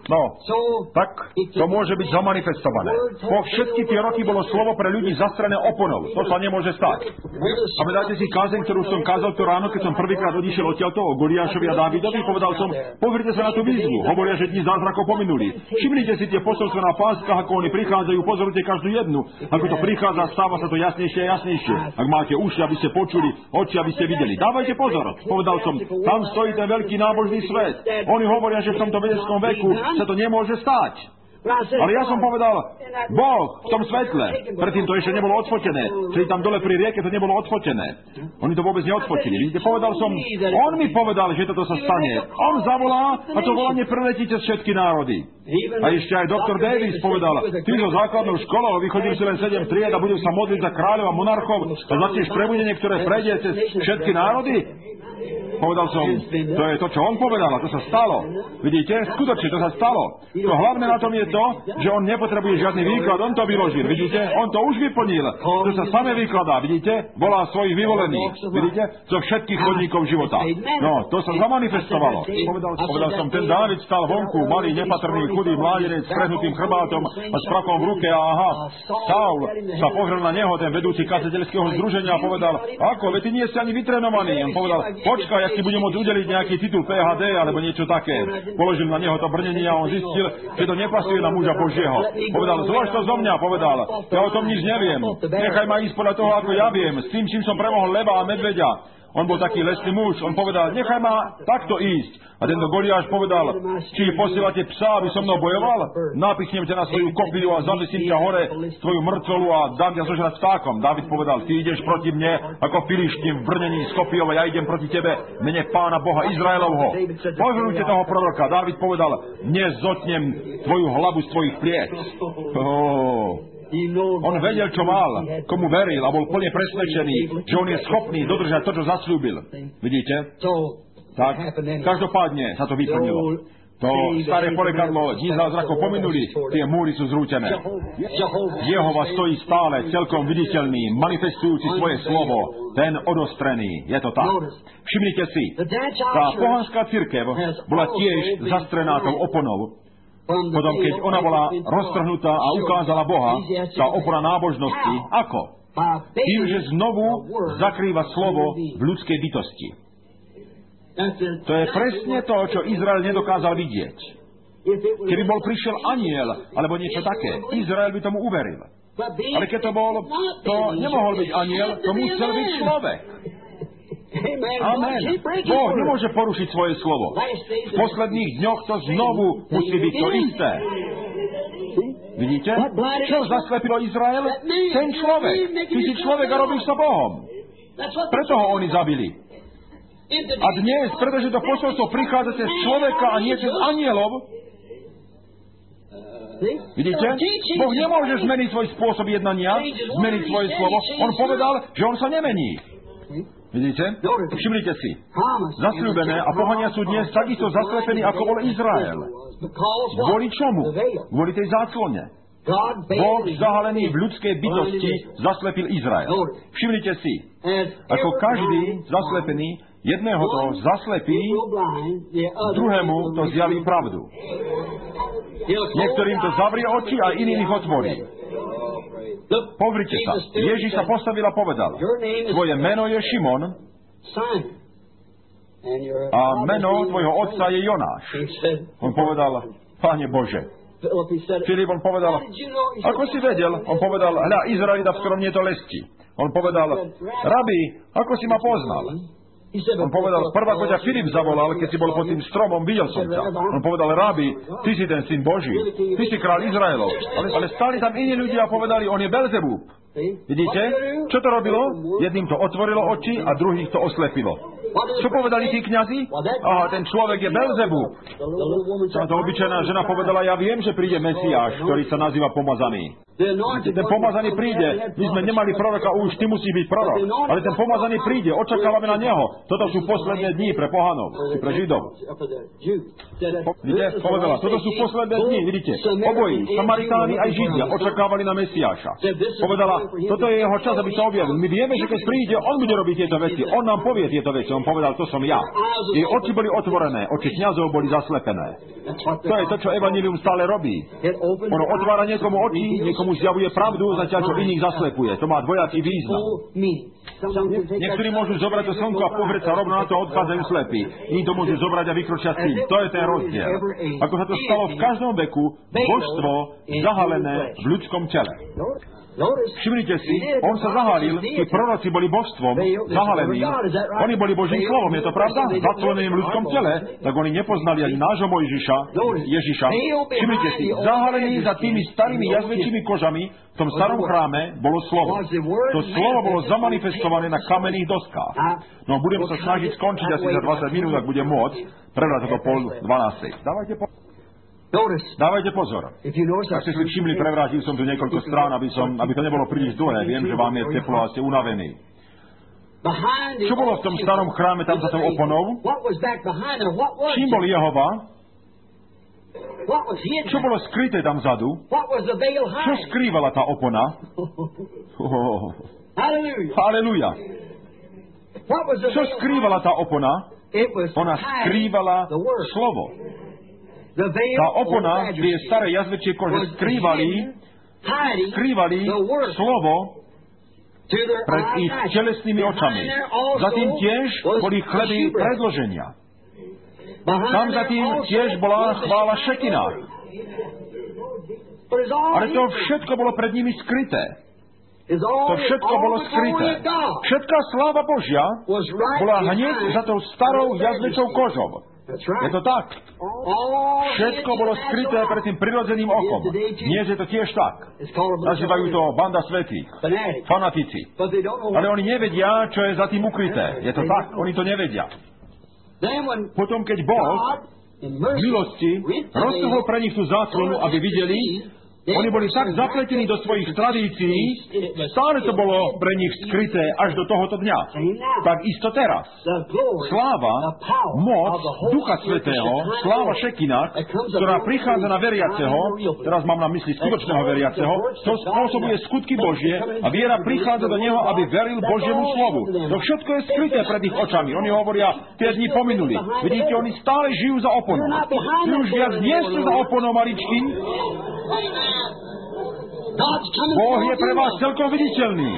tak to môže byť zamanifestované. Po všetky tie roky bolo slovo pre ľudí zastrené oponou. To sa nemôže stať. A dáte si kázeň, ktorú som kázal to ráno, keď som prvýkrát odišiel odtiaľto o Goliášovi a Dávidovi, povedal som, pozrite sa na tú výzvu. Hovoria, že dni zázrakov pominuli. Všimnite si tie posolstva na páskach, ako oni prichádzajú, pozorujte každú jednu. Ako to prichádza, stáva sa to jasnejšie a jasnejšie. Ak máte uši, aby ste počuli, oči, aby ste videli. Dávajte pozor. Povedal som, tam stojí ten veľký nábožný svet. Oni hovoria, že v tomto vedeckom veku sa to nemôže stať. Ale ja som povedal, Boh v tom svetle, predtým to ešte nebolo odfotené. Keď tam dole pri rieke to nebolo odfotené. Oni to vôbec neodfotili. Vidíte, povedal som, on mi povedal, že toto sa stane. On zavolá a to volanie preletí cez všetky národy. A ešte aj doktor Davis povedal, ty zo základnou školou vychodil si len 7 tried a budem sa modliť za kráľov a monarchov a začneš prebudenie, ktoré prejde cez všetky národy. Povedal som, to je to, čo on povedal, a to sa stalo. Vidíte, skutočne to sa stalo. To hlavné na tom je to, že on nepotrebuje žiadny výklad, on to vyložil, vidíte? On to už vyplnil. To sa samé vykladá, vidíte? Volá svojich vyvolených, vidíte? Zo všetkých chodníkov života. No, to sa zamanifestovalo. Povedal som, ten Dávid stal vonku, malý, nepatrný, chudý mládenec s prehnutým chrbátom a s prakom v ruke a aha. Saul sa pozrel na neho, ten vedúci kazateľského združenia a povedal, ako, veď ty nie ste ani vytrenovaný. On povedal, počkaj, ak ti budem môcť udeliť nejaký titul PhD alebo niečo také. Položil na neho to brnenie a on zistil, že to nepasuje na muža Božieho. Povedal, zlož to zo mňa, povedal, ja o tom nič neviem. Nechaj ma ísť podľa toho, ako ja viem, s tým, čím som premohol leva a medveďa. On bol taký lesný muž, on povedal, nechaj ma takto ísť. A tento Goliáš povedal, či posielate psa, aby so mnou bojoval? Napichnem ťa na svoju kopiu a zavesím ťa hore svoju mŕtvolu a dám ťa zožrať vtákom. Dávid povedal, ty ideš proti mne ako Filištín v brnení s kopiou a ja idem proti tebe mene Pána Boha Izraelovho. Pozorujte toho proroka. Dávid povedal, dnes zotnem tvoju hlavu z tvojich pliec. On vedel, čo mal, komu veril a bol plne presvedčený, že on je schopný dodržať to, čo zasľúbil. Vidíte? Tak, každopádne sa to vyplnilo. To staré porekadlo, dní zázrakov pominuli, tie múry sú zrútené. Jehova stojí stále, celkom viditeľný, manifestujúci svoje slovo, ten odostrený. Je to tak. Všimnite si, tá pohanská cirkev bola tiež zastrená tou oponou. Potom, keď ona bola roztrhnutá a ukázala Boha, tá opona nábožnosti, ako? Tým, že znovu zakrýva slovo v ľudskej bytosti. To je presne to, čo Izrael nedokázal vidieť. Keby bol prišiel anjel, alebo niečo také, Izrael by tomu uveril. Ale keď to bol, to nemohol byť anjel, to musel byť človek. Amen. Boh nemôže porušiť svoje slovo. V posledných dňoch to znovu musí byť to isté. Vidíte? Čo zaslepilo Izrael? Ten človek. Ty si človek a robíš sa Bohom. Preto ho oni zabili. A dnes, pretože to posolstvo prichádza cez človeka a nie cez anielov, vidíte? Boh nemôže zmeniť svoj spôsob jednania, zmeniť svoje slovo. On povedal, že on sa nemení. Vidíte? Všimnite si. Zasľúbené a pohania sú dnes takisto zaslepení, ako bol Izrael. Kvôli čomu? Kvôli tej záclone. Boh zahalený v ľudskej bytosti zaslepil Izrael. Všimnite si, ako každý zaslepený jedného to zaslepí, druhému to zjaví pravdu. Niektorým to zavrie oči a iným ich otvorí. Pozrite sa, Ježiš sa postavil a povedal, tvoje meno je Šimon a meno tvojho otca je Jonáš. On povedal, Pane Bože. Filip, on povedal, ako si vedel? On povedal, hľa, Izraelita v ktorom nie to lesti. On povedal, Rabi, ako si ma poznal? On povedal, prvá, ko ťa Filip zavolal, keď si bol pod tým stromom, videl som ťa. On povedal, Rabi, ty si ten syn Boží, ty si kráľ Izraelov. Ale stáli tam iní ľudia a povedali, on je Belzebub. Vidíte? Čo to robilo? Jedným to otvorilo oči a druhých to oslepilo. Čo povedali tí kňazi? Aha, ten človek je Belzebub. Táto obyčajná žena povedala, ja viem, že príde Mesiáš, ktorý sa nazýva Pomazaný. Ten Pomazaný príde. My sme nemali proroka už, ty musíš byť prorok. Ale ten Pomazaný príde, očakávame na neho. Toto sú posledné dni pre pohanov, pre Židov. Vidíte? Povedala, toto sú posledné dni, vidíte? Obojí, Samaritáni aj Židia, očakávali na Mesiáša. Povedala, toto je jeho čas, aby sa objavil. My vieme, že keď príde, on bude robiť tieto veci. On nám povie tieto veci. On povedal, to som ja. Jej oči boli otvorené, oči kňazov boli zaslepené. To je to, čo evanjelium stále robí. Ono otvára niekomu oči, niekomu zjavuje pravdu, zatiaľ čo iných zaslepuje. To má dvojaký význam. Niektorí môžu zobrať to slnko a pohrieť sa, rovno na to odchádzajú slepí. Iní to môžu zobrať a vykročia s tým. To je ten rozdiel. Ako sa to stalo v každom veku, božstvo zahalené v ľudskom tele. Všimnite si, on sa zahalil, tí proroci boli božstvom, zahalení, oni boli Božím slovom, je to pravda? Zacleneným v ľudskom tele, tak oni nepoznali ani nášho Ježiša. Všimnite si, zahalení za tými starými jazvečími kožami, v tom starom chráme bolo slovo. To slovo bolo zamanifestované na kamenných doskách. No budem sa snažiť skončiť asi za 20 minút, ak budem môcť, prebrať to 11:30. Dávajte pozor. Ak ste si všimli, prevrátil som tu niekoľko strán, aby to nebolo príliš dlhé. Viem, že vám je teplo a ste unavení. Čo bolo v tom starom chráme tam za tou oponou? Čím bol Jehova? Čo bolo skryté tam vzadu? Čo skrývala tá opona? Halelúja. Čo skrývala tá opona? Ona skrývala slovo. Tá opona, tie staré jazvečie kože skrývali slovo pred ich telesnými očami. Zatým tiež boli chleby predloženia. Tam zatým tiež bola chvála Šekina. Ale to všetko bolo pred nimi skryté. To všetko bolo skryté. Všetká sláva Božia bola hneď za tou starou jazvečou kožou. Je to tak. Všetko bolo skryté pred tým prirodzeným okom. Nie, že to tiež tak. Nazývajú to banda svätých, fanatici. Ale oni nevedia, čo je za tým ukryté. Je to tak? Oni to nevedia. Potom, keď Boh v milosti roztrhol pre nich tú záclonu, aby videli, Oni boli tak zapletení do svojich tradícií, stále to bolo pre nich skryté až do tohoto dňa. Tak isto teraz. Sláva, moc Ducha Svätého, sláva Šekina, ktorá prichádza na veriaceho, teraz mám na mysli skutočného veriaceho, to spôsobuje skutky Božie a viera prichádza do neho, aby veril Božiemu slovu. To všetko je skryté pred ich očami. Oni hovoria, tie dni pominuli. Vidíte, oni stále žijú za oponou. Vy už viac nie sú za oponou, maličky. Boh je pre vás celkom viditeľný.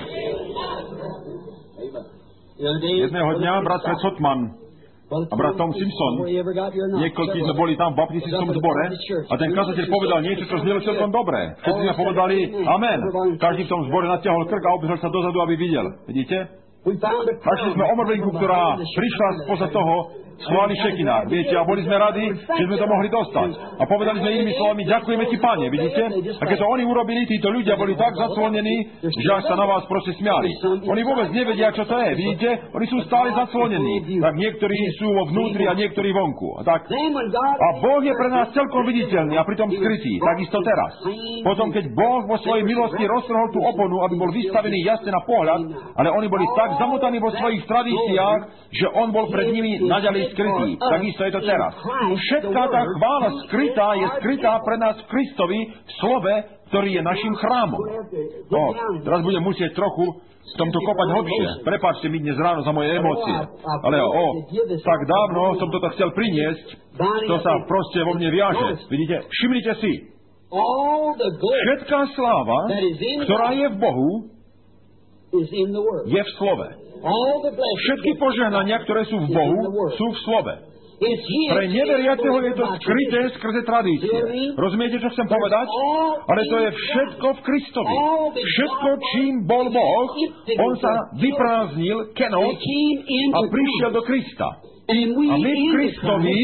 Jedného dňa brat Fred Hotman a brat Tom Simpson, niekoľkí sme boli tam v baptistickom zbore a ten kazateľ povedal niečo, čo znelo celkom dobré. Všetci sme povedali amen. Každý v tom zbore natiahol krk a obzrel sa dozadu, aby videl. Vidíte? Našli sme omrvinku, ktorá prišla spoza toho schváli Šekina. Viete, a boli sme radi, že sme to mohli dostať. A povedali sme inými slovami, ďakujeme ti, Pane, vidíte? A keď to oni urobili, títo ľudia boli tak zaclonení, že až sa na vás proste smiali. Oni vôbec nevedia, čo to je, vidíte? Oni sú stále zaclonení. Tak niektorí sú vo vnútri a niektorí vonku. A Boh je pre nás celkom viditeľný a pritom skrytý. Takisto teraz. Potom, keď Boh vo svojej milosti roztrhol tú oponu, aby bol vystavený jasne na pohľad, ale oni boli tak zamotaní vo svojich tradíciách, že on bol pred nimi naďalej skrytý. Takisto je to teraz. Všetká tá chvála skrytá je skrytá pre nás v Kristovi, v slove, ktorý je našim chrámom. Teraz budem musieť trochu v tomto kopať hlbšie. Prepáčte mi dnes ráno za moje emócie. Ale tak dávno som toto chcel priniesť, to sa proste vo mne viaže. Vidíte? Všimnite si. Všetká sláva, ktorá je v Bohu, je v slove. Všetky požehnania, ktoré sú v Bohu, sú v slove. Pre neveriaceho je to skryté skrze tradície. Rozumiete, čo chcem povedať? Ale to je všetko v Kristovi. Všetko, čím bol Boh, on sa vyprázdnil, kenos, a prišiel do Krista. A my v Kristovi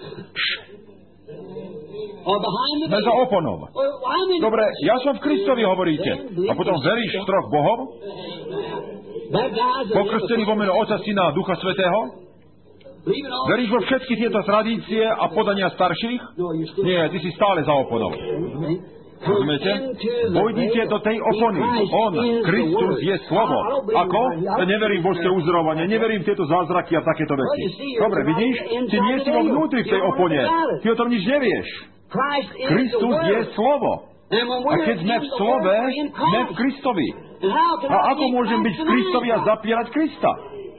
sme za oponou. Dobre, ja som v Kristovi, hovoríte. A potom veríš v troch Bohov? Pokrstený vo meno Otca, Syna a Ducha Svätého? Veríš vo všetky tieto tradície a podania starších? Nie, ty si stále za oponou. Rozumiete? Vojdite do tej opony. On, Kristus, je slovo. Ako? Ja neverím v božské uzdravovanie, neverím v tieto zázraky a takéto veci. Dobre, vidíš? Ty nie si vo vnútri v tej opone. Ty o tom nič nevieš. Kristus je slovo. A keď sme v slove, sme v Kristovi. A ako môžem byť v Kristovi a zapierať Krista?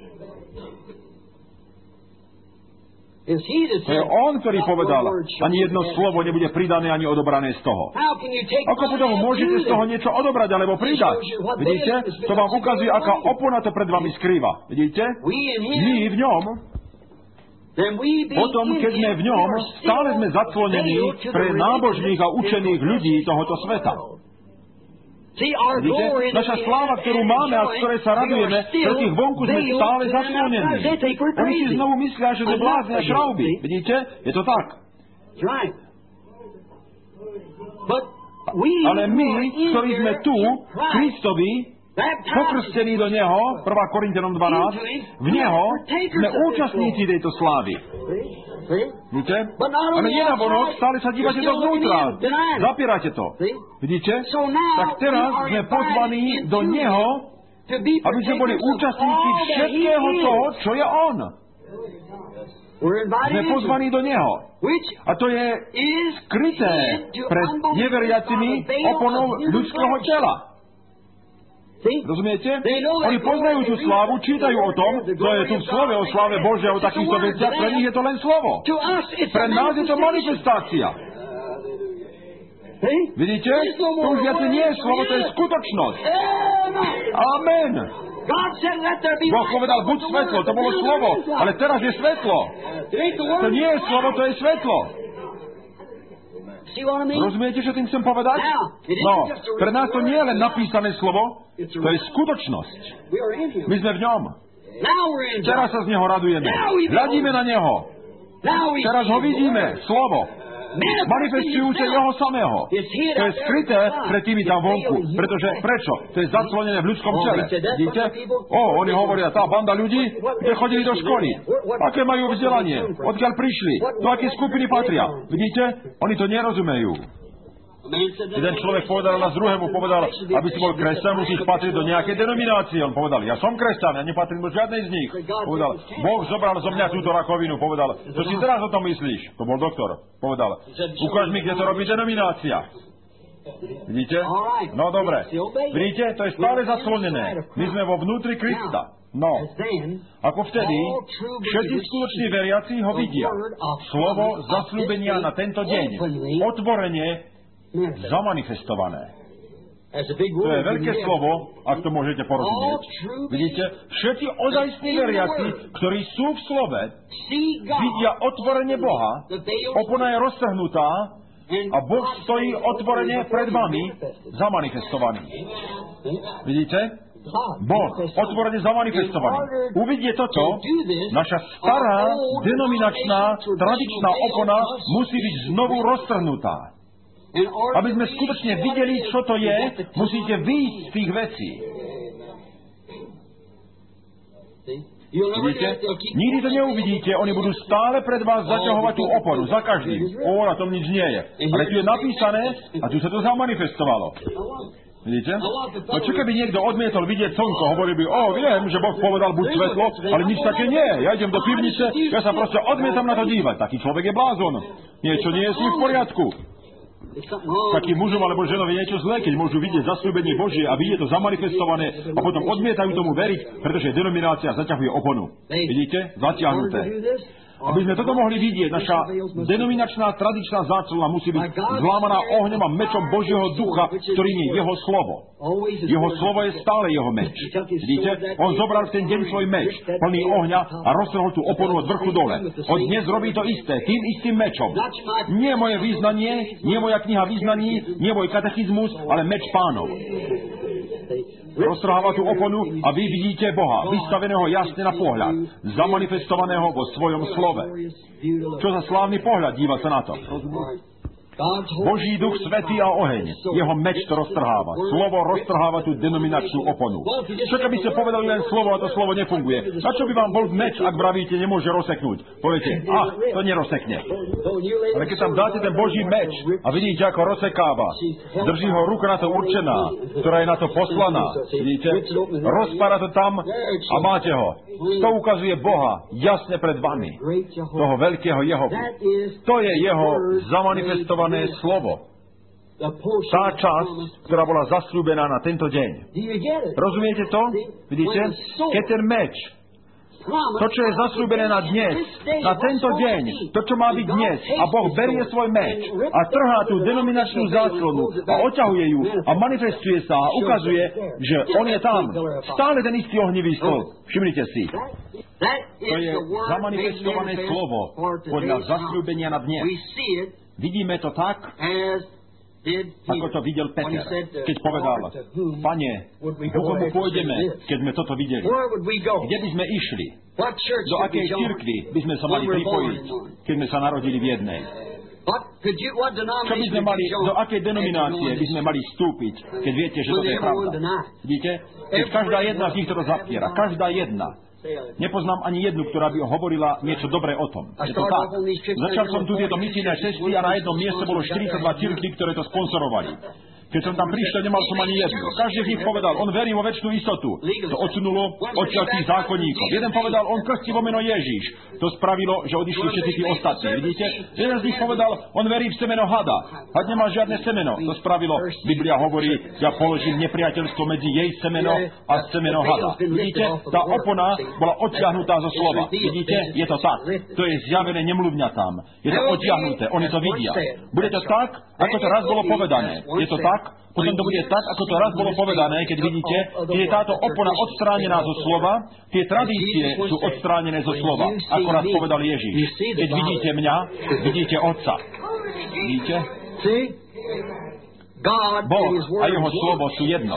To je on, ktorý povedal, ani jedno slovo nebude pridané ani odobrané z toho. Ako potom môžete z toho niečo odobrať alebo pridať? Vidíte? To vám ukazuje, aká opona to pred vami skrýva. Vidíte? My v ňom, potom, keď sme v ňom, stále sme zaclonení pre nábožných a učených ľudí tohoto sveta. Vidíte? Naša sláva, ktorú máme a z ktorej sa radujeme, pre tých vonku sme stále zaclonení. Oni si znovu myslia, že sme blázni a šrauby. Vidíte? Je to tak. Ale my, ktorí sme tu, Kristovi, pokrstení do Neho, 1. Korinťanom 12, v Neho sme účastníci tejto slávy. Vidíte? Ale nie na vonok, stále sa dívate dovnútra. Zapierate to. Vidíte? Tak teraz sme pozvaní do Neho, aby sme boli účastníci všetkého toho, čo je On. Sme pozvaní do Neho. A to je skryté pred neveriacimi oponou ľudského tela. Rozumiete? Oni poznajú tú slávu, čítajú o tom, to je tu v slove o sláve Božia, o takýchto veciach, pre nich je to len slovo. Pre nás je to manifestácia. Vidíte? To už viac nie je slovo, to je skutočnosť. Amen. Boh povedal, buď svetlo, to bolo slovo, ale teraz je svetlo. To nie je slovo, to je svetlo. Rozumiete, čo tým chcem povedať? No, pre nás to nie je len napísané slovo, to je skutočnosť. My sme v ňom. Teraz sa z Neho radujeme. Hľadíme na Neho. Teraz ho vidíme. Slovo. Manifestujúce Jeho samého. To je skryté pred tými tam vonku. Pretože, prečo? To je zaclonené v ľudskom tele. Vidíte? Oni hovoria, tá banda ľudí, kde chodili do školy. Aké majú vzdelanie? Odkiaľ prišli? Do aké skupiny patria? Vidíte? Oni to nerozumejú. Jeden človek povedal na druhému, aby si bol kresťan, musíš patriť do nejakej denominácie. On povedal, ja som kresťan, ja nepatrím do žiadnej z nich. Povedal, Boh zobral zo mňa túto rakovinu. Povedal, čo si teraz o tom myslíš? To bol doktor. Povedal, ukáž mi, kde to robí denominácia. Vidíte? No dobre. Vidíte, to je stále zaslonené. My sme vo vnútri Krista. No, ako vtedy, všetci skutoční veriaci ho vidia. Slovo zasľúbenia na tento deň. Otvorene zamanifestované. To je veľké slovo, ak to môžete porozumieť. Vidíte, všetci ozajstní veriaci, ktorí sú v slove, vidia otvorenie Boha, opona je roztrhnutá a Boh stojí otvorene pred vami, zamanifestovaný. Vidíte? Boh otvorene zamanifestovaný. Uvidie toto, naša stará, denominačná, tradičná opona musí byť znovu roztrhnutá. Aby sme skutočne videli, čo to je, musíte vyjsť z tých vecí. Vidíte? Nikdy to neuvidíte, oni budú stále pred vás zaťahovať tú oponu, za každým. Na tom nič nie je. Ale tu je napísané a tu sa to zamanifestovalo. Vidíte? No čo keby niekto odmietol vidieť slnko, hovoril by, viem, že Boh povedal buď svetlo, ale nič také nie. Ja idem do pivnice, ja sa proste odmietam na to dívať. Taký človek je blázon. Niečo nie je s ním v poriadku. Takým mužom alebo ženovi niečo zlé, keď môžu vidieť zasľúbenie Božie a vidieť to zamanifestované a potom odmietajú tomu veriť, pretože denominácia zaťahuje oponu. Vidíte? Zatiahnuté. Aby sme toto mohli vidieť, naša denominačná, tradičná záclona musí byť zlámaná ohňom a mečom Božieho ducha, ktorým je jeho slovo. Jeho slovo je stále jeho meč. Vidíte? On zobral v ten deň svoj meč, plný ohňa a roztrhol tú oponu od vrchu dole. Od dnes robí to isté, tým istým mečom. Nie moje význanie, nie moja kniha význaní, nie môj katechizmus, ale meč Pánov. Roztrháva tú oponu a vy vidíte Boha, vystaveného jasne na pohľad, zamanifestovaného vo svojom slove. Čo za slávny pohľad, díva sa na to. Boží duch svätý a oheň. Jeho meč to roztrháva. Slovo roztrháva tú denominačnú oponu. Čo keby ste povedali len slovo a to slovo nefunguje? Na čo by vám bol meč, ak vravíte, nemôže rozseknúť? Poviete, to nerozsekne. Ale keď tam dáte ten Boží meč a vidíte, ako rozsekáva, drží ho ruka na to určená, ktorá je na to poslaná. Vidíte? Rozpára to tam a máte ho. To ukazuje Boha jasne pred vami. Toho veľkého Jehovu. To je jeho zamanifestované slovo. Tá časť, ktorá bola zasľúbená na tento deň. Rozumiete to? Vidíte? Keď ten meč, to, čo je zasľúbené na dnes, na tento deň, to, čo má byť dnes, a Boh berie svoj meč a trhá tú denominačnú záclonu a oťahuje ju a manifestuje sa a ukazuje, že on je tam. Stále ten istý ohnivý stĺp. Všimnite si. To je zamanifestované slovo podľa zasľúbenia na dnes. Vidíme to tak, ako to videl Peter, keď povedal, Pane, do komu pôjdeme, keď sme toto videli? Kde by sme išli? Do akej cirkvi by sme sa mali pripojiť, keď sme sa narodili v jednej? Čo by sme mali, do akej denominácie by sme mali vstúpiť, keď viete, že toto je pravda? Vidíte? Keď každá jedna z nich to zapiera. Každá jedna. Nepoznám ani jednu, ktorá by hovorila niečo dobré o tom. Je to tak. Začal som tu tieto misijné cesty a na jednom mieste bolo 42 cirkví, ktoré to sponsorovali. Keď som tam prišiel, nemal som ani jednu. Každý z nich povedal, on verí vo večnú istotu. To odsunulo odtiaľ tých zákonníkov. Jeden povedal, on krstí vo meno Ježiš. To spravilo, že odišli všetci tí ostatní. Vidíte? Jeden z nich povedal, on verí v semeno hada. Had nemá žiadne semeno. To spravilo, Biblia hovorí, ja položím nepriateľstvo medzi jej semeno a semeno hada. Vidíte? Tá opona bola odtiahnutá zo slova. Vidíte? Je to tak. To je zjavené nemluvňatám. Je to odtiahnuté. Oni to vidia. Bude to tak, ako to raz bolo povedané. Je to tak? Potom to bude tak, ako to raz bolo povedané, keď vidíte, keď je táto opona odstránená zo slova, tie tradície sú odstránené zo slova, ako raz povedal Ježiš. Keď vidíte mňa, vidíte Otca. Vidíte? Boh a jeho slovo sú jedno.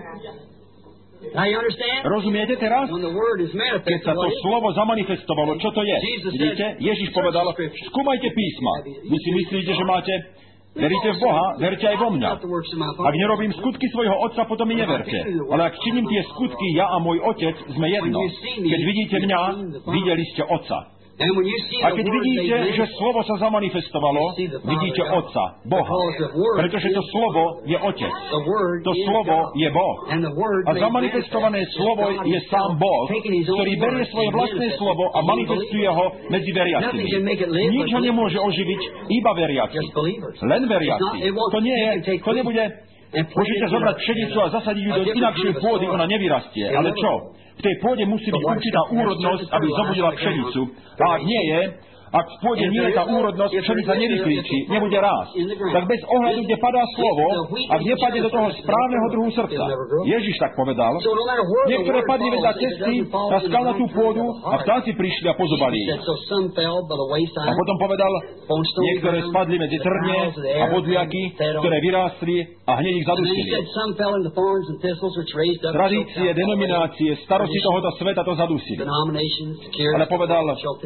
Rozumiete teraz? Keď sa to slovo zamanifestovalo, čo to je? Vidíte? Ježiš povedal, skúmajte písma. Vy si myslíte, že máte... Veríte v Boha, verte aj vo mňa. Ak nerobím skutky svojho Otca, potom mi neverte. Ale ak činím tie skutky, ja a môj Otec sme jedno. Keď vidíte mňa, videli ste Otca. A keď vidíte, že slovo sa zamanifestovalo, vidíte Otca, Boha. Pretože to slovo je Otec. To slovo je Boh. A zamanifestované slovo je sám Boh, ktorý berie svoje vlastné slovo a manifestuje ho medzi veriacimi. Nič ho nemôže oživiť, iba veriaci. Len veriaci. To nebude... Môžete zobrať pšenicu a zasadiť ju do inakšej pôdy, ona nevyrastie. Ale čo? V tej pôde musí byť určitá úrodnosť, aby zobudila pšenicu. A ak nie je, ak v pôde nie je tá úrodnosť, pšenica nevyklíči, nebude rásť. Tak bez ohľadu, kde padá slovo, ak nepadne do toho správneho druhu srdca. Ježiš tak povedal. Niektoré padli vedľa cesty na skalnatú pôdu a vtáci prišli a pozobali ich. A potom povedal, niektoré spadli medzi trnie a bodliaky, ktoré vyrástli a hneď ich zadusili. Tradície, denominácie, starosti tohoto sveta to zadusili. Ale povedal,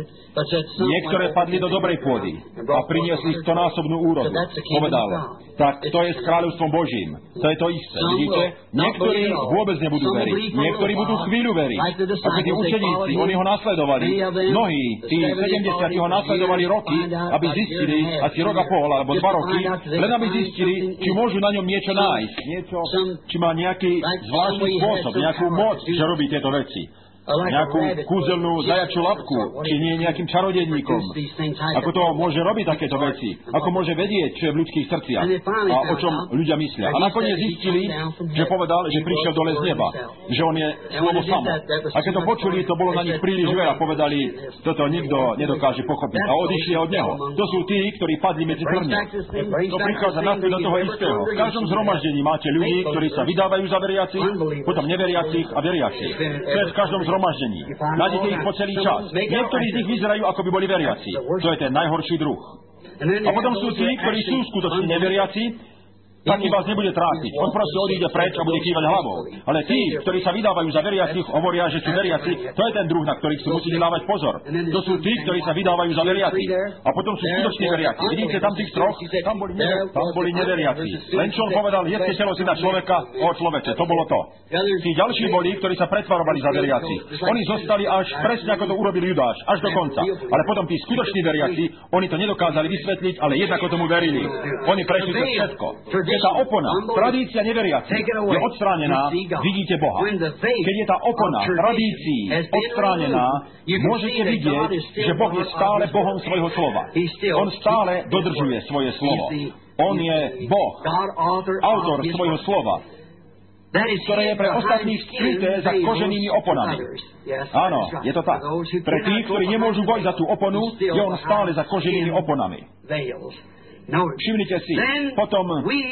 niektoré padli do dobrej pôdy a priniesli 100-násobnú úrodu. Povedal, tak to je s kráľovstvom Božím. To je to isté. Vidíte? Niektorí vôbec nebudú veriť. Niektorí budú chvíľu veriť. Ako tí učeníci, oni ho nasledovali. Mnohí, tí 70 ho nasledovali roky, aby zistili, asi rok a pol, alebo 2 roky, len aby zistili, či môžu na ňom niečo nájsť. Či má nejaký zvláštny spôsob, nejakú moc, že robí tieto veci. Nejakú kúzelnú zajačiu labku, či nie nejakým čarodejníkom. Ako to môže robiť takéto veci? Ako môže vedieť, čo je v ľudských srdciach a o čom ľudia myslia. A nakoniec zistili, že povedal, že prišiel dole z neba, že on je slovo samo. A keď to počuli, to bolo na nich príliš veľa. Povedali, toto nikto nedokáže pochopiť. A odišli od neho. To sú tí, ktorí padli medzi trnie. To prichádza naspäť do toho istého. V každom zhromaždení máte ľudí, ktorí sa vydávajú za veriacich, potom neveriacich a veriacich. To je v každom zhromaždení. Nájdete ich po celý čas. Niektorí z nich vyzerajú, ako by boli veriaci. To je ten najhorší druh. A potom sú tí, ktorí sú skutočne neveriaci, taký vás nebude trápiť. On proste odíde preč a bude kývať hlavou. Ale tí, ktorí sa vydávajú za veriacich, hovoria, že sú veriaci, to je ten druh, na ktorých si musíte dávať pozor. To sú tí, ktorí sa vydávajú za veriacich. A potom sú skutoční veriaci. Vidíte tam tých troch? Tam boli neveriaci. Len čo on povedal, jedzte telo syna človeka, o človeče, to bolo to. Tí ďalší boli, ktorí sa pretvarovali za veriaci. Oni zostali až presne ako to urobil Judáš, až do konca. Ale potom tí skutoční veriaci, oni to nedokázali vysvetliť, ale jednako tomu verili. Oni prešli cez všetko. Je tá opona, tradícia neveriaci, je odstránená, vidíte Boha. Keď je tá opona tradícií odstránená, môžete vidieť, že Boh je stále Bohom svojho slova. On stále dodržuje svoje slovo. On je Boh, autor svojho slova, ktoré je pre ostatných skryté za koženými oponami. Áno, je to tak. Pre tých, ktorí nemôžu bojť za tú oponu, je on stále za koženými oponami. Všimnite si, potom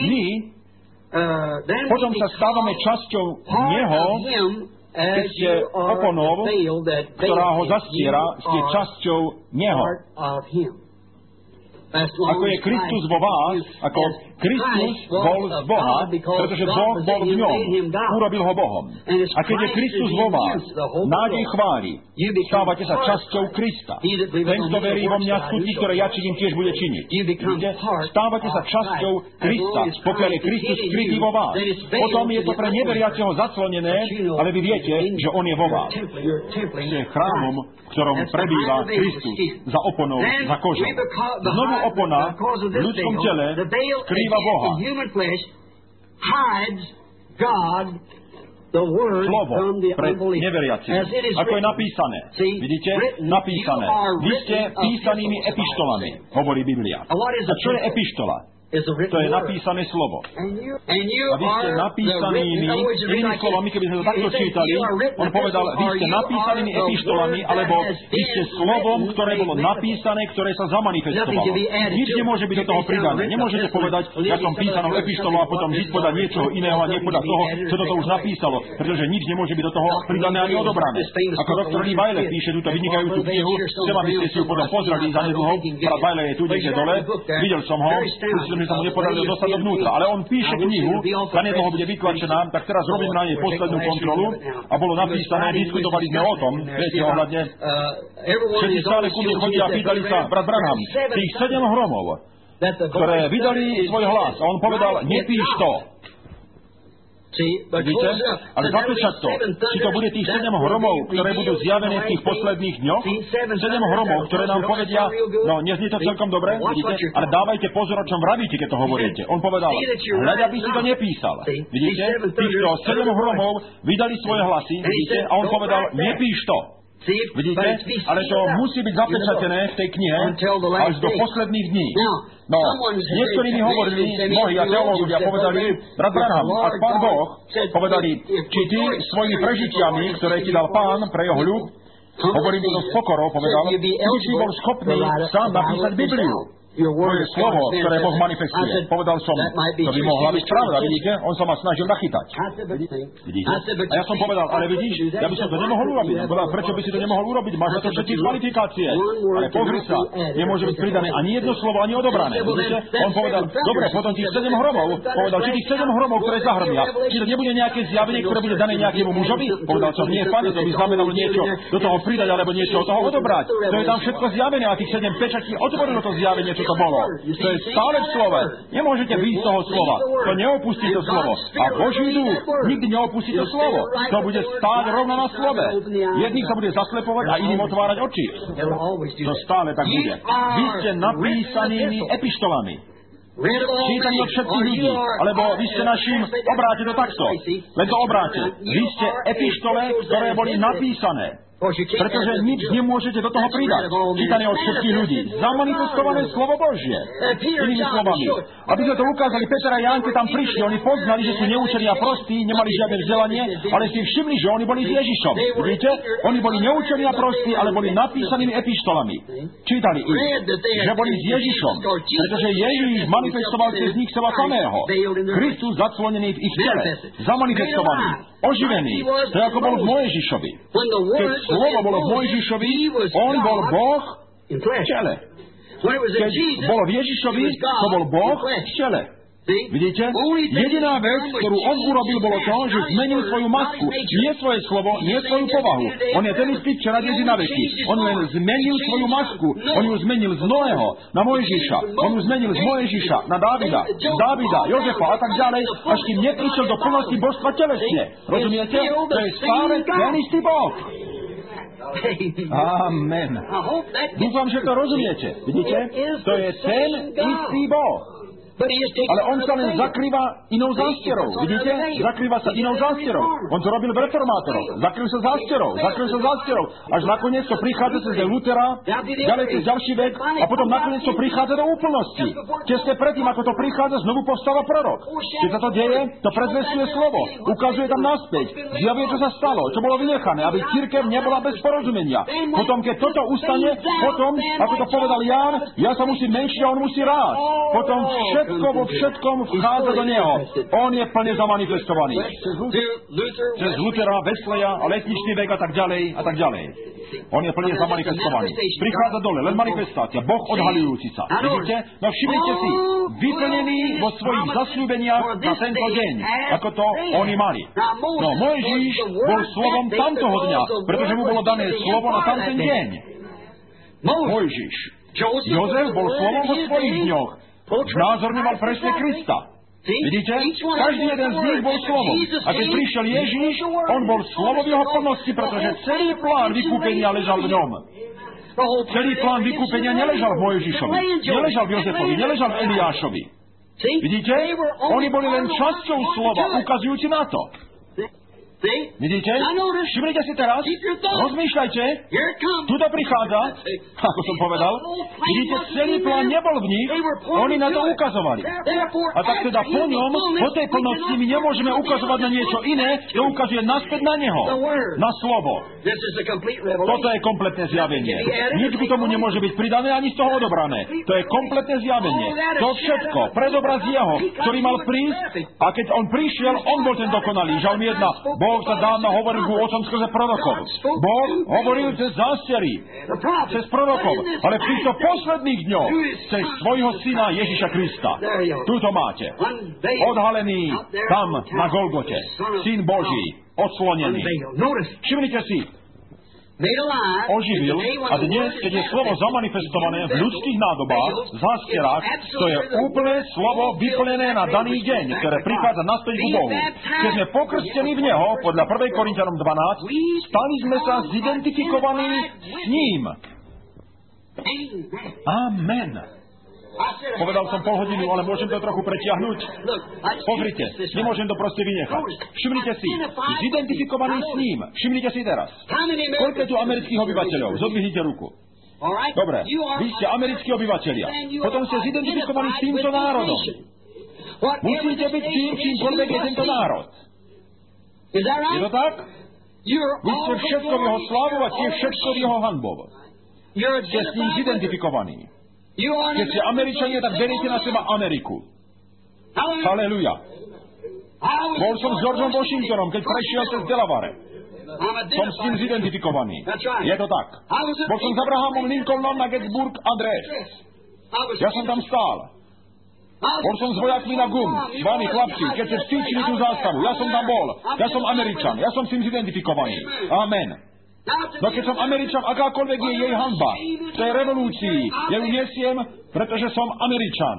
potom sa stávame časťou Neho, keď ste oponou, ktorá ho zastiera, ste časťou Neho. Ako je Kristus vo vás, ako Kristus bol z Boha, pretože Boh bol v ňom, urobil ho Bohom. A keď je Kristus vo vás, nádej chváli, stávate sa časťou Krista. Ten, kto verí vo mňa, skutky, ktoré ja činím, tiež bude činiť. Stávate sa časťou Krista, pokiaľ je Kristus skrytý vo vás. Potom je to pre neveriaceho zaclonené, ale vy viete, že on je vo vás. Ste chrámom, v ktorom prebýva Kristus za oponou, za kožou. Znovu opona v ľudskom tele skrýva Boha. Slovo pre neveriacich. Ako je napísané. Vidíte? Napísané. Vy ste písanými epištolami, hovorí Biblia. A čo je epištola? To je napísané slovo. A vy ste napísanými, inými slovami, keby sme to takto čítali, on povedal, vy ste napísanými epištolami, alebo vy ste slovom, ktoré bolo napísané, ktoré sa zamanifestovalo. Nič nemôže byť do toho pridané. Nemôžete povedať, ja som písanou epištolou a potom žiť podať niečoho iného a nie podať toho, čo toto už napísalo, pretože nič nemôže byť do toho pridané ani odobrané. Ako doktor Lee Weiler píše túto vynikajúcu knihu, chcem, aby ste si ju potom pozreli zanedlho, brat Weiler je tu niekde dole, videl som ho, že sa mu nepodarilo dostať dovnútra. Ale on píše knihu, zanedlho bude vytlačená, tak teraz robím na nej poslednú kontrolu a bolo napísané, diskutovali sme o tom, viete, ohľadne, všetci stále ku mne chodia a pýtali sa, brat Branham, tých 7 hromov, ktoré vydali svoj hlas, a on povedal, nepíš to. Vidíte? Ale zapečať to. Či to bude tých 7 hromov, ktoré budú zjavené v tých posledných dňoch? 7 hromov, ktoré nám povedia, no neznie to celkom dobre, vidíte? Ale dávajte pozor, o čom vravíte, keď to hovoríte. On povedal, hľaď, aby si to nepísal. Vidíte? Týchto 7 hromov vydali svoje hlasy, vidíte? A on povedal, nepíš to. Vidíte? Ale to musí byť zapečatené v tej knihe až do posledných dní. No, niektorí mi hovorili, mnohí a teológovia povedali, brat Branham, ak Pán Boh, povedali, či ty svojimi prežitiami, ktoré ti dal Pán pre jeho ľud, hovorím to s pokorou, povedal, či si bol schopný sám napísať Bibliu. To je slovo, ktoré Boh manifestuje. Povedal som, to by mohla byť pravda, vidíte? On sa ma snažil nachytať. Vidíte? A ja som povedal, ale vidíš, ja by som to nemohol urobiť. On povedal, prečo by si to nemohol urobiť? Máš na to všetky kvalifikácie. Ale pozri sa, nemôže byť pridané ani jedno slovo, ani odobrané. Vidíte? On povedal, dobre, potom tých 7 hromov, povedal, či tých 7 hromov, ktoré zahrmia, či to nebude nejaké zjavenie, ktoré bude dané nejakému mužovi? Povedal som, nie, pane, to by znamenalo niečo do toho pridať, alebo niečo od toho odobrať. To je tam všetko zjavené a tých 7 pečatí otvorilo to zjavenie, čo to bolo. To je stále v slove. Nemôžete výjsť z toho slova. To neopustí to slovo. A Boží duch nikdy neopustí to slovo. To bude stáť rovno na slove. Jedných sa bude zaslepovať a iným otvárať oči. To stále tak bude. Vy ste napísanými epištolami. Čítaní od všetkých ľudí, alebo vy ste našim, obráte to takto, len to obráte. Vy ste epištole, ktoré boli napísané. Pretože nič nemôžete do toho pridať. Čítané od všetkých ľudí. Zamanifestované slovo Božie. Inými slovami. Aby sme to ukázali, Peter a Ján, keď tam prišli, oni poznali, že sú neučení a prostí, nemali žiadne vzdelanie, ale si všimli, že oni boli s Ježišom. Vidíte? Oni boli neučení a prostí, ale boli napísanými epištolami. Čítali ich, že boli s Ježišom. Pretože Ježiš manifestoval cez nich seba samého. Kristus zaclonený v ich tele. Zamanifestovaný. Oživený. To je ako bol v Mojžišovi. Keď slovo bolo v Mojžišovi, on bol Boh v tele. Keď bolo v Ježišovi, to bol Boh v tele. Vidíte? Jediná vec, ktorú on urobil, bolo to, že zmenil svoju masku. Nie svoje slovo, nie svoju povahu. On je ten istý včera, dnes i na veky. On len zmenil svoju masku. On ju zmenil z Noého na Mojžiša. On ju zmenil z Mojžiša na Dávida, Jozefa a tak ďalej, až kým neprišiel do plnosti božstva telesne. Rozumiete? To je stále ten istý Boh. Amen. Dúfam, že to rozumiete. Vidíte? To je ten istý Boh. Ale on sa len zakrýva inou zásterou. Vidíte? Zakrýva sa inou zásterou. On to robil v reformátoroch. Zakryl sa zásterou. Až nakoniec to prichádza cez Lutera, ďalej cez ďalší vek a potom nakoniec to prichádza do úplnosti. Tesne predtým, ako to prichádza, znovu povstáva prorok. Keď sa to deje, to predzvestuje slovo. Ukazuje tam naspäť. Zjavuje, čo sa stalo, čo bolo vynechané, aby cirkev nebola bez porozumenia. Potom, keď toto ustane, potom, ako to povedal Ján, ja sa musím menšiť a on musí rásť. Potom vo všetkom vchádza do neho. On je plne zamanifestovaný. Cez Lutera, Wesleya a letničný vek a tak ďalej. On je plne zamanifestovaný. Prichádza dole, len manifestácia. Boh odhaľujúci sa. Vidíte? No všimnite si, vyplnený vo svojich zasľúbeniach na tento deň, ako to oni mali. No Mojžiš bol slovom tamtoho dňa, pretože mu bolo dané slovo na tamten deň. Mojžiš. Jozef bol slovom vo svojich dňoch. Znázorňoval presne Krista. Vidíte? Každý jeden z nich bol slovom. A keď prišiel Ježíš, on bol slovo v jeho plnosti, pretože celý plán vykúpenia ležal v ňom. Celý plán vykúpenia neležal v Mojžišovi, neležal v Jozefovi, neležal v Eliášovi. Vidíte? Oni boli len časťou slova, ukazujúci na to. Vidíte? Všimnite si teraz, rozmýšľajte, tuto prichádza, ako som povedal, vidíte, celý plán nebol v nich, oni na to ukazovali. A tak teda po ňom, po tej plnosti my nemôžeme ukazovať na niečo iné, to ukazuje naspäť na neho, na slovo. Toto je kompletné zjavenie. Nič k tomu nemôže byť pridané, ani z toho odobrané. To je kompletné zjavenie. To všetko, predobraz jeho, ktorý mal prísť, a keď on prišiel, on bol ten dokonalý. Žalm 1. Boh sa dávno hovoril o tom skrze prorokov. Boh hovoril cez zástery, cez prorokov, ale v týchto posledných dňoch cez svojho syna Ježiša Krista. Tu to máte. Odhalený tam na Golgote. Syn Boží, odslonený. Všimnite si, oživil a dnes, keď je slovo zamanifestované v ľudských nádobách, záskerách, to je úplné slovo vyplnené na daný deň, ktoré prichádza naspäť k Bohu. Keď sme pokrstení v Neho, podľa 1. Korinťanom 12, stali sme sa zidentifikovaní s ním. Amen. Povedal som pol hodinu, ale môžem to trochu pretiahnuť? Pozrite, nemôžem to proste vynechať. Všimnite si, zidentifikovaný s ním. Všimnite si teraz. Koľko je tu amerických obyvateľov? Zodvihnite ruku. Dobre, vy ste americkí obyvateľia. Potom ste zidentifikovaní s týmto národom. Musíte byť tým, čímkoľvek je tento národ. Je to tak? Vy ste všetko v jeho slávu a tiež všetko v jeho hanbou. Ste s ním zidentifikovaní. Keď ste Američania, tak beriete na seba Ameriku. Halleluja. Bol som s Georgeom Washingtonom, keď prešiel cez Delaware. Som s ním zidentifikovaný. Je to tak. Bol som s Abrahamom Lincolnom na Gettysburg Address. Ja som tam stál. Bol som s vojakmi na GUM, s vami chlapci, keď ste vstýčili tú zástavu. Ja som tam bol. Ja som Američan. Ja som s tým zidentifikovaný. Amen. No keď som Američan, akákoľvek je jej hanba v tej revolúcii, ja ju nesiem, pretože som Američan.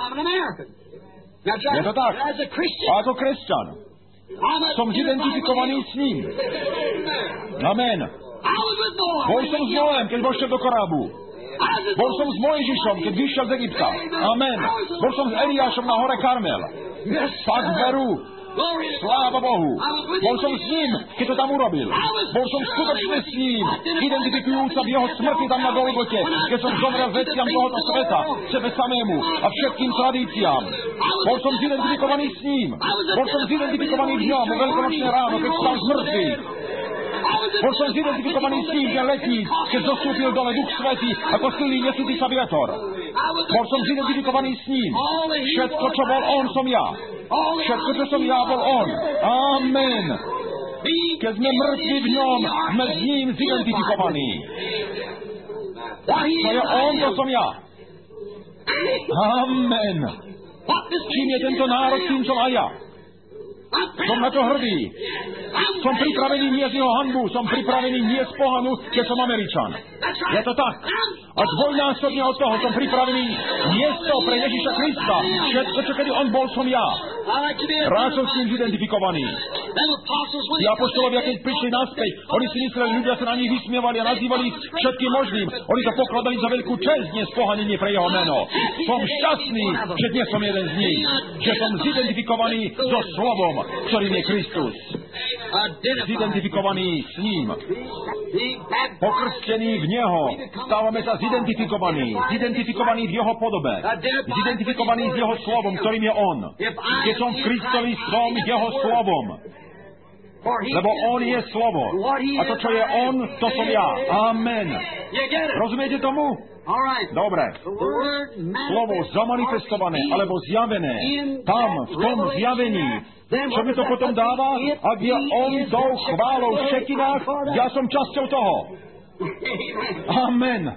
Je to tak? A ako kresťan som zidentifikovaný s ním. Amen. Bol som s Noém, keď vošiel do korábu. Bol som s Mojžišom, keď vyšiel z Egypta. Amen. Bol som s Eliášom na hore Karmel. Tak veru. Sláva Bohu. Bol som s ním, keď to tam urobil. Bol som skutočne s ním, identifikujúca v jeho smrti tam na Golgote, keď som zomrel veciam tohoto sveta, sebe samému a všetkým tradíciám. Bol som zidentifikovaný s ním. Bol som zidentifikovaný v ňom, veľkonočné ráno, keď stal z mŕtvych. Bol som zidentifikovaný s tým, že letí, keď zostúpil dole Duch Svätý ako silný nesúci sa vietor. Bol som zidentifikovaný s ním. Všetko, čo bol on, som ja. Všetko, čo som ja, bol on. Amen. Keď sme mŕtvi v ňom, sme s ním zidentifikovaní. To je on, to som ja. Amen. Čím je tento národ, tým som aj ja. Som na to hrdý. Som pripravený niesť jeho hanbu. Som pripravený niesť pohanu, keď som Američan. Je to tak. A dvojnásobne od toho som pripravený niesť to pre Ježiša Krista. Všetko, čo kedy on bol, som ja. Rád som s ním zidentifikovaný. Tí apoštolovia, keď prišli naspäť, oni si mysleli, ľudia sa na nich vysmievali a nazývali ich všetkým možným. Oni to pokladali za veľkú česť, dnes pohanenie pre jeho meno. Som šťastný, že dnes som jeden z nich. Že som zidentifikovaný so slovom, ktorým je Kristus. Zidentifikovaný s ním. Pokrstený v Neho. Stávame sa zidentifikovaní. Zidentifikovaní v jeho podobe. Zidentifikovaní s jeho slovom, ktorým je on. Keď som v Kristovi, som jeho slovom. Lebo on je slovo. A to, čo je on, to som ja. Amen. Rozumiete tomu? Dobre. Slovo zamanifestované alebo zjavené. Tam, v tom zjavení. Čo mi to potom dáva? Ak je on tou chválou v šekinách, ja som časťou toho. Amen.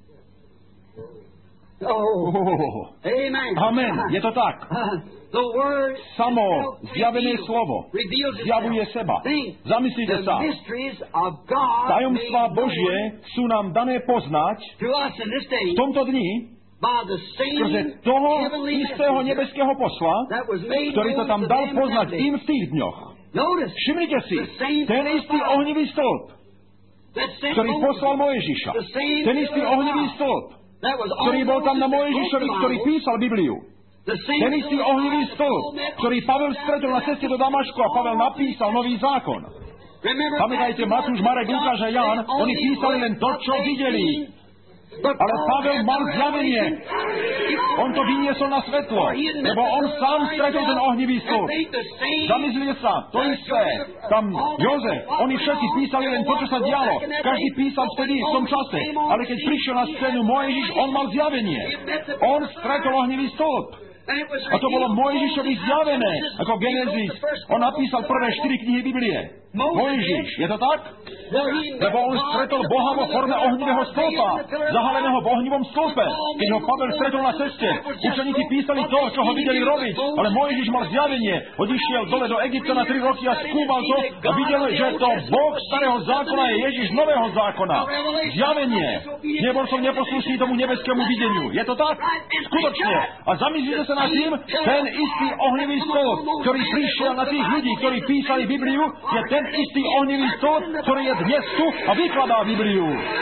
Amen. Je to tak. Samo zjavené slovo zjavuje seba. Zamyslite sa. Tajomstvá Božie sú nám dané poznať v tomto dni skrze toho istého nebeského posla, ktorý to tam dal poznať im v tých dňoch. Všimnite si, ten istý ohnivý stĺp, ktorý poslal Mojžiša, ten istý ohnivý stĺp, ktorý bol tam na Mojžišovi, ktorý písal Bibliu, ten istý ohnivý stĺp, ktorý Pavel stretol na ceste do Damašku a Pavel napísal nový zákon. Pamätajte, Matúš, Marek, Lukáš a Ján, oni písali len to, čo videli. Ale Pavel mal zjavenie. On to vyniesol na svetlo, lebo on sám stretol ten ohnivý stĺp. Zamyslite sa, to isté. Tam Jozef, oni všetci písali len to, čo sa dialo. Každý písal vtedy v tom čase. Ale keď prišiel na scénu Mojžiš, on mal zjavenie. On stretol ohnivý stĺp. A to bolo Mojžišovi zjavené, ako Genesis. On napísal prvé 4 knihy Biblie. Mojžiš, je to tak? Lebo on stretol Boha vo forme ohnivého stĺpa, zahaleného v ohnivom stĺpe. Keď ho Pavel stretol na ceste, učeníci písali to, čo ho videli robiť, ale Mojžiš mal zjavenie. Odišiel dole do Egypta na 3 roky a skúmal to a videl, že to Boh starého zákona je Ježiš nového zákona. Zjavenie. Nebol som neposlušný tomu nebeskému videniu. Je to tak? Skutočne. A zamyslite sa nad tým, ten istý ohnivý stĺp, ktorý prišiel na tých ľudí, ktorí písali Bibliu, je ten istý ohnivý stĺp, ktorý je dnes tu a vykladá Bibliu.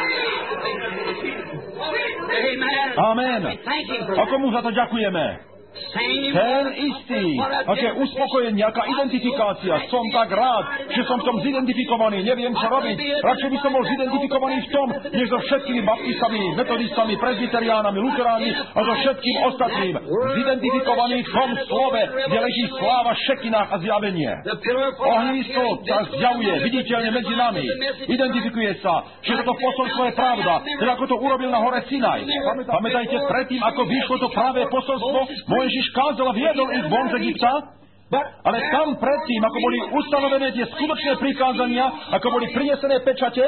Amen. Ako mu za to ďakujeme? Ten istý. Aké uspokojenie, aká identifikácia. Som tak rád, že som v tom zidentifikovaný. Neviem, čo robiť. Radšej by som bol zidentifikovaný v tom, než so všetkými baptistami, metodistami, presbyteriánami, luteránmi a so všetkým ostatným. Zidentifikovaný v tom slove, kde leží sláva, šekinách a zjavenie. Ohnivý stĺp sa zjavuje viditeľne medzi nami. Identifikuje sa, že toto posolstvo je pravda, tak ako to urobil na hore Sinaj. Pamätajte, predtým, ako vyšlo to práve posolstvo, Mojžiš kázal a viedol ich von z Egypta, ale tam predtým, ako boli ustanovené tie skutočné prikázania, ako boli prinesené pečate,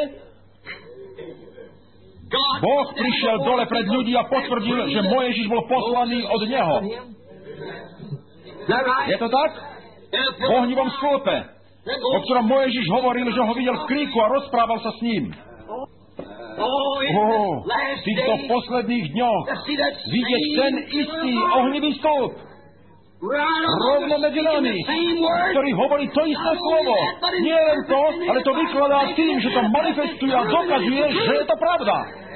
Boh prišiel dole pred ľudí a potvrdil, že Mojžiš bol poslaný od Neho. Je to tak? V ohnivom stĺpe, o ktorom Mojžiš hovoril, že ho videl v kríku a rozprával sa s ním. V týchto posledných dňoch vidieť ten istý ohnivý stĺp rovno medzi nami, ktorý hovorí to isté slovo. Nie len to, ale to vykladá tým, že to manifestuje a dokazuje, že je to pravda.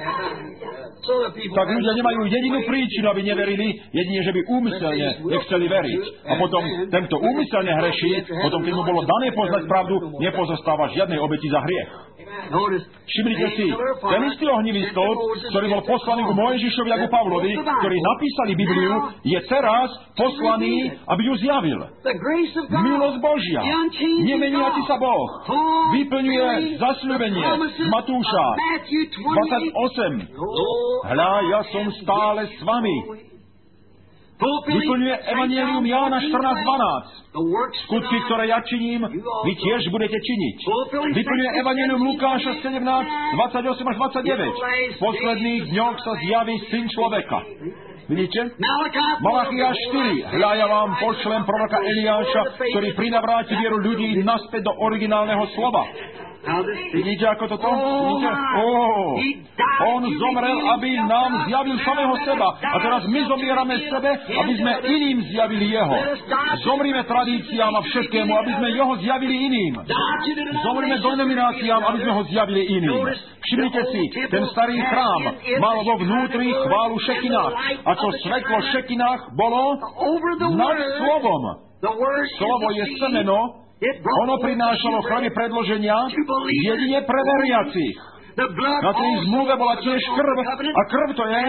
Tak ľudia nemajú jedinú príčinu, aby neverili, jedine, že by úmyselne nechceli veriť. A potom ten, kto úmyselne hreší, potom, keď mu bolo dané poznať pravdu, nepozostáva žiadnej obeti za hriech. Všimnite si, ten istý ohnivý stĺp, ktorý bol poslaný ku Mojžišovi a ku Pavlovi, ktorí napísali Bibliu, je teraz poslaný, aby ju zjavil. Milosť Božia, nemeniaci sa Boh, vyplňuje zasľúbenie z Matúša 28. Hľa, ja som stále s vami. Vyplňuje Evangelium Jána 14:12. Skutky, ktoré ja činím, vy tiež budete činiť. Vyplňuje Evangelium Lukáša 17:28-29. V posledných dňoch sa zjaví Syn človeka. Vidíte? Malachiáš 4. Hľa, ja vám pošlem proroka Eliáša, ktorý prinavráti vieru ľudí naspäť do originálneho slova. Vidíte, ako toto? Vidíte? On zomrel, aby nám zjavil samého seba. A teraz my zomierame sebe, aby sme iným zjavili jeho. Zomrime tradíciám a všetkému, aby sme jeho zjavili iným. Zomrime denomináciám, aby sme ho zjavili iným. Všimnite si, ten starý chrám mal vo vnútri chválu šekinách. A to svetlo šekinách bolo nad slovom. Slovo je semeno. Ono prinášalo chrany predloženia jedine pre veriacich. Na tej zmluve bola tiež krv a krv to je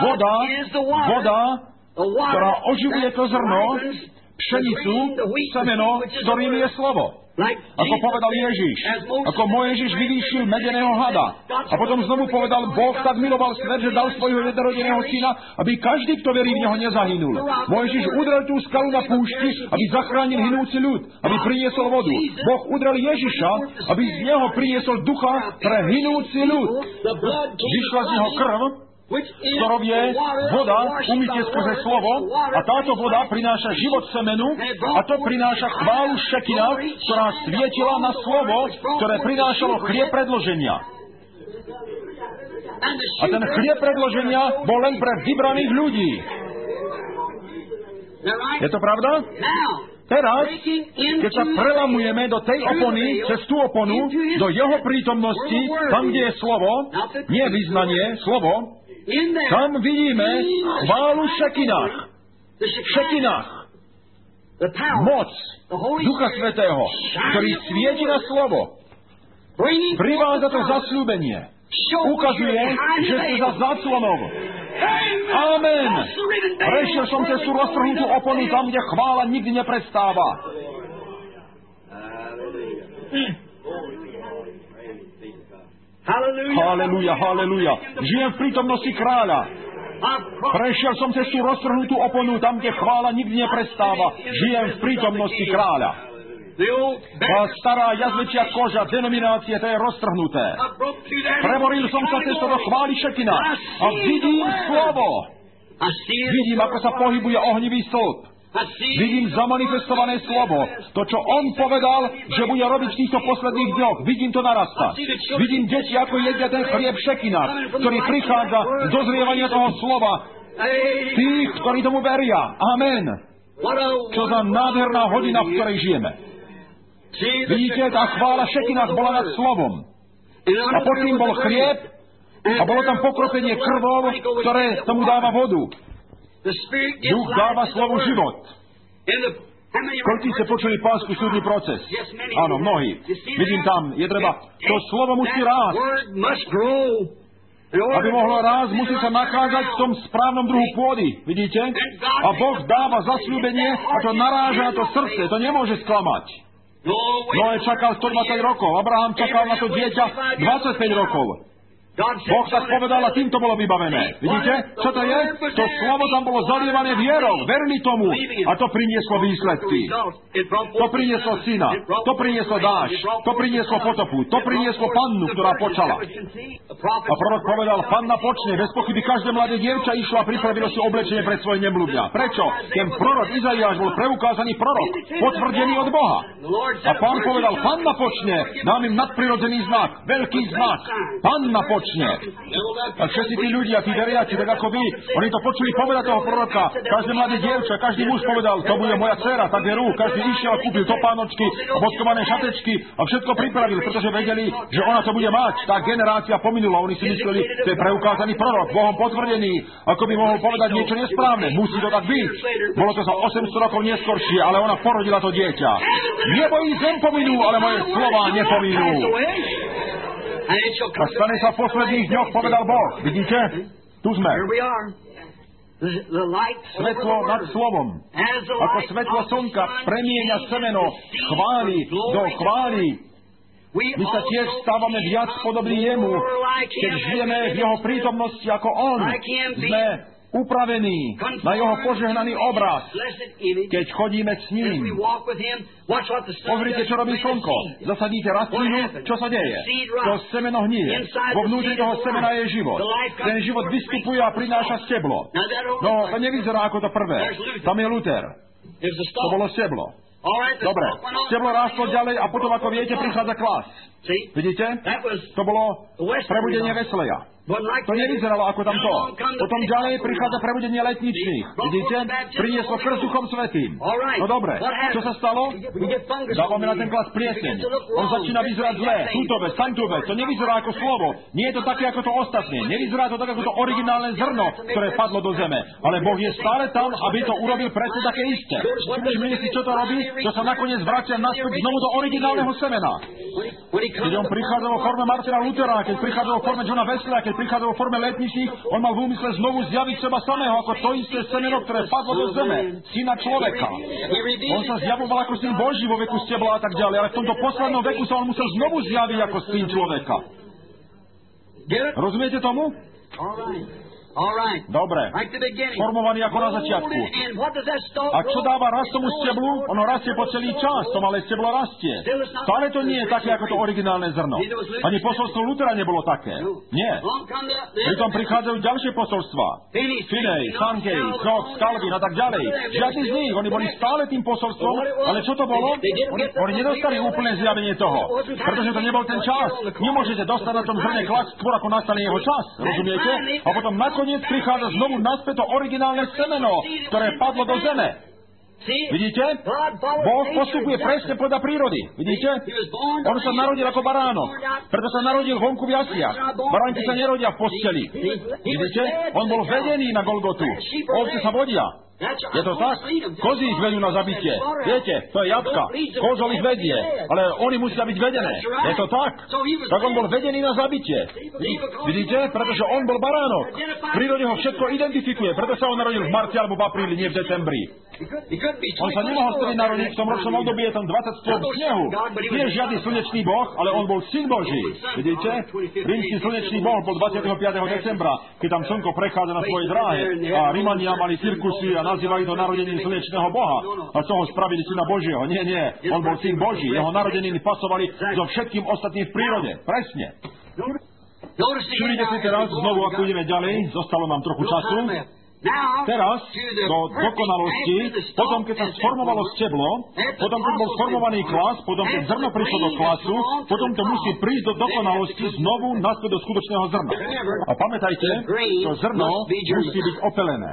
voda, ktorá oživuje to zrno, pšenicu, semeno, ktorým je slovo. Ako povedal Ježiš, ako Mojžiš vyvýšil medeného hada. A potom znovu povedal, Boh tak miloval svet, že dal svojho jednorodeného syna, aby každý, kto verí v neho, nezahynul. Mojžiš udrel tú skalu na púšti, aby zachránil hynúci ľud, aby priniesol vodu. Boh udrel Ježiša, aby z neho priniesol ducha pre hynúci ľud. Vyšla z neho krv, ktorou je voda, umytie skrze slovo, a táto voda prináša život semenu a to prináša chválu šekina, ktorá svietila na slovo, ktoré prinášalo chlieb predloženia. A ten chlieb predloženia bol len pre vybraných ľudí. Je to pravda? Teraz, keď sa prelamujeme do tej opony, cez tú oponu, do jeho prítomnosti, tam, kde je slovo, nie vyznanie, slovo, tam vidíme chválu šekinách. Šekinách. Moc Ducha Svätého, ktorý svieti na slovo. Privádza to zasľúbenie. Ukazuje, že ste za záclonou. Amen. Prešiel som cez tú roztrhnutú oponu tam, kde chvála nikdy neprestáva. Halelúja, halelúja. Žijem v prítomnosti kráľa. Prešiel som cez tú roztrhnutú oponu tam, kde chvála nikdy neprestáva. Žijem v prítomnosti kráľa. Tá stará jazvečia koža, denominácie, to je roztrhnuté. Preboril som sa cez to do chvály Šekina a vidím slovo. Vidím, ako sa pohybuje ohnivý stĺp. Vidím zamanifestované slovo. To, čo on povedal, že bude robiť v týchto posledných dňoch. Vidím to narastať. Vidím deti, ako jedia ten chlieb Šekina, ktorý prichádza z dozrievania toho slova. Tých, ktorí tomu veria. Amen. Čo za nádherná hodina, v ktorej žijeme. Vidíte, tá chvála Šekina bola nad slovom. A pod tým bol chlieb a bolo tam pokropenie krvou, ktoré tomu dáva vodu. Duch dáva slovu život. Koľkí ste počuli Pánsku súdny proces? Áno, mnohí. Vidím tam, je treba, to slovo musí rásť. Aby mohlo rásť, musí sa nachádzať v tom správnom druhu pôdy. Vidíte? A Boh dáva zasľúbenie a to naráža na to srdce. To nemôže sklamať. Noé čakal 120 rokov, Abraham čakal na to dieťa 25 rokov. Boh tak povedal a tým to bolo vybavené. Vidíte? Čo to je? To slovo tam bolo zalievané vierou. Verili tomu. A to prinieslo výsledky. To prinieslo syna. To prinieslo dážď. To prinieslo potopu. To prinieslo pannu, ktorá počala. A prorok povedal, panna počne. Bez pochyby každé mladé dievča išlo a pripravilo si oblečenie pred svoje neblúdňa. Prečo? Ten prorok Izaiáš bol preukázaný prorok. Potvrdený od Boha. A pán povedal, panna počne. Dám im nadprirodzený znak. Veľký znak. Panna počne. A všetci tí ľudia, tí veriaci, tak ako vy, oni to počuli povedať toho proroka. Každé mladé dievča, každý muž povedal, to bude moja dcera, tak veru. Každý išiel a kúpil topánočky a bodkované šatečky a všetko pripravil, pretože vedeli, že ona to bude mať. Tá generácia pominula, oni si mysleli, to je preukázaný prorok, Bohom potvrdený, ako by mohol povedať niečo nesprávne. Musí to tak byť. Bolo to za 800 rokov neskoršie, ale ona porodila to dieťa. Nebo i zem pominú, ale moje slová nepominú. A stane sa v posledných dňoch, povedal Boh. Vidíte? Tu sme. Svetlo nad slovom. Ako svetlo slnka premieňa semeno chvály do chvály. My sa tiež stávame viac podobní jemu, keď žijeme v jeho prítomnosti ako on. Sme upravený na jeho požehnaný obraz, keď chodíme s ním. Pozrite, čo robí slnko. Zasadíte rastlinu, čo sa deje? To semeno hnie. Vo vnútri toho semena je život. Ten život vystupuje a prináša steblo. No, to nevyzerá ako to prvé. Tam je Luther. To bolo steblo. Dobre, steblo rástlo ďalej a potom, ako viete, prichádza Klas. Vidíte? To bolo prebudenie Wesleya. To nevyzeralo ako tamto. Potom ďalej prichádza prebudenie letničných. Vidíte? Prinieslo krst Duchom Svätým. No dobre, čo sa stalo? Dávame na ten Klas plieseň. On začína vyzerať zlé. Tutovec, tamtovec. To nevyzerá ako slovo. Nie je to také ako to ostatné. Nevyzerá to tak ako to originálne zrno, ktoré padlo do zeme. Ale Boh je stále tam, aby to urobil presne také isté. Všimnite si, čo to robí? To sa nakoniec vracia naspäť znovu do originálneho semena. Keď on prichádzal vo forme Martina Luthera, keď prichádzal vo forme Johna Wesleya, keď prichádzal vo forme letničných, on mal v úmysle znovu zjaviť seba samého ako to isté semeno, ktoré padlo do zeme, syna človeka. On sa zjavoval ako syn Boží vo veku stebla a tak ďalej, ale v tomto poslednom veku sa on musel znovu zjaviť ako syn človeka. Rozumiete tomu? Dobre. Formovaný ako na začiatku. A čo dáva rast tomu steblu? Ono rastie po celý čas. To malé steblo rastie. Stále to nie je také ako to originálne zrno. Ani posolstvo Luthera nebolo také. Nie. Pritom prichádzajú ďalšie posolstvá. Finney, Sankey, Knox, Calvin a tak ďalej. Žiadny z nich. Oni boli stále tým posolstvom. Ale čo to bolo? Oni nedostali úplné zjavenie toho. Pretože to nebol ten čas. Nemôžete dostať na tom zrne Klas skôr ako nastane jeho čas. Rozumiete? A potom nakoniec prichádza znovu naspäť to originálne semeno, ktoré padlo do zeme. Vidíte? Boh postupuje presne podľa prírody. Vidíte? On sa narodil ako baránok. Preto sa narodil vonku v jasliach. Baránky sa nerodia v posteli. Vidíte? On bol vedený na Golgotu. Ovce sa vodia. Je to tak? Kozy ich vedú na zabitie. Viete, to je jatka. Kozol ich vedie. Ale oni musia byť vedené. Je to tak? Tak on bol vedený na zabitie. Vidíte? Pretože on bol baránok. V prírode ho všetko identifikuje. Preto sa on narodil v marci alebo v apríli, nie v decembri. On sa nemohol vtedy narodiť v tom ročnom období, je tam 20 stôp snehu. Nie je žiadny slnečný boh, ale on bol syn Boží. Vidíte? Rímsky slnečný boh bol 25. decembra, keď tam slnko prechádza na svojej dráhe a Rimania mali cirkusy a nazývajú to narodením slnečného Boha a z toho spravili syna Božieho. Nie. On bol syn Boží. Jeho narodeniny pasovali so všetkým ostatným v prírode. Presne. Všimnite si teraz, znovu, ako ideme ďalej, zostalo nám trochu času. Teraz, do dokonalosti, potom, keď sa sformovalo steblo, potom, keď bol sformovaný klas, potom, keď zrno prišlo do klasu, potom to musí prísť do dokonalosti znovu naspäť do skutočného zrna. A pamätajte, to zrno musí byť opelené.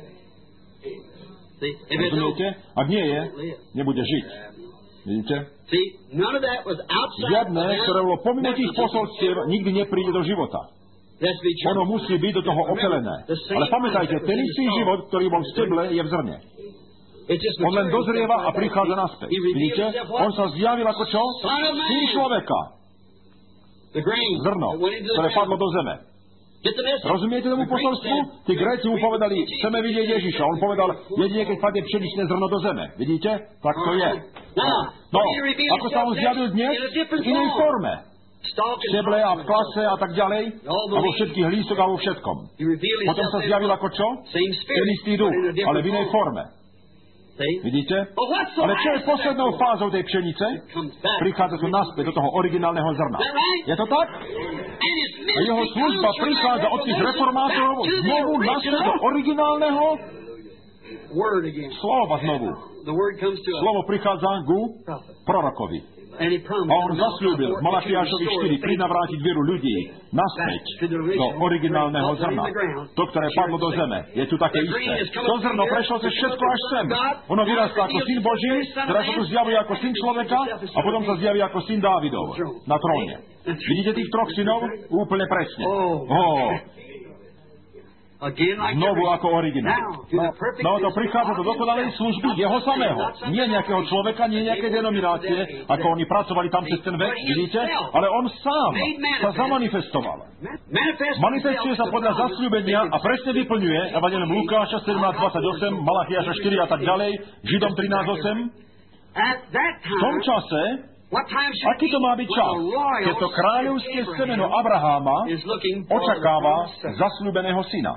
Rozumiete? Ak nie je, nebude žiť. Vidíte? Žiadne, ktoré bolo pomimo tých posolstiev, nikdy nepríde do života. Ono musí byť do toho opelené. Ale pamätajte, ten istý život, ktorý bol v steble, je v zrne. On len dozrieva a prichádza naspäť. Vidíte? On sa zjavil ako čo? Syn človeka. Zrno, ktoré padlo do zeme. Rozumiete tomu posolstvu? Tí Gréci mu povedali, chceme vidieť Ježiša. On povedal, jedine keď padne pšeničné zrno do zeme. Vidíte? Tak to je. No, ako sa on zjavil dnes? V inej forme. V steble a v klase a tak ďalej. A vo všetkých lístoch a vo všetkom. Potom sa zjavil ako čo? Ten istý duch, ale v inej forme. Vidíte? Ale čo je poslednou fázou tej pšenice? Prichádza tu naspäť do toho originálneho zrna. Je to tak? A jeho služba prichádza od tých reformátorov znovu naspäť do originálneho slova znovu. Slovo prichádza ku prorokovi. A on zasľúbil v Malachiášovi 4 prinavrátiť vieru ľudí naspäť do originálneho zrna. To, ktoré padlo do zeme. Je tu také isté. To zrno prešlo cez všetko až sem. Ono vyrastá ako syn Boží, teraz sa tu zjavuje ako syn človeka a potom sa zjaví ako syn Dávidov na tróne. Vidíte tých troch synov? Úplne presne. Znovu ako originál. No to prichádza do dokonalej služby jeho samého. Nie nejakého človeka, nie nejakej denominácie, ako oni pracovali tam cez ten vek, vidíte? Ale on sám sa zamanifestoval. Manifestuje sa podľa zasľúbenia a presne vyplňuje Evangelium Lukáša 17:28, Malachiáša 4 a tak ďalej, Židom 13:8. V tom čase, aký to má byť čas, keď to kráľovské semeno Abraháma očakáva zasľúbeného syna.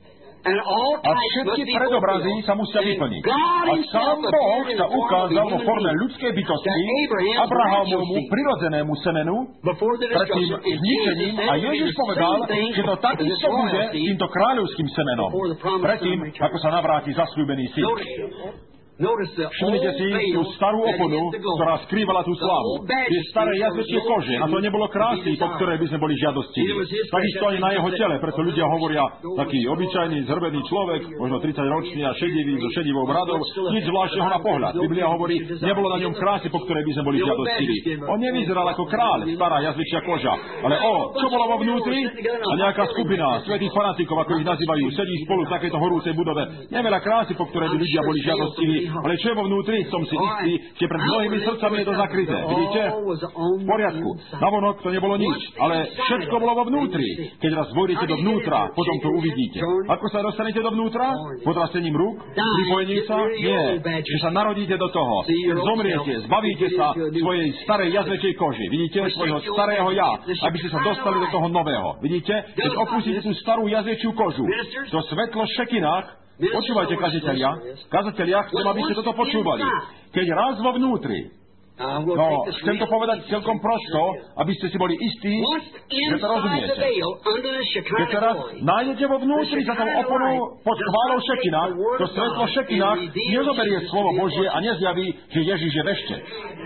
A všetky predobrazy sa musia vyplniť. A sám Boh sa ukázal vo forme ľudskej bytosti Abrahámovmu prirodzenému semenu pred tým zničením a Ježiš povedal, že to takisto bude týmto kráľovským semenom predtým, ako sa navráti zasľúbený syn. Všimnite si tú starú oponu, ktorá skrývala tú slávu. Tie staré jazvečie kože, na to nebolo krásy, po ktorej by sme boli žiadostiví. Takisto ani na jeho tele, preto ľudia hovoria, taký obyčajný, zhrbený človek, možno 30-ročný a šedivý, so šedivou bradou, nič zvláštneho na pohľad. Biblia hovorí, nebolo na ňom krásy, po ktorej by sme boli žiadostiví. On nevyzeral ako kráľ, stará jazvečia koža, ale čo bolo vo vnútri? A nejaká skupina svätých fanatikov, ako ich nazývajú, sedí spolu v takejto horúcej budove. Neveľa krásy, po ktorej by ľudia boli žiadostiví. Ale čo je vo vnútri? Som si istý, že pred mnohými srdcami je to zakryté. Vidíte? V poriadku. Navonok to nebolo nič, ale všetko bolo vo vnútri. Keď raz vôjdete dovnútra, potom to uvidíte. Ako sa dostanete dovnútra? Podrastením rúk? Pripojením sa? Nie. Že sa narodíte do toho. Zomriete, zbavíte sa svojej starej jazvečej koži. Vidíte? Svojho starého ja, aby ste sa dostali do toho nového. Vidíte? Keď opustíte tú starú jazvečiu kožu, to svetlo v šekinách. Počúvajte, kazatelia. Kazatelia, chcem, aby ste toto počúvali. Keď raz vo vnútri, chcem to povedať celkom prosto, aby ste si boli istí, že to rozumiete. Keď sa raz nájdete vo vnútri za tou oponou pod chválou šekinách, to svetlo v šekinách nezoberie slovo Božie a nezjaví, že Ježiš je veštec.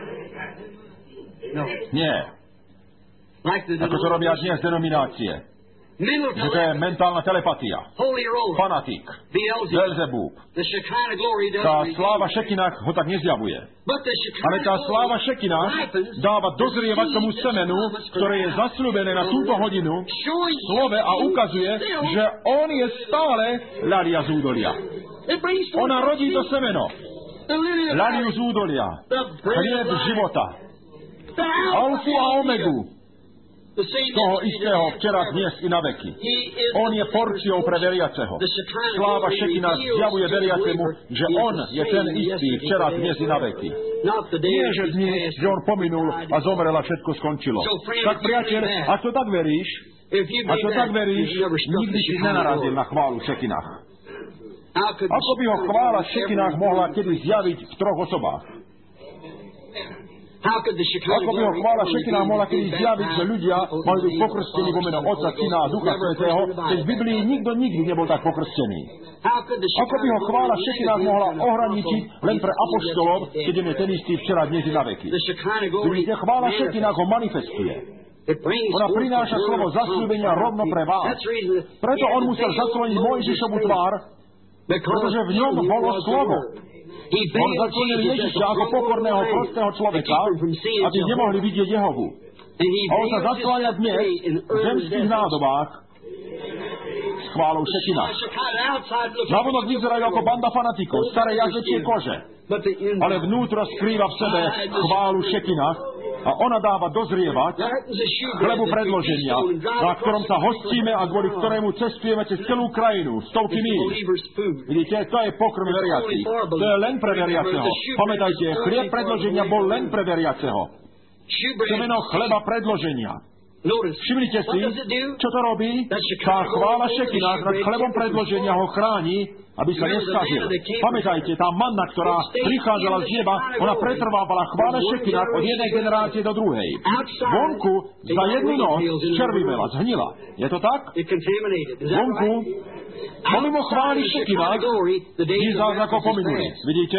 Nie. Ako to robia dnes denominácie. Že to je mentálna telepatia. Fanatik. Belzebub. Tá sláva šekinách ho tak nezjavuje. Ale tá sláva šekinách dáva dozrievať tomu semenu, ktoré je zasľúbené na túto hodinu v slove a ukazuje, že on je stále ľalia z údolia. Ona rodí to semeno. Ľaliu z údolia. Chlieb života. Alfu a omegu. Toho istého včera, dnes i na veky. On je porciou pre veriaceho. Sláva šekina zjavuje veriacemu, že on je ten istý včera, dnes i na veky. Nie, že dnes, že on pominul a zomrel a všetko skončilo. Tak priateľ, ak to tak veríš, nikdy si nenarazil na chválu v šekinách. Ako by ho chvála v Šekinách mohla kedy zjaviť v troch osobách? Ako by ho chvála v Šekinách mohla kedy zjaviť, že ľudia mali byť pokrstení vo meno Otca, Syna a Ducha Svätého, keď v Biblii nikto nikdy nebol tak pokrstený? Ako by ho chvála v Šekinách mohla ohraničiť len pre apoštolov, keď je ten istý včera, dnes i na veky? Vidíte, chvála v Šekinách ho manifestuje. Ona prináša slovo zasľúbenia rovno pre vás. Preto on musel zacloniť Mojžišovu tvár, pretože v ňom bolo slovo. On zaclonil Ježiša ako pokorného, prostého človeka, aby nemohli vidieť Jehovu. A on sa zacláňa dnes v zemských nádobách s chválou v Šekinách. Navonok vyzerajú ako banda fanatikov, staré jažečie kože, ale vnútro skrýva v sebe chválu v Šekinách a ona dáva dozrievať chlebu predloženia, na ktorom sa hostíme a kvôli ktorému cestujeme cez celú krajinu, stovky míľ. Vidíte, to je pokrm veriacich. To je len pre veriaceho. Pamätajte, chlieb predloženia bol len pre veriaceho. Semeno chleba predloženia. Všimnite si, čo to robí? Tá chvála Šekinách nad chlebom predloženia ho chráni, aby sa neskazil. Pamätajte, tá manna, ktorá prichádzala z neba, ona pretrvávala chvále Šekinách od jednej generácie do druhej. Vonku za jednu noc červivela, zhnila. Je to tak? Vonku, pomimo chvály Šekinách, je zázrakov pominuli. Vidíte?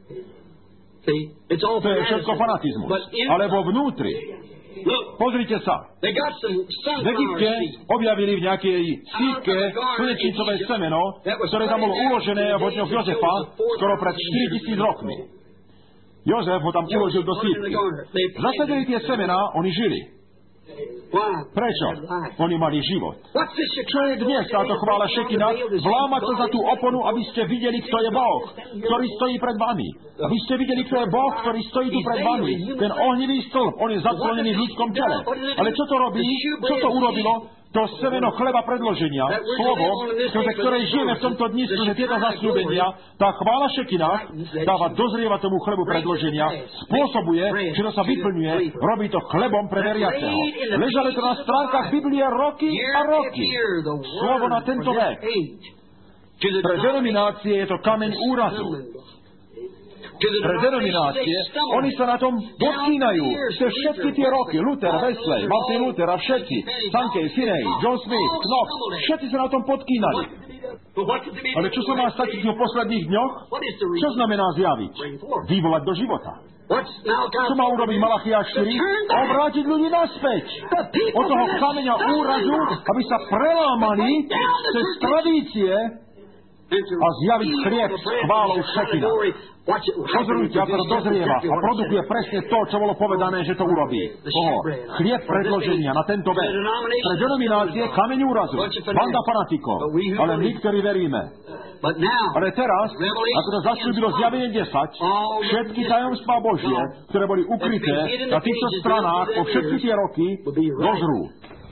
To je všetko fanatizmus. Ale vo vnútri, pozrite sa. V Egypte objavili v nejakej sítke slnečnicové semeno, ktoré tam bolo uložené v dňoch Jozefa skoro pred 4000 rokmi. Jozef ho tam uložil do sítky. Zasadili tie semená, oni žili. Prečo? Oni mali život. Čo je dnes táto chvála Šekinách? Vlámať sa za tú oponu, aby ste videli, kto je Boh, ktorý stojí pred vami. Aby ste videli, kto je Boh, ktorý stojí tu pred vami. Ten ohnivý stĺp, on je zaclonený v ľudskom tele. Ale čo to robí? Čo to urobilo? To semeno chleba predloženia, slovo, skrze ktoré žijeme v tomto dni, skrze tieto zasľúbenia, tá chvála Šekinách dáva dozrievať tomu chlebu predloženia, spôsobuje, že to sa vyplňuje, robí to chlebom pre veriaceho. Ležali to na stránkach Biblie roky a roky. Slovo na tento vek. Pre denominácie je to kameň úrazu. Pre denominácie, oni sa na tom podkýnajú. Cez všetky tie roky, Luther, Wesley, Martin Luther a všetci, Sankey, Finney, John Smith, Knox, všetci sa na tom podkýnali. Ale čo sa má stať v posledných dňoch? Čo znamená zjaviť? Vyvolať do života. Čo má urobiť Malachiáš 4? Obrátiť ľudí naspäť. Od toho kameňa úrazu, aby sa prelámali cez tradície a zjaviť chlieb s chválou Šekina. Pozorujte, ako to dozrieva a produkuje presne to, čo bolo povedané, že to urobí. Chlieb predloženia na tento vek. Pre denominácie kameň úrazu, banda fanatikov, ale my, ktorí veríme. Ale teraz, ako to zasľúbilo zjavenie 10, všetky tajomstvá Božie, ktoré boli ukryté na týchto stranách po všetky tie roky, dozrú.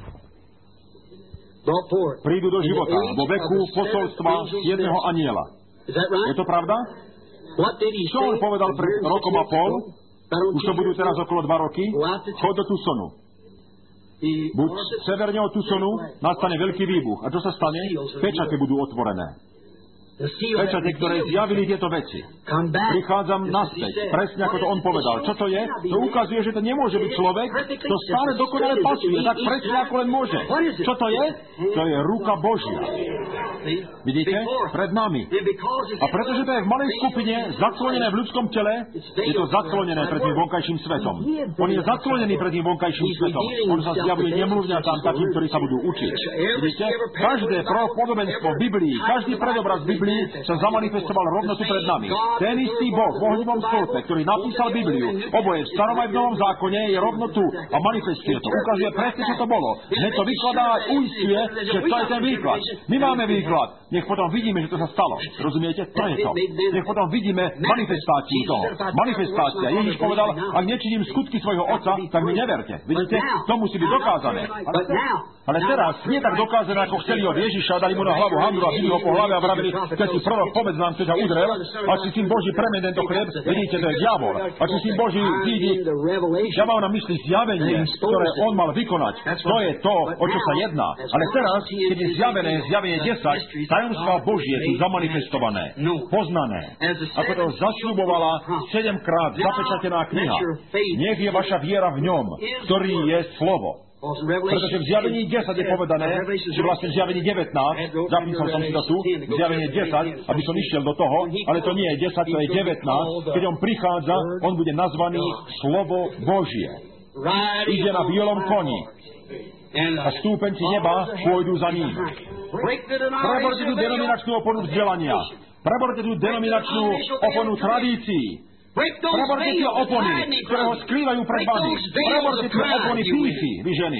Prídu do života vo veku posolstva jedného anjela. Je to pravda? Čo on povedal pred rokom a pol? Už to budú teraz okolo 2 roky. Chod do Tucsonu. Buď severne od Tucsonu nastane veľký výbuch. A čo sa stane? Pečate budú otvorené. Pečate, ktoré zjavili tieto veci. Prichádzam naspäť, presne ako to on povedal. Čo to je? To ukazuje, že to nemôže byť človek, to stále dokonale pasuje, tak presne ako len môže. Čo to je? To je ruka Božia. Vidíte? Pred nami. A pretože to je v malej skupine, zaclonené v ľudskom tele, je to zaclonené pred tým vonkajším svetom. On je zaclonený pred tým vonkajším svetom. On sa zjavuje nemluvňatám takým, ktorí sa budú učiť. Vidíte? Každé podobenstvo v Biblii, každý predobraz v Biblii sa zamanifestoval rovno tu pred nami. Ten istý Boh v ohnivom stĺpe, ktorý napísal Bibliu, oboje v starom aj v novom zákone, je rovno tu a manifestuje to. Ukazuje presne, čo to bolo. Hneď to vykladá a uisťuje, že to je ten výklad. My máme výklad. Nech potom vidíme, že to sa stalo. Rozumiete? To je to. Nech potom vidíme manifestáciu toho. Manifestácia. Ježiš povedal, ak nečiním skutky svojho Otca, tak mi neverte. Vidíte? To musí byť dokázané. Ale teraz nie tak dokázané, ako chceli od Ježiša, dali mu na hlavu handru a bili ho po hlave a vravili, keď si prorok, povedz nám, kto ťa udrel, ak si syn Boží, premeň tento chlieb, vidíte, to je diabol. Ak si syn Boží, vidí, ja mám na mysli zjavenie, ktoré on mal vykonať. To je to, o čo sa jedná. Ale teraz, keď je zjavenie 10, tajomstvá Božie sú zamanifestované, poznané. Ako to zasľubovala 7-krát zapečatená kniha. Nech je vaša viera v ňom, ktorý je slovo. Pretože v zjavení 10 je povedané, že vlastne v zjavení 19, zapísal som si to tu, v zjavení 10, aby som išiel do toho, ale to nie je 10, to je 19. Keď on prichádza, on bude nazvaný Slovo Božie. Ide na bielom koni a stúpenci neba pôjdu za ním. Preborte tú denominačnú oponu vzdelania. Preborte tú denominačnú oponu tradícií. Preborte tie opony, ktoré ho skrývajú pred vami. Preborte tie opony pýchy, vy ženy.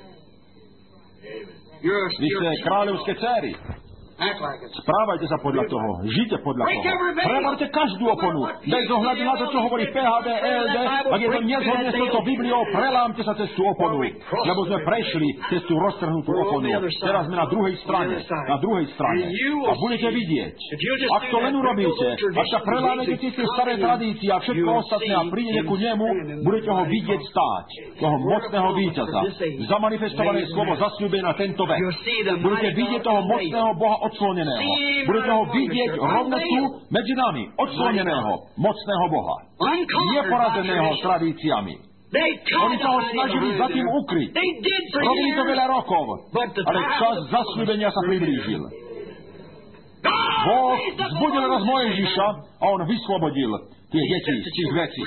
Vy ste kráľovské dcéry. Správajte sa podľa toho. Žite podľa toho. Preborte každú oponu. Bez ohľadu na to, čo hovorí PHD, ELD. Ak je to nezhodné s touto Bibliou, prelámte sa cez tú oponu. Lebo sme prešli cez tú roztrhnutú oponu. Teraz sme na druhej strane. Na druhej strane. A budete vidieť. Ak to len urobíte, ak sa prelámete tie staré tradície a všetko ostatné a prídete ku nemu, budete ho vidieť stáť. Toho mocného víťaza. Zamanifestované slovo zasľúbené na tento vek. Budete vidieť toho mocného Boha odsloneného. Budete ho vidieť rovno tu medzi nami. Odsloneného, mocného Boha. Neporazeného tradíciami. Oni sa ho snažili za tým ukryť. Robili to veľa rokov. Ale čas zasľúbenia sa priblížil. Boh vzbudil raz Mojžiša a on vyslobodil tie deti z tých vecí.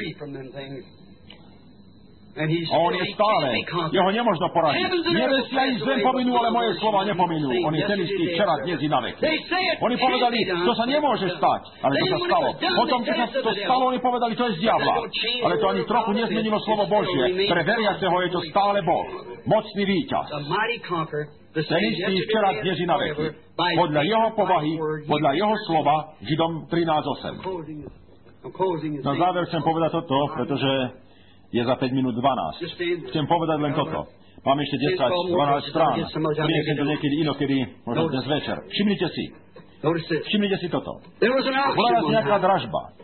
A on je stále. Jeho nemožno poraziť. Nebesi ani zem pominú, ale moje slova nepominú. On je ten istý včera, dnes i na veky. Oni povedali, to sa nemôže stať, ale to sa stalo. Potom, keď sa to stalo, oni povedali, to je z diabla. Ale to ani trochu nezmenilo slovo Božie. Pre veriaceho je to stále Boh. Mocný víťaz. Ten istý včera, dnes i na veky. Podľa jeho povahy, podľa jeho slova, Židom 13:8. Na záver chcem povedať toto, pretože je za 5 minút 12. Chcem povedať len toto. Mám ešte 10-12 strán. Prinesem to niekedy inokedy, možno dnes večer. Všimnite si toto. Bola raz nejaká dražba.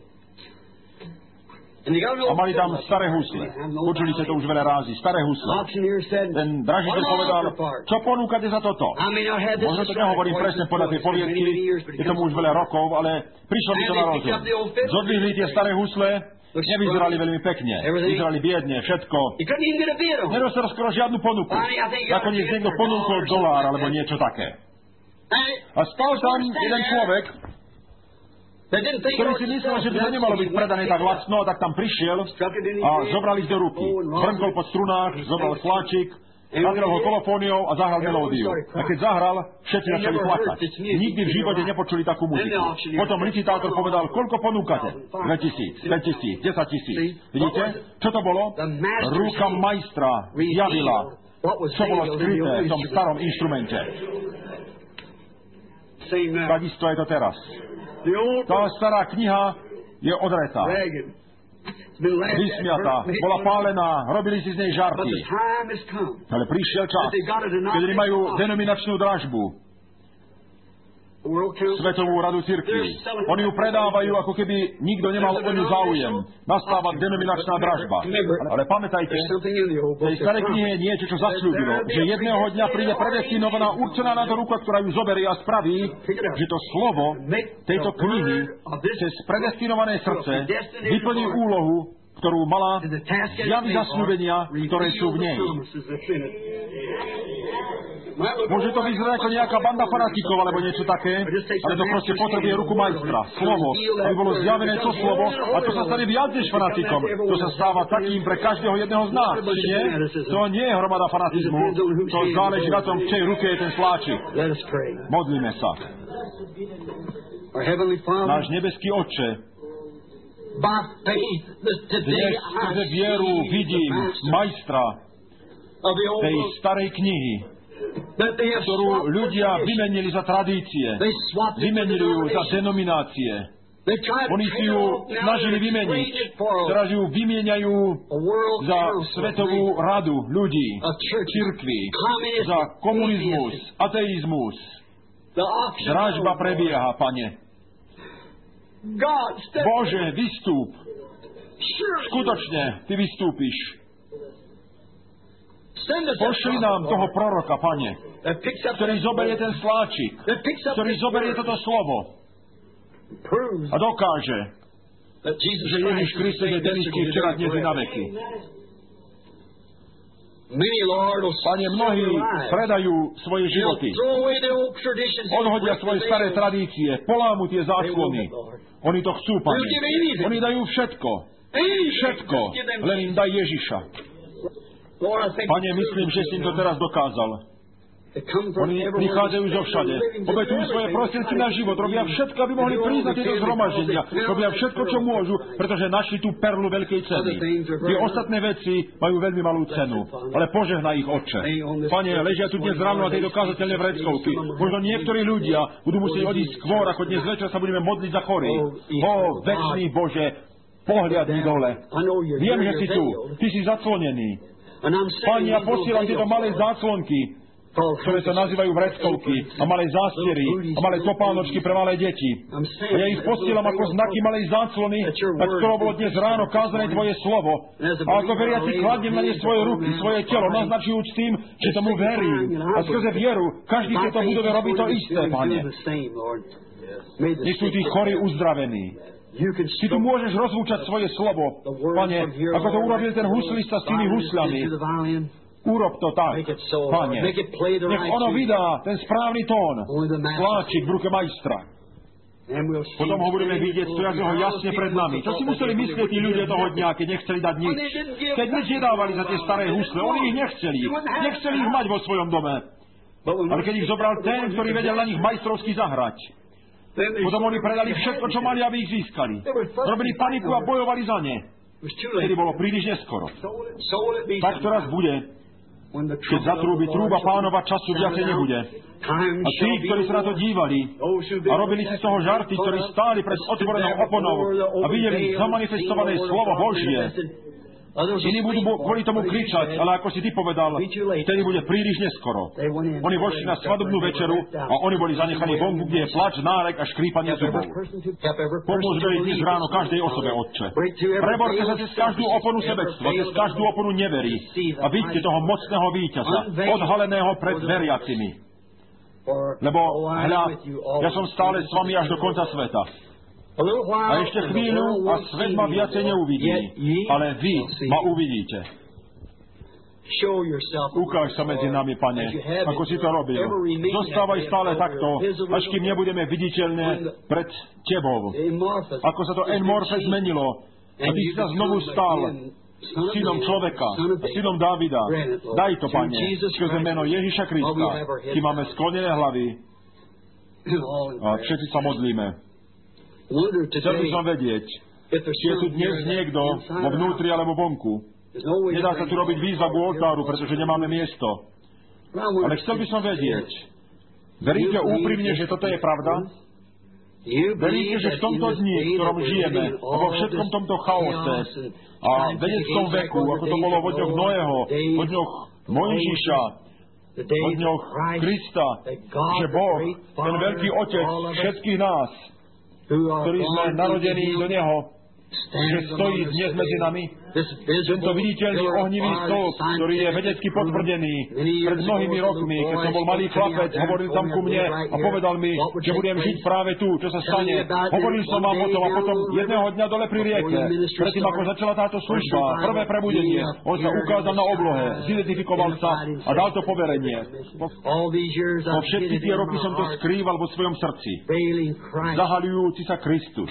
A mali tam staré husle. Počuli ste to už veľa rázy. Staré husle. Ten dražiteľ povedal, čo ponúkate za toto? Možno to nehovorím presne podľa tej poviedky, je tomu už veľa rokov, ale prišlo mi to na rozum. Zodvihli tie staré husle, nevyzerali veľmi pekne. Vyzerali biedne, všetko. Nedostal skoro žiadnu ponuku. Nakoniec niekto ponúkol $1 alebo niečo také. A stal tam jeden človek, ktorý si myslel, že by to nemalo byť predané tak lacno, tak tam prišiel a zobral ich do ruky. Brnkol po strunách, zobral sláčik, nadrel ho kolofóniou a zahral melódiu. A keď zahral, všetci začali plakať. Nikdy v živote nepočuli takú muziku. Potom licitátor povedal, koľko ponúkate? 2 000, 5 000, 10 000. Vidíte? Čo to bolo? Ruka majstra javila, čo bolo skryté v tom starom inštrumente. Takisto je to teraz. Tá stará kniha je odretá. Vysmiatá, bola pálená, robili si z nej žarty. Ale prišiel čas, keď majú denominačnú dražbu. Svetovú radu cirkvi. Oni ju predávajú, ako keby nikto nemal o ňu záujem. Nastáva denominačná dražba. Ale pamätajte, v tej starej knihe je niečo, čo zasľúbilo, že jedného dňa príde predestinovaná, určená na to ruka, ktorá ju zoberie a spraví, že to slovo tejto knihy cez predestinované srdce vyplní úlohu, ktorú mala zjavy zasľúbenia, ktoré sú v nej. Môže to vyzerať ako nejaká banda fanatikov alebo niečo také, ale to proste potrebuje ruku majstra. Slovo, aby bolo zjavené to slovo a to sa stane viac než fanatikom. To sa stáva takým pre každého jedného z nás. Nie? To nie je hromada fanatizmu. To záleží na tom, v čej ruke je ten sláčik. Modlíme sa. Náš nebeský Otče, dnes skrze vieru vidím majstra tej starej knihy, ktorú ľudia vymenili za tradície, vymenili ju za denominácie. Oni si ju snažili vymeniť, teraz ju vymieňajú za svetovú radu ľudí, cirkvi, za komunizmus, ateizmus. Dražba prebieha, Pane. Bože, vystúp. Skutočne, Ty vystúpiš. Pošli nám toho proroka, Pane, ktorý zoberie ten sláčik, ktorý zoberie toto slovo a dokáže, že Ježiš Kristus je ten istý včera, dnes i na veky. Pane, mnohí predajú svoje životy, odhodia svoje staré tradície, polámu tie záclony. Oni to chcú, Pane. Oni dajú všetko. Všetko. Len im daj Ježiša. Pane, myslím, že si im to teraz dokázal. Oni prichádzajú zo všade, obetujú svoje prostriedky na život, robia všetko, aby mohli prísť na tieto zhromaždenia, robia všetko, čo môžu, pretože našli tú perlu veľkej ceny. Tie ostatné veci majú veľmi malú cenu, ale požehnaj ich, Otče. Pane, ležia tu dnes ráno na tejto kázateľnej vreckovky. Možno niektorí ľudia budú musieť odísť skôr, ako dnes večer sa budeme modliť za chorých. Ó, večný Bože, pohľadni dole. Viem, že si tu, Ty si zaclonený. Pane, ja posielam tieto malé záclonky, ktoré sa nazývajú vreckovky a malé zástiery a malé topánočky pre malé deti. A ja ich posielam ako znaky malej záclony, na ktorou bolo dnes ráno kázané Tvoje slovo. A ako veriaci kladnem na ne svoje ruky, svoje telo, naznačujúc tým, že tomu verím. A skrze vieru každý v tejto budove robí to isté, Pane. Nech sú tí chorí uzdravení. Ty tu môžeš rozlúčať svoje slovo, Pane, ako to urobil ten huslista s tými husľami. Urob to tak, Pane. Nech ono vydá ten správny tón, sláčik v ruke majstra. Potom ho budeme vidieť stojaceho jasne pred nami. Čo si museli myslieť tí ľudia toho dňa, keď nechceli dať nič? Keď nič nedávali za tie staré husle, oni ich nechceli. Nechceli ich mať vo svojom dome. Ale keď ich zobral ten, ktorý vedel na nich majstrovsky zahrať, potom oni predali všetko, čo mali, aby ich získali. Robili paniku a bojovali za ne. Vtedy bolo príliš neskoro. Tak to raz bude. Keď zatrúbi trúba Pánova, času viacej nebude. A tí, ktorí sa na to dívali a robili si z toho žarty, ktorí stáli pred otvorenou oponou a videli zamanifestované slovo Božie, iní budú kvôli tomu kričať, ale ako si ty povedal, vtedy bude príliš neskoro. Oni vošli na svadobnú večeru a oni boli zanechaní vonku, kde je plač, nárek a škrípanie zubov. Pomôž veriť dnes ráno každej osobe, Otče. Preborte sa cez každú oponu sebectva, cez každú oponu neverí a vidíte toho mocného víťaza, odhaleného pred veriacimi. Lebo, hľa, ja som stále s vami až do konca sveta. A ešte chvíľu a svet ma viacej neuvidí, ale vy ma uvidíte. Ukáž sa medzi nami, Pane, ako si to robil. Zostávaj stále takto, až kým nebudeme viditeľné pred Tebou. Ako sa to Enmorfe zmenilo a Ty si sa znovu stal synom človeka, synom Dávida. Daj to, Pane, skrze meno Ježiša Krista. Ty máme sklonené hlavy a všetci sa modlíme. Chcel by som vedieť, či je tu dnes niekto vo vnútri alebo vonku. Nedá sa tu robiť výzva k oltáru, pretože nemáme miesto. Ale chcel by som vedieť, veríte úprimne, že toto je pravda? Veríte, že v tomto dni, v ktorom žijeme, a vo všetkom tomto chaose a vedeckom veku, ako to bolo vo dňoch Noého, vo dňoch Mojžiša, vo dňoch Krista, že Boh, ten veľký Otec všetkých nás, ktorí sme narodení do Neho, že stojí dnes medzi nami. Tento viditeľný ohnivý stĺp, ktorý je vedecky potvrdený pred mnohými rokmi, keď som bol malý chlapec, hovoril tam ku mne a povedal mi, že budem žiť práve tu, čo sa stane. Hovoril som vám o tom a potom jedného dňa dole pri rieke, predtým ako začala táto služba, prvé prebudenie, on sa ukázal na oblohe, zidentifikoval sa a dal to poverenie. Po všetky tie roky som to skrýval vo svojom srdci. Zahaľujúci sa Kristus.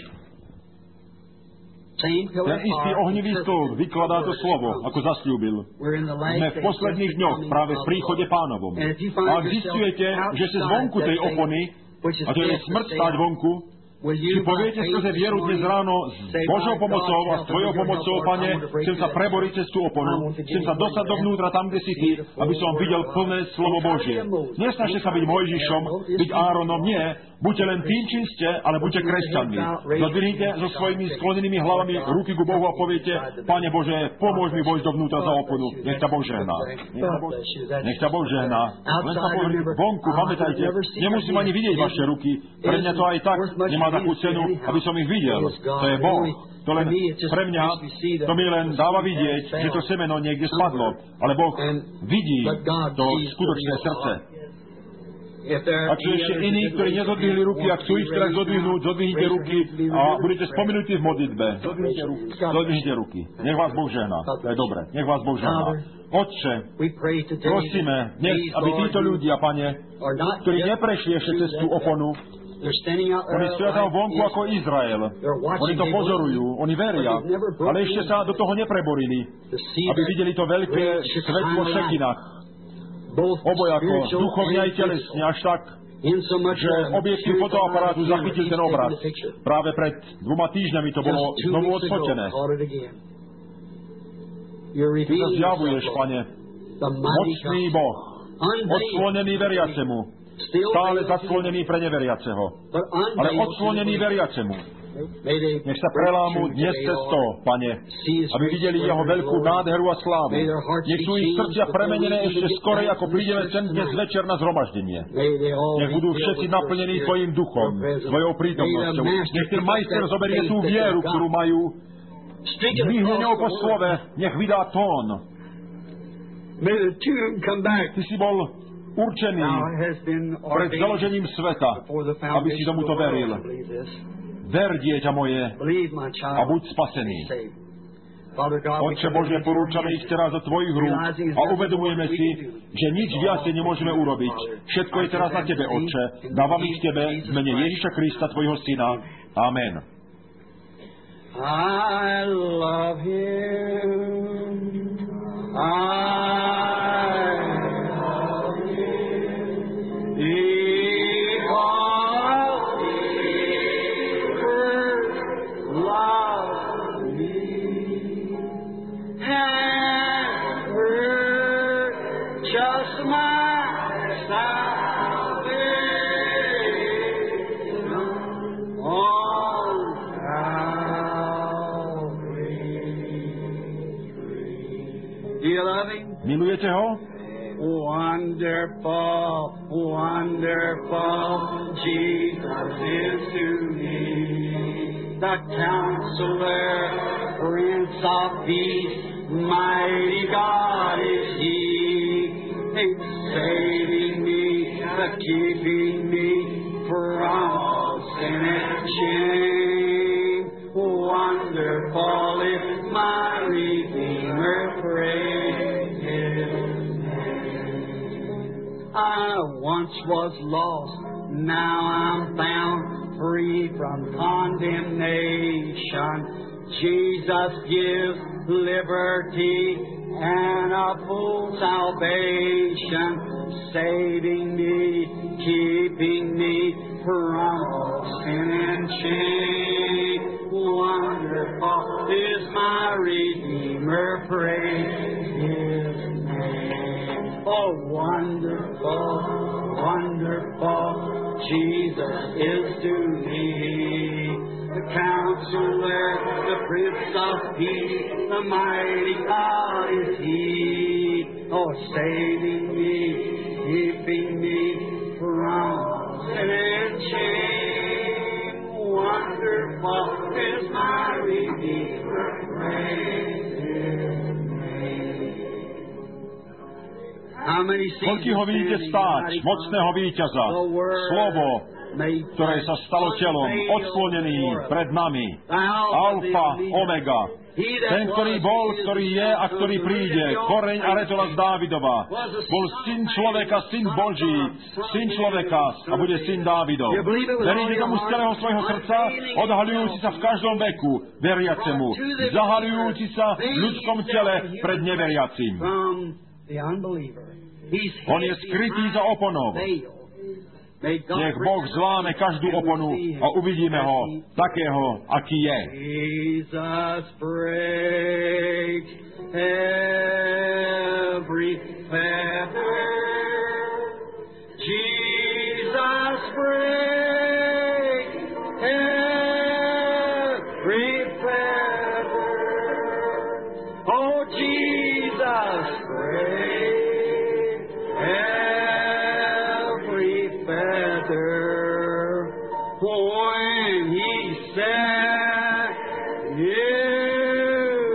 Ten istý ohnivý stĺp vykladá to slovo, ako zasľúbil. Sme v posledných dňoch práve v príchode Pánovom. A ak zistujete, že ste zvonku tej opony, a to je smrť stáť vonku, Či poviete skrze vieru dnes ráno s Božou pomocou a s Tvojou pomocou, Pane, chcem sa preboriť cez tú oponu, chcem sa dostať dovnútra tam, kde si Ty, aby som videl plné slovo Božie. Nesnažte sa byť Mojžišom, byť Áronom, nie. Buďte len tým, čím ste, ale buďte kresťanmi. Zodvihnite so svojimi sklonenými hlavami ruky ku Bohu a poviete, Pane Bože, pomôž mi vojsť dovnútra za oponu. Nech ťa Boh žehná. Nech ťa Boh žehná. Len sa pozri vonku, pamätajte, nemusím ani vidieť vaše ruky. Pre mňa to aj tak nemá takú cenu, aby som ich videl. To je Boh. To len pre mňa, to mi len dáva vidieť, že to semeno niekde spadlo. Ale Boh vidí to skutočné srdce. Ak sú ešte iní, ktorí nezodvihli ruky, ak chcú ich teraz zodvihnúť, zodvihnite ruky a budete spomenutí v modlitbe. Zodvihnite ruky. Nech vás Boh žehná. To je dobre. Nech vás Boh žehná. Otče, prosíme dnes, aby títo ľudia, Pane, ktorí neprešli ešte cez tú oponu, oni stoja tam vonku ako Izrael. Oni to pozorujú, oni veria, ale ešte sa do toho nepreborili, aby videli to veľké svetlo v šekinách. Obojako, duchovne aj telesne, až tak, že objektív fotoaparátu zachytil ten obraz. Práve pred 2 týždňami to bolo znovu odfotené. Ty sa zjavuješ, Pane, mocný Boh, odsklonený veriacemu, stále zasklonený pre neveriaceho, ale odsklonený veriacemu. Nech sa prelámu dnes cez to, Pane, aby videli jeho veľkú nádheru a slávu. Nech sú ich srdcia premenené ešte skorej, ako prídeme sem dnes večer na zhromaždenie. Nech budú všetci naplnení Tvojim duchom, Tvojou prítomnosťou. Nech ten majster zoberie tú vieru, ktorú majú, zdvihne ňou po slove, nech vydá tón. Ty si bol určený pred založením sveta, aby si tomuto veril. Ver, dieťa moje, a buď spasený. Otče Bože, porúčame ich teraz do Tvojich rúk a uvedomujeme si, že nič viacej nemôžeme urobiť. Všetko je teraz na Tebe, Otče. Dávam ich Tebe v mene Ježiša Krista, Tvojho Syna. Amen. I love Him. Milujete ho? Wonderful, wonderful, Jesus is to me. The Counselor, Prince of Peace, mighty God is He. He's saving me, keeping me from sin and shame. Wonderful is my Redeemer, praise His name. I once was lost, now I'm found, free from condemnation. Jesus gives liberty and a full salvation, saving me, keeping me from sin and shame. Wonderful is my Redeemer, praise His name. Oh, wonderful, wonderful, Jesus is to me. The Counselor, the Prince of Peace, the mighty God is He. Oh, saving me, keeping me from sin and shame. Wonderful is my Redeemer, praise His name. Koľkýho vidíte stáť, mocného víťaza, slovo, ktoré sa stalo telom, odsklonený pred nami. Alfa, Omega. Ten, ktorý bol, ktorý je a ktorý príde. Koreň a retola z Dávidova. Bol syn človeka, syn Boží. Syn človeka a bude syn Dávidov. Veríte tomu z celého svojho srdca, odhaľujúci sa v každom veku, veriacemu. Zahaľujúci sa v ľudskom tele pred neveriacim. On je skrytý za oponou. Nech Boh zláme každú oponu a uvidíme ho takého, aký je. Jesus breaks every fetter. Jesus breaks every fetter. Oh, Jesus breaks every fetter. When He set you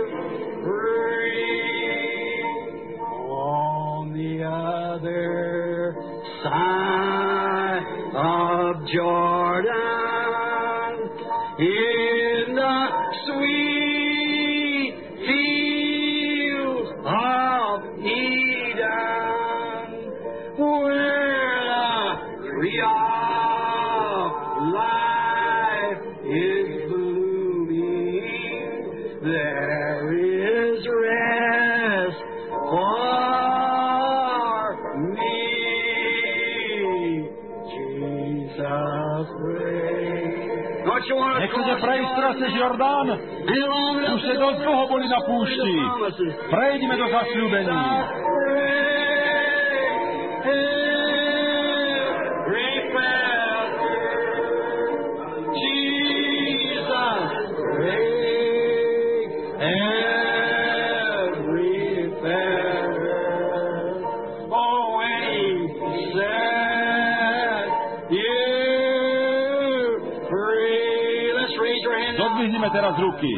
free on the other side of Jordan, in the sweet fields of Eden, where the tree of life is blooming, there is rest for me. Jesus prays. Nechcete prejsť teraz cez Jordán? Už ste dosť dlho boli na púšti. Prejdime do zasľúbení. Zodvihnime teraz ruky.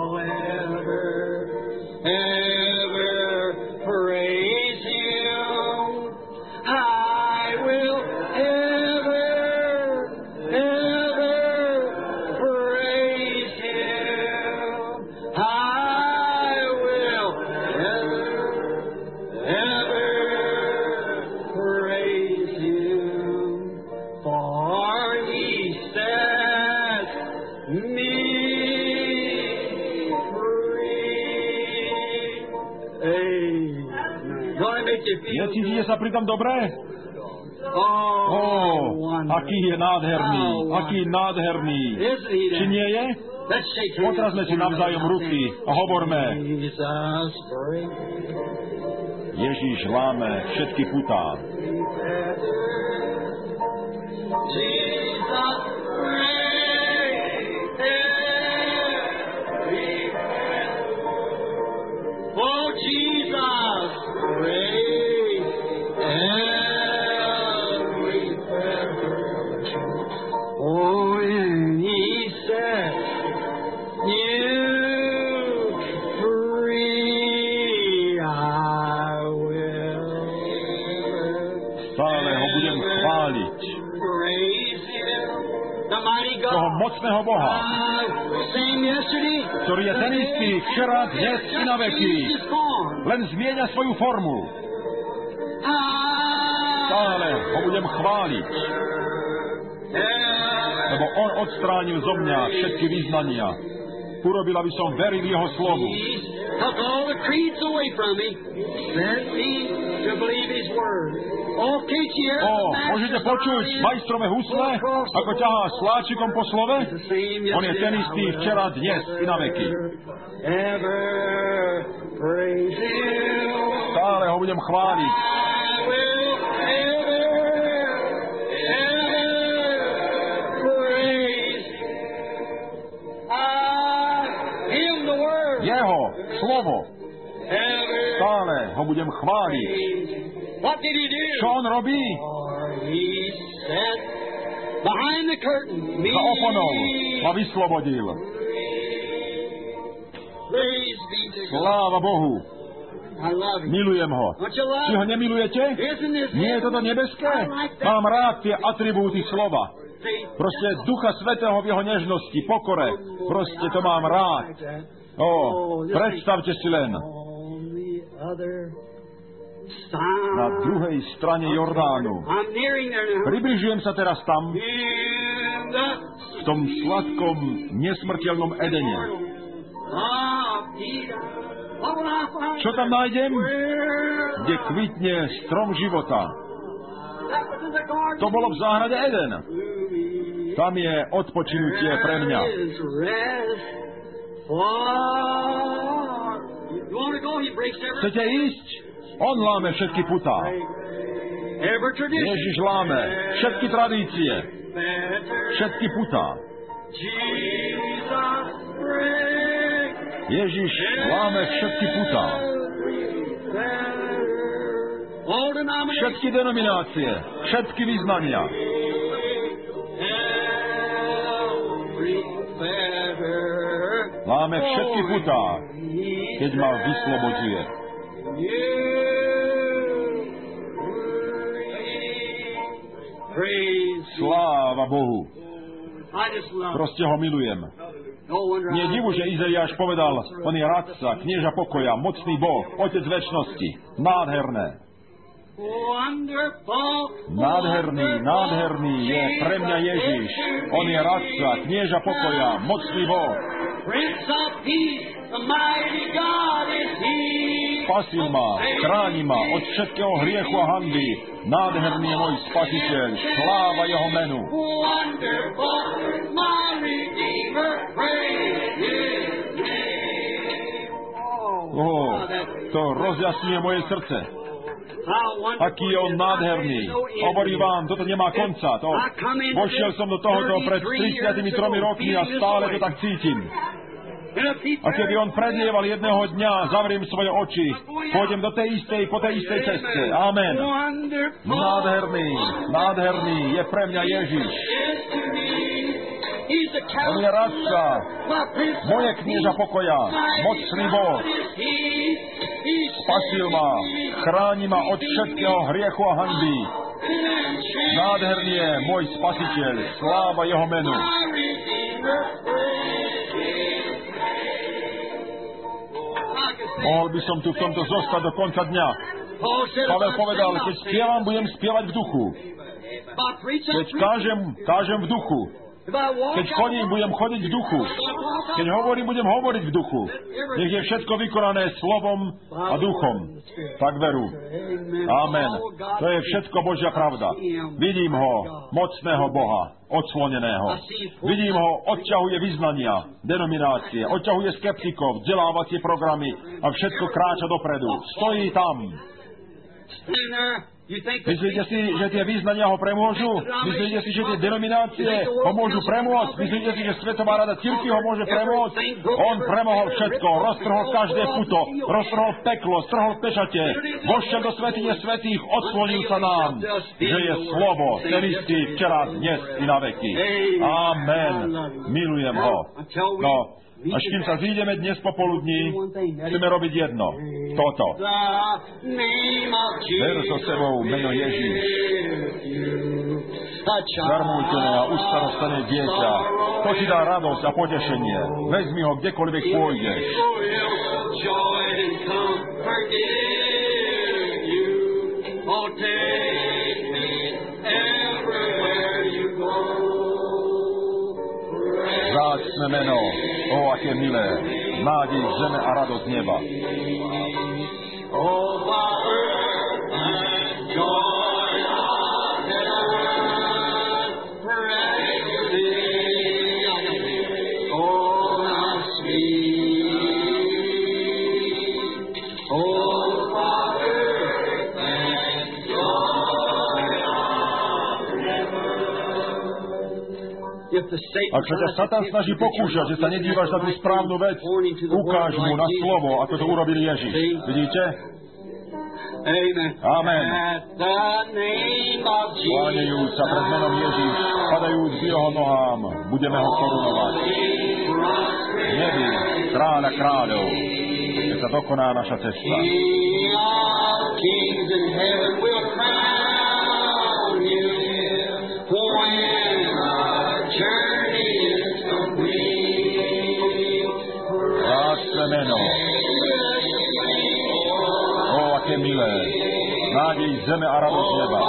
Necítite sa pritom dobre? Aký je nádherný, aký nádherný. Či nie je? Potrazme si navzájom ruky a hovorme: Ježíš láme všetky putá. Oh, Jesus, break every fetter. Oh, and He sets you free, I will. Stále ho budem chváliť. Praise Him, the mighty God. Toho mocného Boha, ktorý je ten istý včera, dnes i na veky. Len zmieňa svoju formu. Stále ho budem chváliť, lebo on odstránil zo mňa všetky vyznania. Urobil, aby som veril jeho slovu. Môžete počuť majstrové husle, ako ťahá sláčikom po slove? On je ten istý včera, dnes i na veky. Stále ho budem chváliť. Jeho slovo. Stále ho budem chváliť. Čo on robí? Za oponou ma vyslobodil. Sláva Bohu. Milujem ho. Či ho nemilujete? Nie je toto nebeské? Mám rád tie atribúty slova. Proste Ducha Svätého v jeho nežnosti, pokore. Proste to mám rád. Predstavte si len. Na druhej strane Jordánu. Približujem sa teraz tam, v tom sladkom, nesmrteľnom Edene. Čo tam nájdem? Kde kvitne strom života. To bolo v záhrade Eden. Tam je odpočinutie pre mňa. Chcete ísť? On láme všetky putá. Ježiš láme všetky tradície, všetky putá. Ježiš láme všetky putá. Všetky denominácie, všetky vyznania. Láme všetky putá, keď ma vyslobodzuje. Sláva Bohu. Proste ho milujem. Nie je divu, že Izaiáš povedal, on je radca, knieža pokoja, mocný Boh, otec večnosti. Nádherné. Nádherný je pre mňa Ježiš. On je radca, knieža pokoja, mocný Boh. Spasil ma, chráni ma od všetkého hriechu a hanby. Nádherný je môj spasiteľ, sláva jeho menu. To rozjasňuje moje srdce. Aký je on nádherný. Hovorím vám, toto nemá konca. Vošiel som do tohoto pred 33 rokmi a stále to tak cítim. A keby on predlieval jedného dňa, zavriem svoje oči, pôjdem do tej istej, po tej istej ceste. Amen. Nádherný je pre mňa Ježiš. On je radca, moje knieža pokoja, mocný Boh. Spasil ma, chráni ma od všetkého hriechu a hanby. Nádherný je môj spasiteľ, sláva jeho menu. Mohol by som tu v tomto zostať do konca dňa. Pavel povedal, keď spievam, budem spievať v duchu. Keď kážem v duchu. Keď chodím, budem chodiť v duchu. Keď hovorím, budem hovoriť v duchu. Nech je všetko vykonané slovom a duchom. Tak veru. Amen. To je všetko Božia pravda. Vidím ho, mocného Boha, odsloneného. Vidím ho, odťahuje vyznania, denominácie, odťahuje skeptikov, vzdelávacie programy a všetko kráča dopredu. Stojí tam. Myslíte si, že tie význania ho premôžu? Myslíte si, že tie denominácie ho môžu premôcť? Myslíte si, že Svetová rada cirkvi ho môže premôcť? On premohol všetko, roztrhol každé puto, roztrhol peklo, strhol pečate, vošiel do svätyne svätých, odslonil sa nám, že je slovo, ten istý včera, dnes i na veky. Amen. Milujem ho. No, až kým sa zídeme dnes popoludní, chceme robiť jedno. Toto. Ver so sebou meno Ježíš. Zarmútené a ustarostené dieťa. To ti dá radosť a potešenie. Vezmi ho kdekoľvek pôjdeš. Vzácne meno, aké milé, nádej zeme a radosť neba. Ak sa ťa Satan snaží pokúšať, že sa nedívaš na tú správnu vec, ukáž mu na slovo, ako to urobil Ježiš. Vidíte? Amen. Kláňajúc sa pred menom Ježiš, padajúc k jeho nohám, budeme ho korunovať. V nebi, kráľa kráľov, keď sa dokoná naša cesta. Meno. Aké milé. Nádej zeme a radosť neba.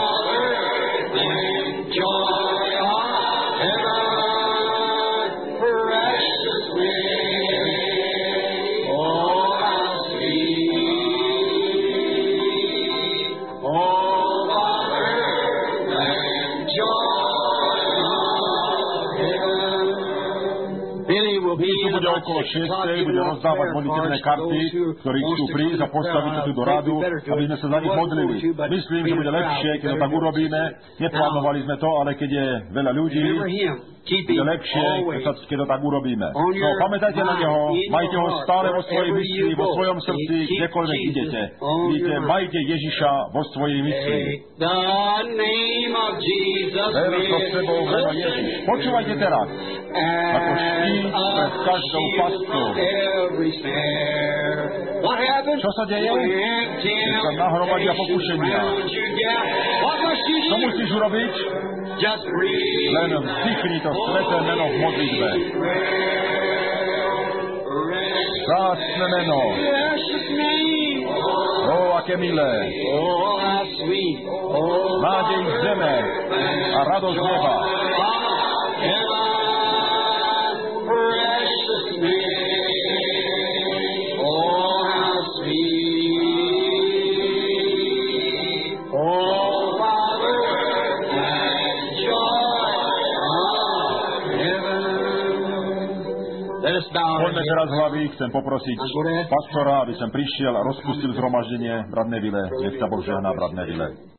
Dnes tu bude okolo 6, bude rozdávať modliteľné karty, ktorí chcú prísť a postaviť sa tu do radu, aby sme sa za nich modlili. Myslím, že bude lepšie, keď to tak urobíme. Neplánovali sme to, ale keď je veľa ľudí, bude lepšie, keď to tak urobíme. No, pamätajte na neho, majte ho stále vo svojej mysli, vo svojom srdci, kdekoľvek idete. Vidíte, majte Ježiša vo svojej mysli. Ver so sebou meno Ježiš. Počúvajte teraz, ako štít pred každou pastou. Čo sa deje? Keď sa nahromadia pokušenia. Čo musíš urobiť? Len vzdychni to sveté meno v modlitbe. Vzácne meno. Ó, aké milé. Nádej zeme a radosť neba. Poďme teraz hlavy, chcem poprosiť pastora, aby sem prišiel a rozpustil zhromaždenie, brat Neville. Nech sa Boh žehná, brat Neville.